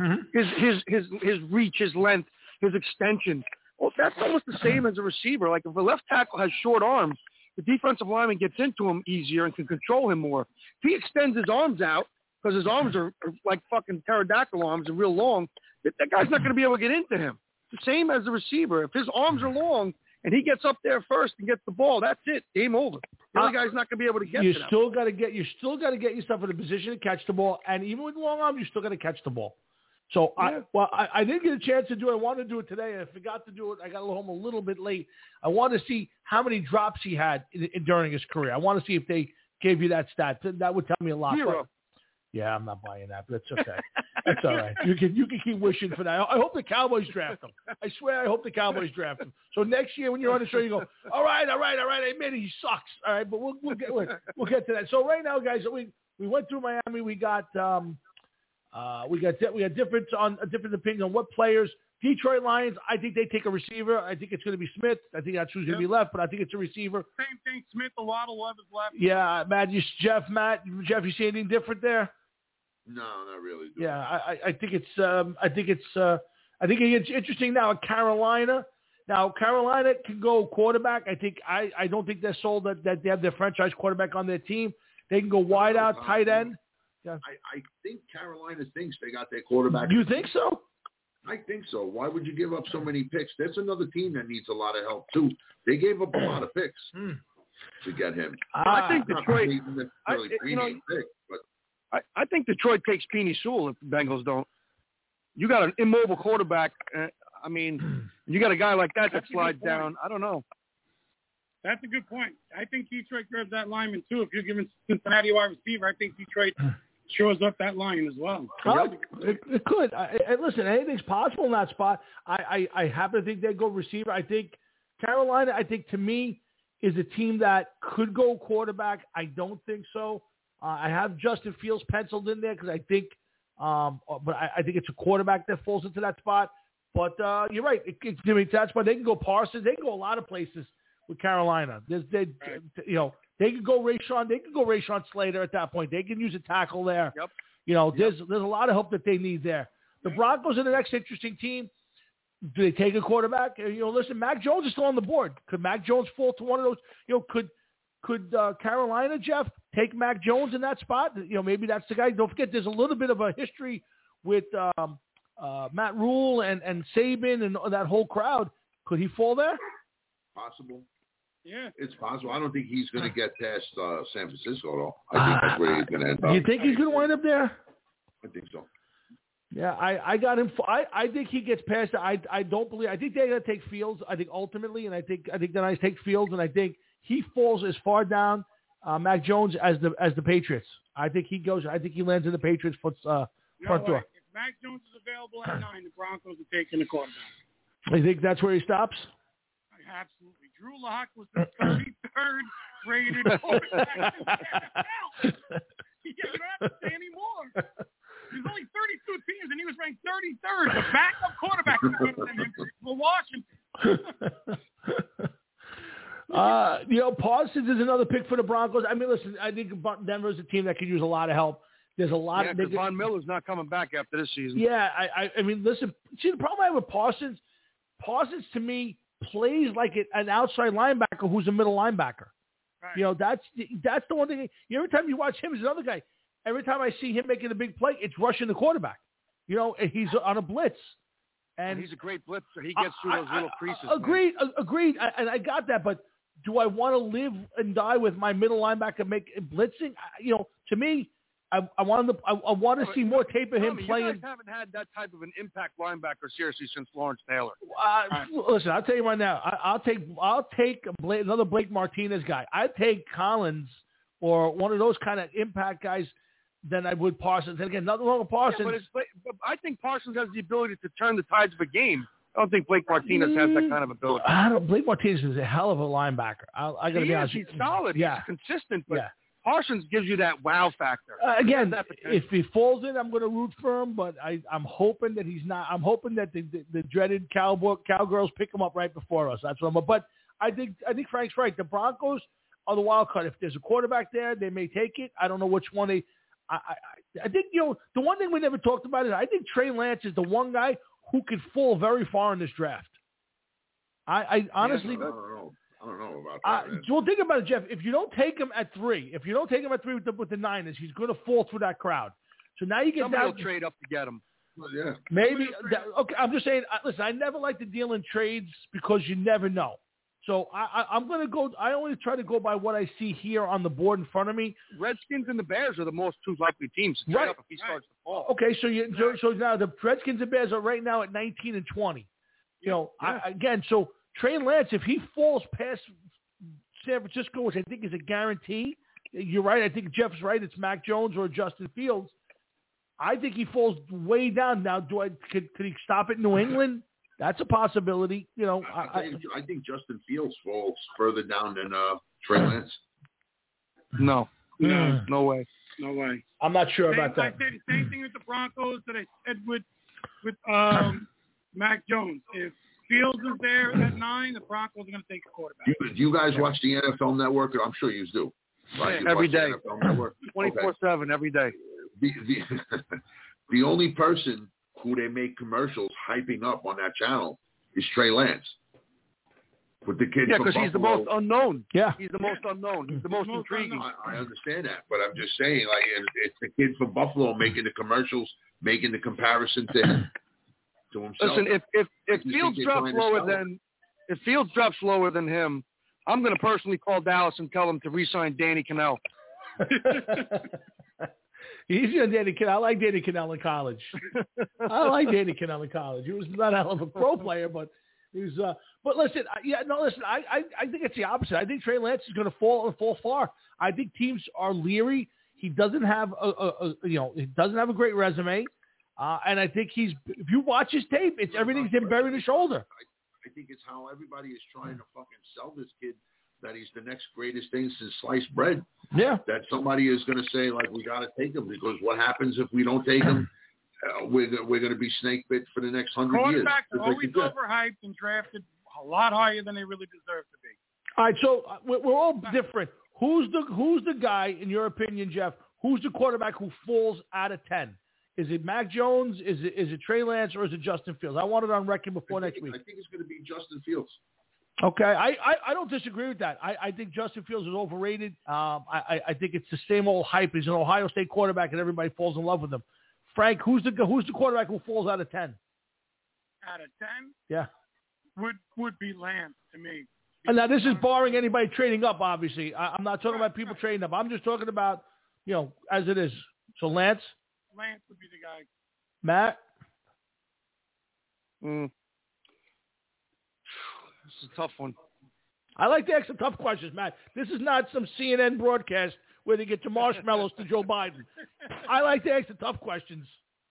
His reach, his length, his extension. Well, that's almost the same as a receiver. Like if a left tackle has short arms, the defensive lineman gets into him easier and can control him more. If he extends his arms out, because his arms are like fucking pterodactyl arms and real long, that guy's not going to be able to get into him. It's the same as the receiver. If his arms are long and he gets up there first and gets the ball, that's it. Game over. The other guy's not going to be able to get to them. You still got to get yourself in a position to catch the ball, and even with long arms, you still got to catch the ball. So I didn't get a chance to do it. I wanted to do it today. I forgot to do it. I got home a little bit late. I wanted to see how many drops he had during his career. I want to see if they gave you that stat. That would tell me a lot. 0. Yeah, I'm not buying that, but that's okay. That's all right. You can keep wishing for that. I hope the Cowboys draft him. I swear I hope the Cowboys draft him. So next year when you're on the show, you go, all right. I admit he sucks. All right, but we'll get to that. So right now, guys, we went through Miami. We got different opinions on what players. Detroit Lions, I think they take a receiver. I think it's going to be Smith. I think that's who's going to be left, but I think it's a receiver. Same thing, Smith. A lot of love is left. Yeah, Matt, you see anything different there? No, not really. Yeah, I think it's interesting now at Carolina. Now Carolina can go quarterback. I don't think they're sold that they have their franchise quarterback on their team. They can go wide out, tight end. Yeah. I think Carolina thinks they got their quarterback. You think so? I think so. Why would you give up so many picks? That's another team that needs a lot of help too. They gave up a lot of picks to get him. I think Detroit. I think Detroit takes Penei Sewell if the Bengals don't. You got an immobile quarterback. You got a guy like that slides down. I don't know. That's a good point. I think Detroit grabs that lineman too. If you're giving Cincinnati a wide receiver, I think Detroit shores up that line as well. It could. Listen, anything's possible in that spot. I happen to think they'd go receiver. I think Carolina, to me, is a team that could go quarterback. I don't think so. I have Justin Fields penciled in there because I think it's a quarterback that falls into that spot. But you're right. It's that spot. They can go Parsons. They can go a lot of places with Carolina. They could go Rashawn. They could go Rashawn Slater at that point. They can use a tackle there. Yep. There's a lot of help that they need there. The Broncos are the next interesting team. Do they take a quarterback? Listen, Mac Jones is still on the board. Could Mac Jones fall to one of those? Could Carolina, Jeff, take Mac Jones in that spot? Maybe that's the guy. Don't forget, there's a little bit of a history with Matt Rule and Saban and that whole crowd. Could he fall there? Possible. Yeah, it's possible. I don't think he's going to get past San Francisco, though. I think that's where he's going to end up. You think he's going to wind up there? I think so. Yeah, I got him. I think he gets past it. I don't believe. I think they're going to take Fields. I think ultimately, and I think the Knights take Fields, and I think he falls as far down Mac Jones as the Patriots. I think he goes. I think he lands in the Patriots' front door. If Mac Jones is available at 9, the Broncos are taking the quarterback. I think that's where he stops. Absolutely. Drew Lock was the 33rd rated quarterback. You don't have to say anymore. There's only 32 teams, and he was ranked 33rd. The backup quarterback is better than him for Washington. Parsons is another pick for the Broncos. I mean, listen, I think Denver's a team that could use a lot of help. There's a lot of Von Miller's not coming back after this season. Yeah, I mean, listen. See, the problem I have with Parsons to me plays like an outside linebacker who's a middle linebacker. Right. That's the one thing. Every time you watch him, there's another guy. Every time I see him making a big play, it's rushing the quarterback. And he's on a blitz. And he's a great blitzer. He gets through those little creases. Agreed. And I got that. But do I want to live and die with my middle linebacker blitzing? To me, I want to see more tape of him playing. You guys haven't had that type of an impact linebacker seriously since Lawrence Taylor. Listen, I'll tell you right now. I'll take another Blake Martinez guy. I'd take Collins or one of those kind of impact guys than I would Parsons. And again, nothing wrong with Parsons. But I think Parsons has the ability to turn the tides of a game. I don't think Blake Martinez has that kind of ability. Blake Martinez is a hell of a linebacker. I got to be honest. He's solid. Yeah. He's consistent. But Parsons gives you that wow factor. Again, if he falls in, I'm going to root for him. But I'm hoping that he's not. I'm hoping that the dreaded Cowgirls pick him up right before us. That's what I'm. But I think Frank's right. The Broncos are the wild card. If there's a quarterback there, they may take it. I don't know which one they. I think the one thing we never talked about is I think Trey Lance is the one guy who could fall very far in this draft. I honestly. I don't know about that. Well, think about it, Jeff. If you don't take him at 3, with the Niners, he's going to fall through that crowd. So now you get somebody down. will trade up to get him. Well, yeah. Maybe. Okay, I'm just saying. Listen, I never like to deal in trades because you never know. So I'm going to go. I only try to go by what I see here on the board in front of me. Redskins and the Bears are the most two likely teams to trade up if he starts to fall. Okay, so now the Redskins and Bears are right now at 19 and 20. So Trey Lance, if he falls past San Francisco, which I think is a guarantee, you're right. I think Jeff's right. It's Mac Jones or Justin Fields. I think he falls way down. Now, could he stop at New England? That's a possibility. I think Justin Fields falls further down than Trey Lance. No way. No way. I'm not sure about that. I said the same thing with the Broncos that I said with Mac Jones. If Fields is there at 9, the Broncos are going to take a quarterback. Do you guys watch the NFL Network? I'm sure you do. Right? You every day. 24/7, every day. The only person who they make commercials hyping up on that channel is Trey Lance. With the kid from Buffalo. Because he's the most unknown. Yeah. He's the most unknown. He's the most intriguing. I understand that, but I'm just saying, it's the kid from Buffalo making the commercials, making the comparison to him. To himself. Listen, if Fields drops lower than him, I'm going to personally call Dallas and tell them to re-sign Danny Cannell. Easy on Danny Cannell. I like Danny Cannell in college. I He was not a hell of a pro player, but he was. But listen, I think it's the opposite. I think Trey Lance is going to fall far. I think teams are leery. He doesn't have he doesn't have a great resume. And I think if you watch his tape, everything's him burying his shoulder. I think it's how everybody is trying to fucking sell this kid that he's the next greatest thing since sliced bread. Yeah. That somebody is going to say, we got to take him because what happens if we don't take him? We're going to be snake bit for the next 100 years. Quarterbacks are always overhyped and drafted a lot higher than they really deserve to be. All right, so we're all different. Who's the guy, in your opinion, Jeff? Who's the quarterback who falls out of 10? Is it Mac Jones? Is it Trey Lance? Or is it Justin Fields? I want it on record before next week. I think it's going to be Justin Fields. Okay. I don't disagree with that. I think Justin Fields is overrated. I think it's the same old hype. He's an Ohio State quarterback, and everybody falls in love with him. Frank, who's the quarterback who falls out of 10? Out of 10? Yeah. Would be Lance to me. And now this is barring anybody trading up, obviously. I'm not talking about people trading up. I'm just talking about, as it is. So Lance would be the guy. Matt? This is a tough one. I like to ask some tough questions, Matt. This is not some CNN broadcast where they get to marshmallows to Joe Biden. I like to ask the tough questions.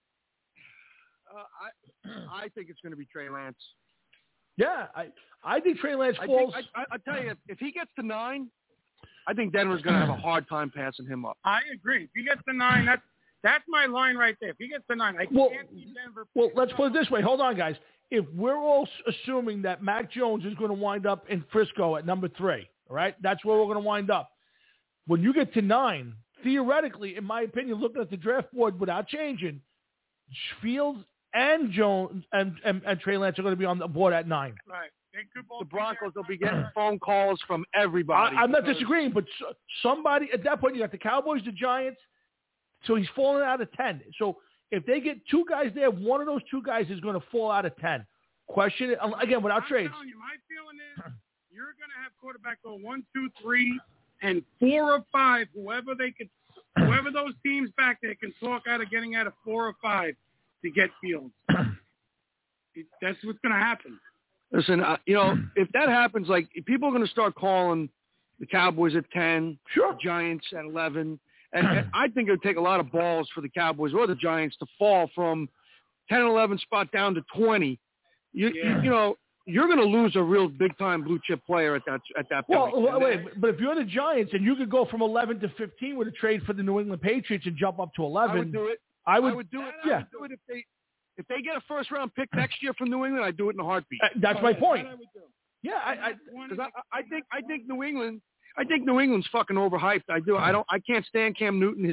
I think it's going to be Trey Lance. Yeah, I think Trey Lance falls. I tell you, if he gets to 9, I think Denver's going to have a hard time passing him up. I agree. If he gets the 9, that's my line right there. If he gets the 9, I can't see Denver. Well, let's put it this way. Hold on, guys. If we're all assuming that Mac Jones is going to wind up in Frisco at number 3, all right, that's where we're going to wind up. When you get to 9, theoretically, in my opinion, looking at the draft board without changing, Fields and Jones and Trey Lance are going to be on the board at 9. Right. The Broncos will be getting phone calls from everybody. I'm not disagreeing, but somebody at that point, you got the Cowboys, the Giants, so he's falling out of 10. So if they get 2 guys there, one of those 2 guys is going to fall out of 10. Question, again, without trades. I'm telling you, my feeling is you're going to have quarterback go 1, 2, 3, and 4 or 5, whoever those teams back there can talk out of getting out of 4 or 5 to get Fields. That's what's going to happen. Listen, if that happens, like people are going to start calling the Cowboys at 10, sure, the Giants at 11, and I think it would take a lot of balls for the Cowboys or the Giants to fall from 10 and 11 spot down to 20. You're going to lose a real big time blue chip player at that point. Well, wait, but if you're the Giants and you could go from 11 to 15 with a trade for the New England Patriots and jump up to 11, I would do it. I would do it. Yeah. I would do it if they get a first round pick next year from New England, I'd do it in a heartbeat. That's my point. Yeah, I think New England. I think New England's fucking overhyped. I can't stand Cam Newton.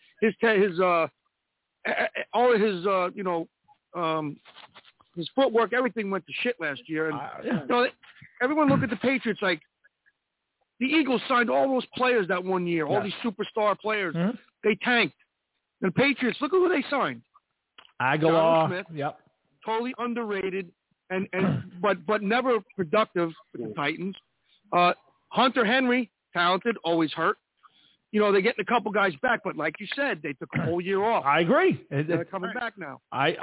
All of his his footwork, everything went to shit last year. And everyone look at the Patriots like the Eagles signed all those players that one year, all these superstar players. Mm-hmm. They tanked. The Patriots, look at who they signed. Aguilar, Smith, yep, totally underrated, but never productive with the Titans. Hunter Henry, talented, always hurt. They're getting a couple guys back, but like you said, they took a whole year off. I agree. They're coming back now.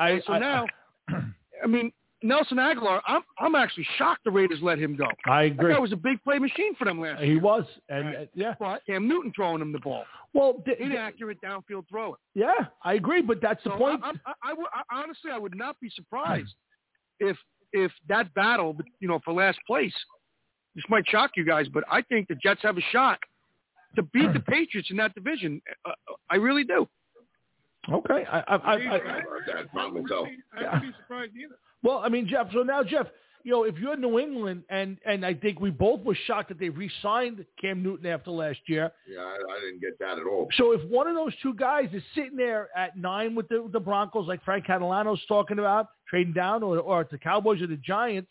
Nelson Aguilar, I'm actually shocked the Raiders let him go. I agree. That was a big play machine for them last year. He was, and yeah. But Cam Newton throwing him the ball. Well, inaccurate downfield throw. Yeah, I agree, but that's the point. Honestly, I would not be surprised if that battle, for last place. This might shock you guys, but I think the Jets have a shot to beat the Patriots in that division. I really do. Okay, I wouldn't be surprised either. Well, I mean, Jeff. So now, Jeff, if you're New England, and I think we both were shocked that they re-signed Cam Newton after last year. Yeah, I didn't get that at all. So if one of those 2 guys is sitting there at 9 with the Broncos, like Frank Catalano's talking about, trading down, or at the Cowboys or the Giants,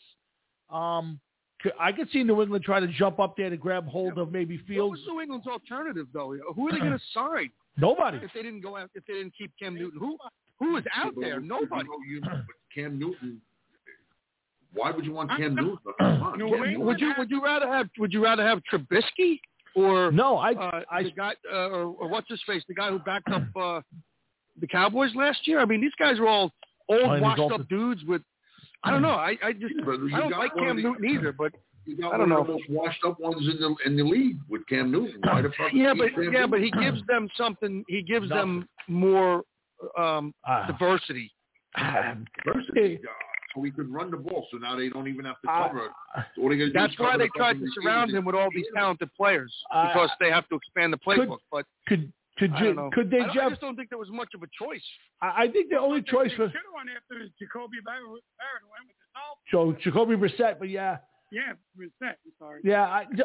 I could see New England try to jump up there to grab hold of maybe Fields. What was New England's alternative, though? Who are they going to sign? Nobody. If they didn't go out, if they didn't keep Cam Newton, who is out there? Nobody. Cam Newton. Why would you want Cam Newton? Would you rather have Trubisky or the guy or what's his face, the guy who backed up the Cowboys last year? I mean, these guys are all old, washed up dudes with. I don't know. I don't like Cam Newton either, but. I don't know. The most washed up ones in the league with Cam Newton. Why the fuck? But he gives them something. He gives them more diversity. Diversity. So he could run the ball. So now they don't even have to cover. That's why they tried to surround him with all these talented players because they have to expand the playbook. I just don't think there was much of a choice. I think the only choice was. Should have won after Jacoby Barrett went with the So Dolphins. Jacoby Brissett, but yeah. Yeah, Brissett. I'm sorry. Yeah,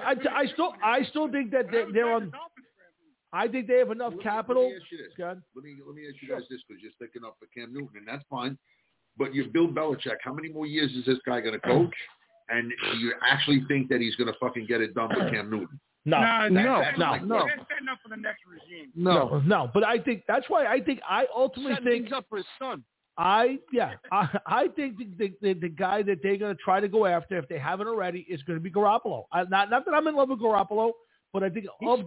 I still think that they're on. I think they have enough capital. Let me ask you this. Let me ask you guys this because you're sticking up for Cam Newton, and that's fine. But you're Bill Belichick. How many more years is this guy going to coach? And you actually think that he's going to fucking get it done with Cam Newton? No. That's setting up for the next regime. No. But I think that's why I ultimately think up for his son. I think the guy that they're going to try to go after, if they haven't already, is going to be Garoppolo. Not that I'm in love with Garoppolo, but I think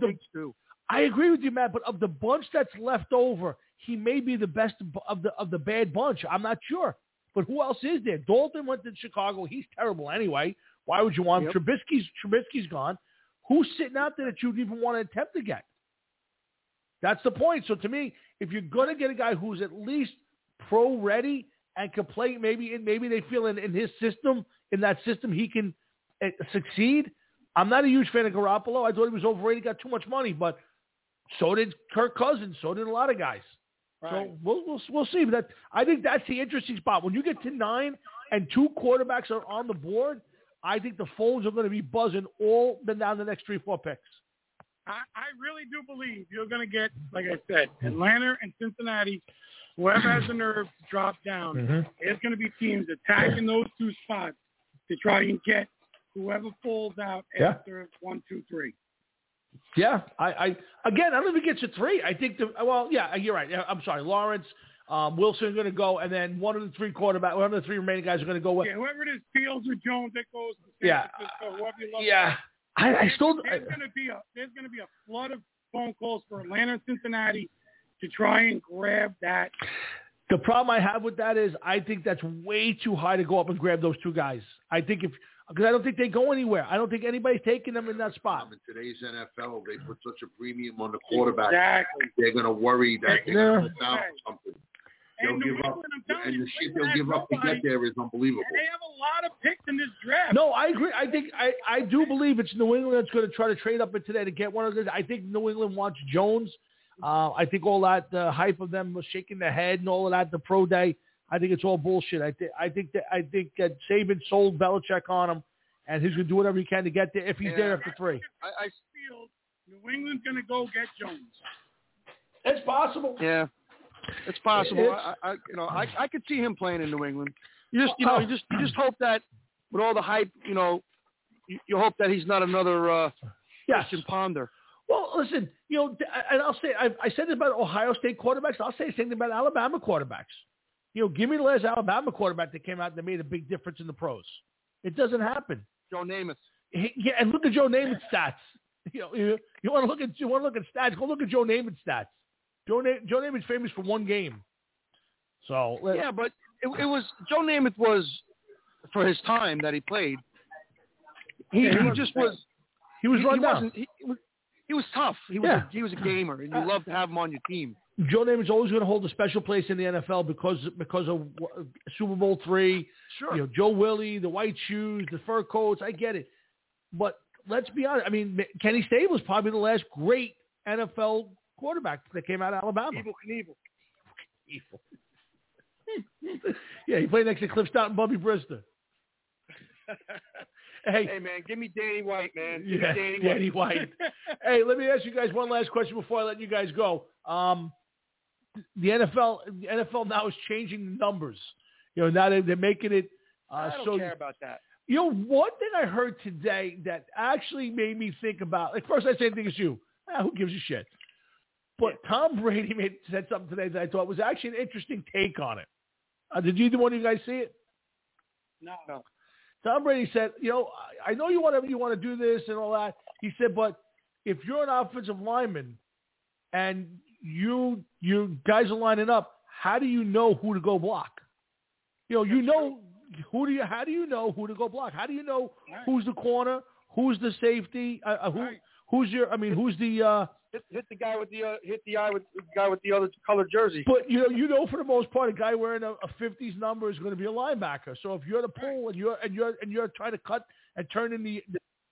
I agree with you, Matt. But of the bunch that's left over, he may be the best of the bad bunch. I'm not sure, but who else is there? Dalton went to Chicago. He's terrible anyway. Why would you want him? Trubisky's gone. Who's sitting out there that you'd even want to attempt to get? That's the point. So to me, if you're going to get a guy who's at least pro ready and can play, maybe they feel in his system, in that system he can succeed, I'm not a huge fan of Garoppolo. I thought he was overrated, got too much money, but so did Kirk Cousins. So did a lot of guys. Right. So we'll see. But I think that's the interesting spot. When you get to 9 and 2 quarterbacks are on the board, I think the phones are going to be buzzing all down the next 3-4 picks. I really do believe you're going to get, like I said, Atlanta and Cincinnati. Whoever has the nerve to drop down, there's going to be teams attacking those 2 spots to try and get whoever falls out after 1, 2, 3. Yeah, I don't think it's a 3. I think you're right. I'm sorry, Lawrence, Wilson are going to go, and then one of the 3 remaining guys are going to go. Yeah, whoever it is, Fields or Jones that goes. To San Francisco, whoever you love. Yeah, there's going to be a flood of phone calls for Atlanta and Cincinnati to try and grab that. The problem I have with that is I think that's way too high to go up and grab those 2 guys. Because I don't think they go anywhere. I don't think anybody's taking them in that spot. In today's NFL, they put such a premium on the quarterback. Exactly. They're going to worry that they're going to miss out on something. They'll give up, and the shit they'll give up to get there is unbelievable. And they have a lot of picks in this draft. No, I agree. I think I do believe it's New England that's going to try to trade up in today to get one of those. I think New England wants Jones. I think all that hype of them was shaking their head and all of that, the pro day, I think it's all bullshit. I think that Saban sold Belichick on him, and he's going to do whatever he can to get there if he's there after 3. I feel New England's going to go get Jones. It's possible. Yeah, it's possible. I could see him playing in New England. You just hope that with all the hype, you hope that he's not another Christian Ponder. Well, listen, and I'll say I said this about Ohio State quarterbacks. I'll say the same thing about Alabama quarterbacks. Give me the last Alabama quarterback that came out that made a big difference in the pros. It doesn't happen. Joe Namath. Yeah, and look at Joe Namath's stats. You want to look at stats? Go look at Joe Namath's stats. Joe Namath's famous for 1 game. So yeah, but it was Joe Namath was for his time that he played. He was run down. He was tough. He was a gamer, and you love to have him on your team. Joe Namath's always going to hold a special place in the NFL because of Super Bowl III. Sure. Joe Willie, the white shoes, the fur coats. I get it, but let's be honest. I mean, Kenny Stabler was probably the last great NFL quarterback that came out of Alabama. Evil. Yeah, he played next to Cliff Stott and Bubby Brister. Hey, man, give me Danny White, man. Give me Danny White. Hey, let me ask you guys one last question before I let you guys go. The NFL now is changing the numbers. Now they're making it. I don't care about that. One thing I heard today that actually made me think about. Like first, I said thing as you. Who gives a shit? But Tom Brady said something today that I thought was actually an interesting take on it. Did either one of you guys see it? No. Tom Brady said, I know you want to do this and all that. He said, but if you're an offensive lineman and you guys are lining up, how do you know who to go block? How do you know who to go block? How do you know who's the corner, who's the safety, who's the hit the guy with the guy with the other colored jersey. But for the most part, a guy wearing a 50s number is going to be a linebacker. So if you're the pull and you're trying to cut and turn in the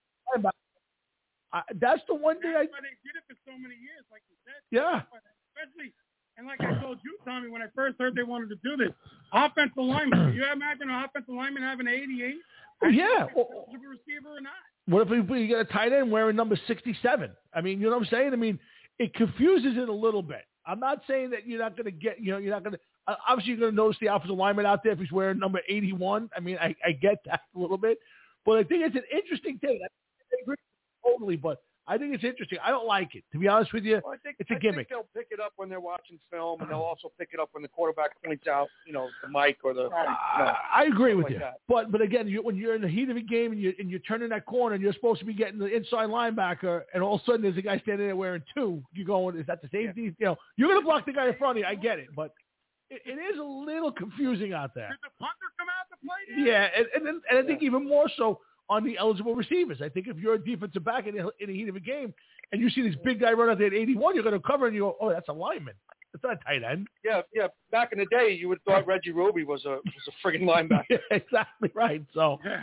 linebacker, that's the one thing. That's why they did it for so many years, like you said. Yeah. Especially, and like I told you, Tommy, when I first heard they wanted to do this, offensive lineman. Can you imagine an offensive lineman having 88? Yeah. Is a receiver or not? What if you get a tight end wearing number 67? I mean, you know what I'm saying? I mean, it confuses it a little bit. I'm not saying that you're not going to get, you're not going to, obviously you're going to notice the offensive lineman out there if he's wearing number 81. I mean, I get that a little bit, but I think it's an interesting thing. I agree totally, but I think it's interesting. I don't like it, to be honest with you. Well, it's a gimmick. I think they'll pick it up when they're watching film, and they'll also pick it up when the quarterback points out, the mic or the. I agree with you, but again, when you're in the heat of a game and you're turning that corner and you're supposed to be getting the inside linebacker, and all of a sudden there's a guy standing there wearing 2, you're going, is that the safety? Yeah. You're going to block the guy in front of you. I get it, but it is a little confusing out there. Did the punter come out to play? Yeah, and I think even more so on the eligible receivers. I think if you're a defensive back in the heat of a game and you see this big guy run out there at 81, you're going to cover and you go, oh, that's a lineman. It's not a tight end. Yeah. Back in the day, you would have thought Reggie Roby was a friggin' linebacker. Yeah, exactly right. So,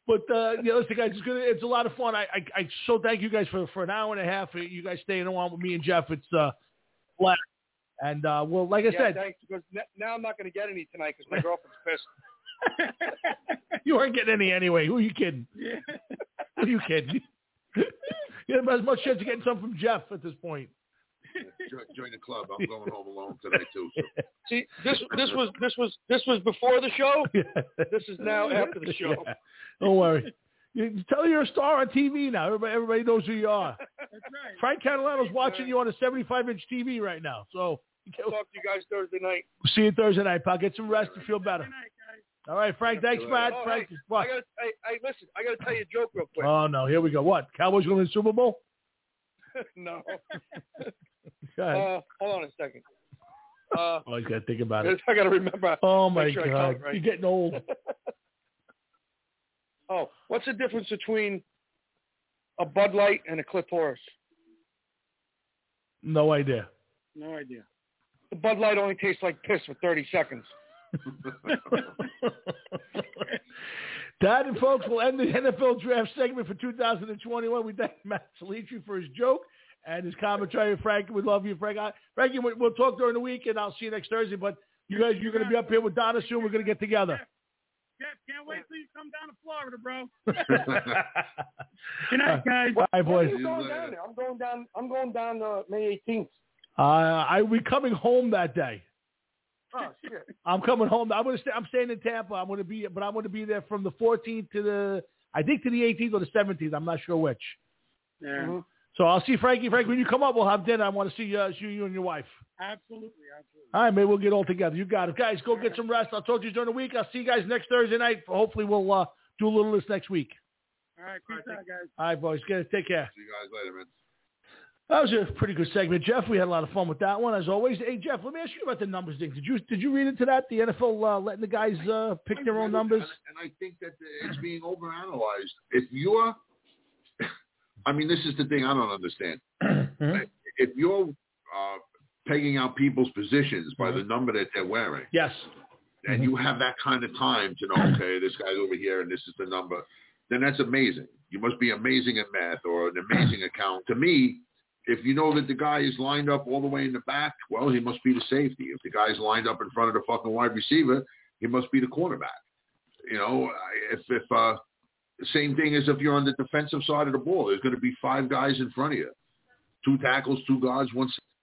But listen, guys, it's a lot of fun. I so thank you guys for an hour and a half. You guys staying on with me and Jeff. It's flat. And well, like I said, thanks. Because now I'm not going to get any tonight because my girlfriend's pissed. You weren't getting any anyway. Who are you kidding? Yeah. Who are you kidding? You have as much chance of getting some from Jeff at this point. Join the club. I'm going home alone tonight too. So. See, this was before the show. This is now after the show. Yeah. Don't worry. You tell you're a star on TV now. Everybody knows who you are. That's right. Frank Catalano's watching you on a 75-inch TV right now. So I'll talk to you guys Thursday night. See you Thursday night, pal. Get some rest and feel better. All right, Frank. Thanks, Matt. Frank, what? Listen, I got to tell you a joke real quick. Oh, no. Here we go. What? Cowboys going to the Super Bowl? No. Hold on a second. I got to think about it. I got to remember. Oh, my sure God. Right. You're getting old. What's the difference between a Bud Light and a Cliff Horace? No idea. No idea. The Bud Light only tastes like piss for 30 seconds. That, and folks, will end the NFL draft segment for 2021. We thank Matt Salitri for his joke and his commentary. Frank, we love you, Frank. Frankie, we'll talk during the week, and I'll see you next Thursday. But you guys, you're going to be up here with Donna soon. We're going to get together. Jeff, can't wait till you come down to Florida, bro. Good night, guys. Bye, boys. I'm going down there. I'm going down May 18th. I'll be coming home that day. Oh shit! I'm coming home. I'm staying in Tampa. I'm going to be there from the 14th to the 18th or the 17th. I'm not sure which. Yeah. Mm-hmm. So I'll see Frankie. Frank, when you come up, we'll have dinner. I want to see you and your wife. Absolutely. All right, maybe we'll get all together. You got it, guys. Go get some rest. I'll talk to you during the week. I'll see you guys next Thursday night. Hopefully, we'll do a little of this next week. All right, peace out, guys. All right, boys. Take care. See you guys later, man. That was a pretty good segment, Jeff. We had a lot of fun with that one, as always. Hey, Jeff, let me ask you about the numbers thing. Did you read into that? The NFL letting the guys pick their own numbers? And I think that it's being overanalyzed. If you're, I mean, this is the thing I don't understand. If you're pegging out people's positions by the number that they're wearing, yes, and you have that kind of time to know, okay, this guy's over here and this is the number, then that's amazing. You must be amazing at math or an amazing account. To me, if you know that the guy is lined up all the way in the back, well, he must be the safety. If the guy's lined up in front of the fucking wide receiver, he must be the quarterback. You know, if the same thing as if you're on the defensive side of the ball, there's going to be 5 guys in front of you, 2 tackles, 2 guards, 1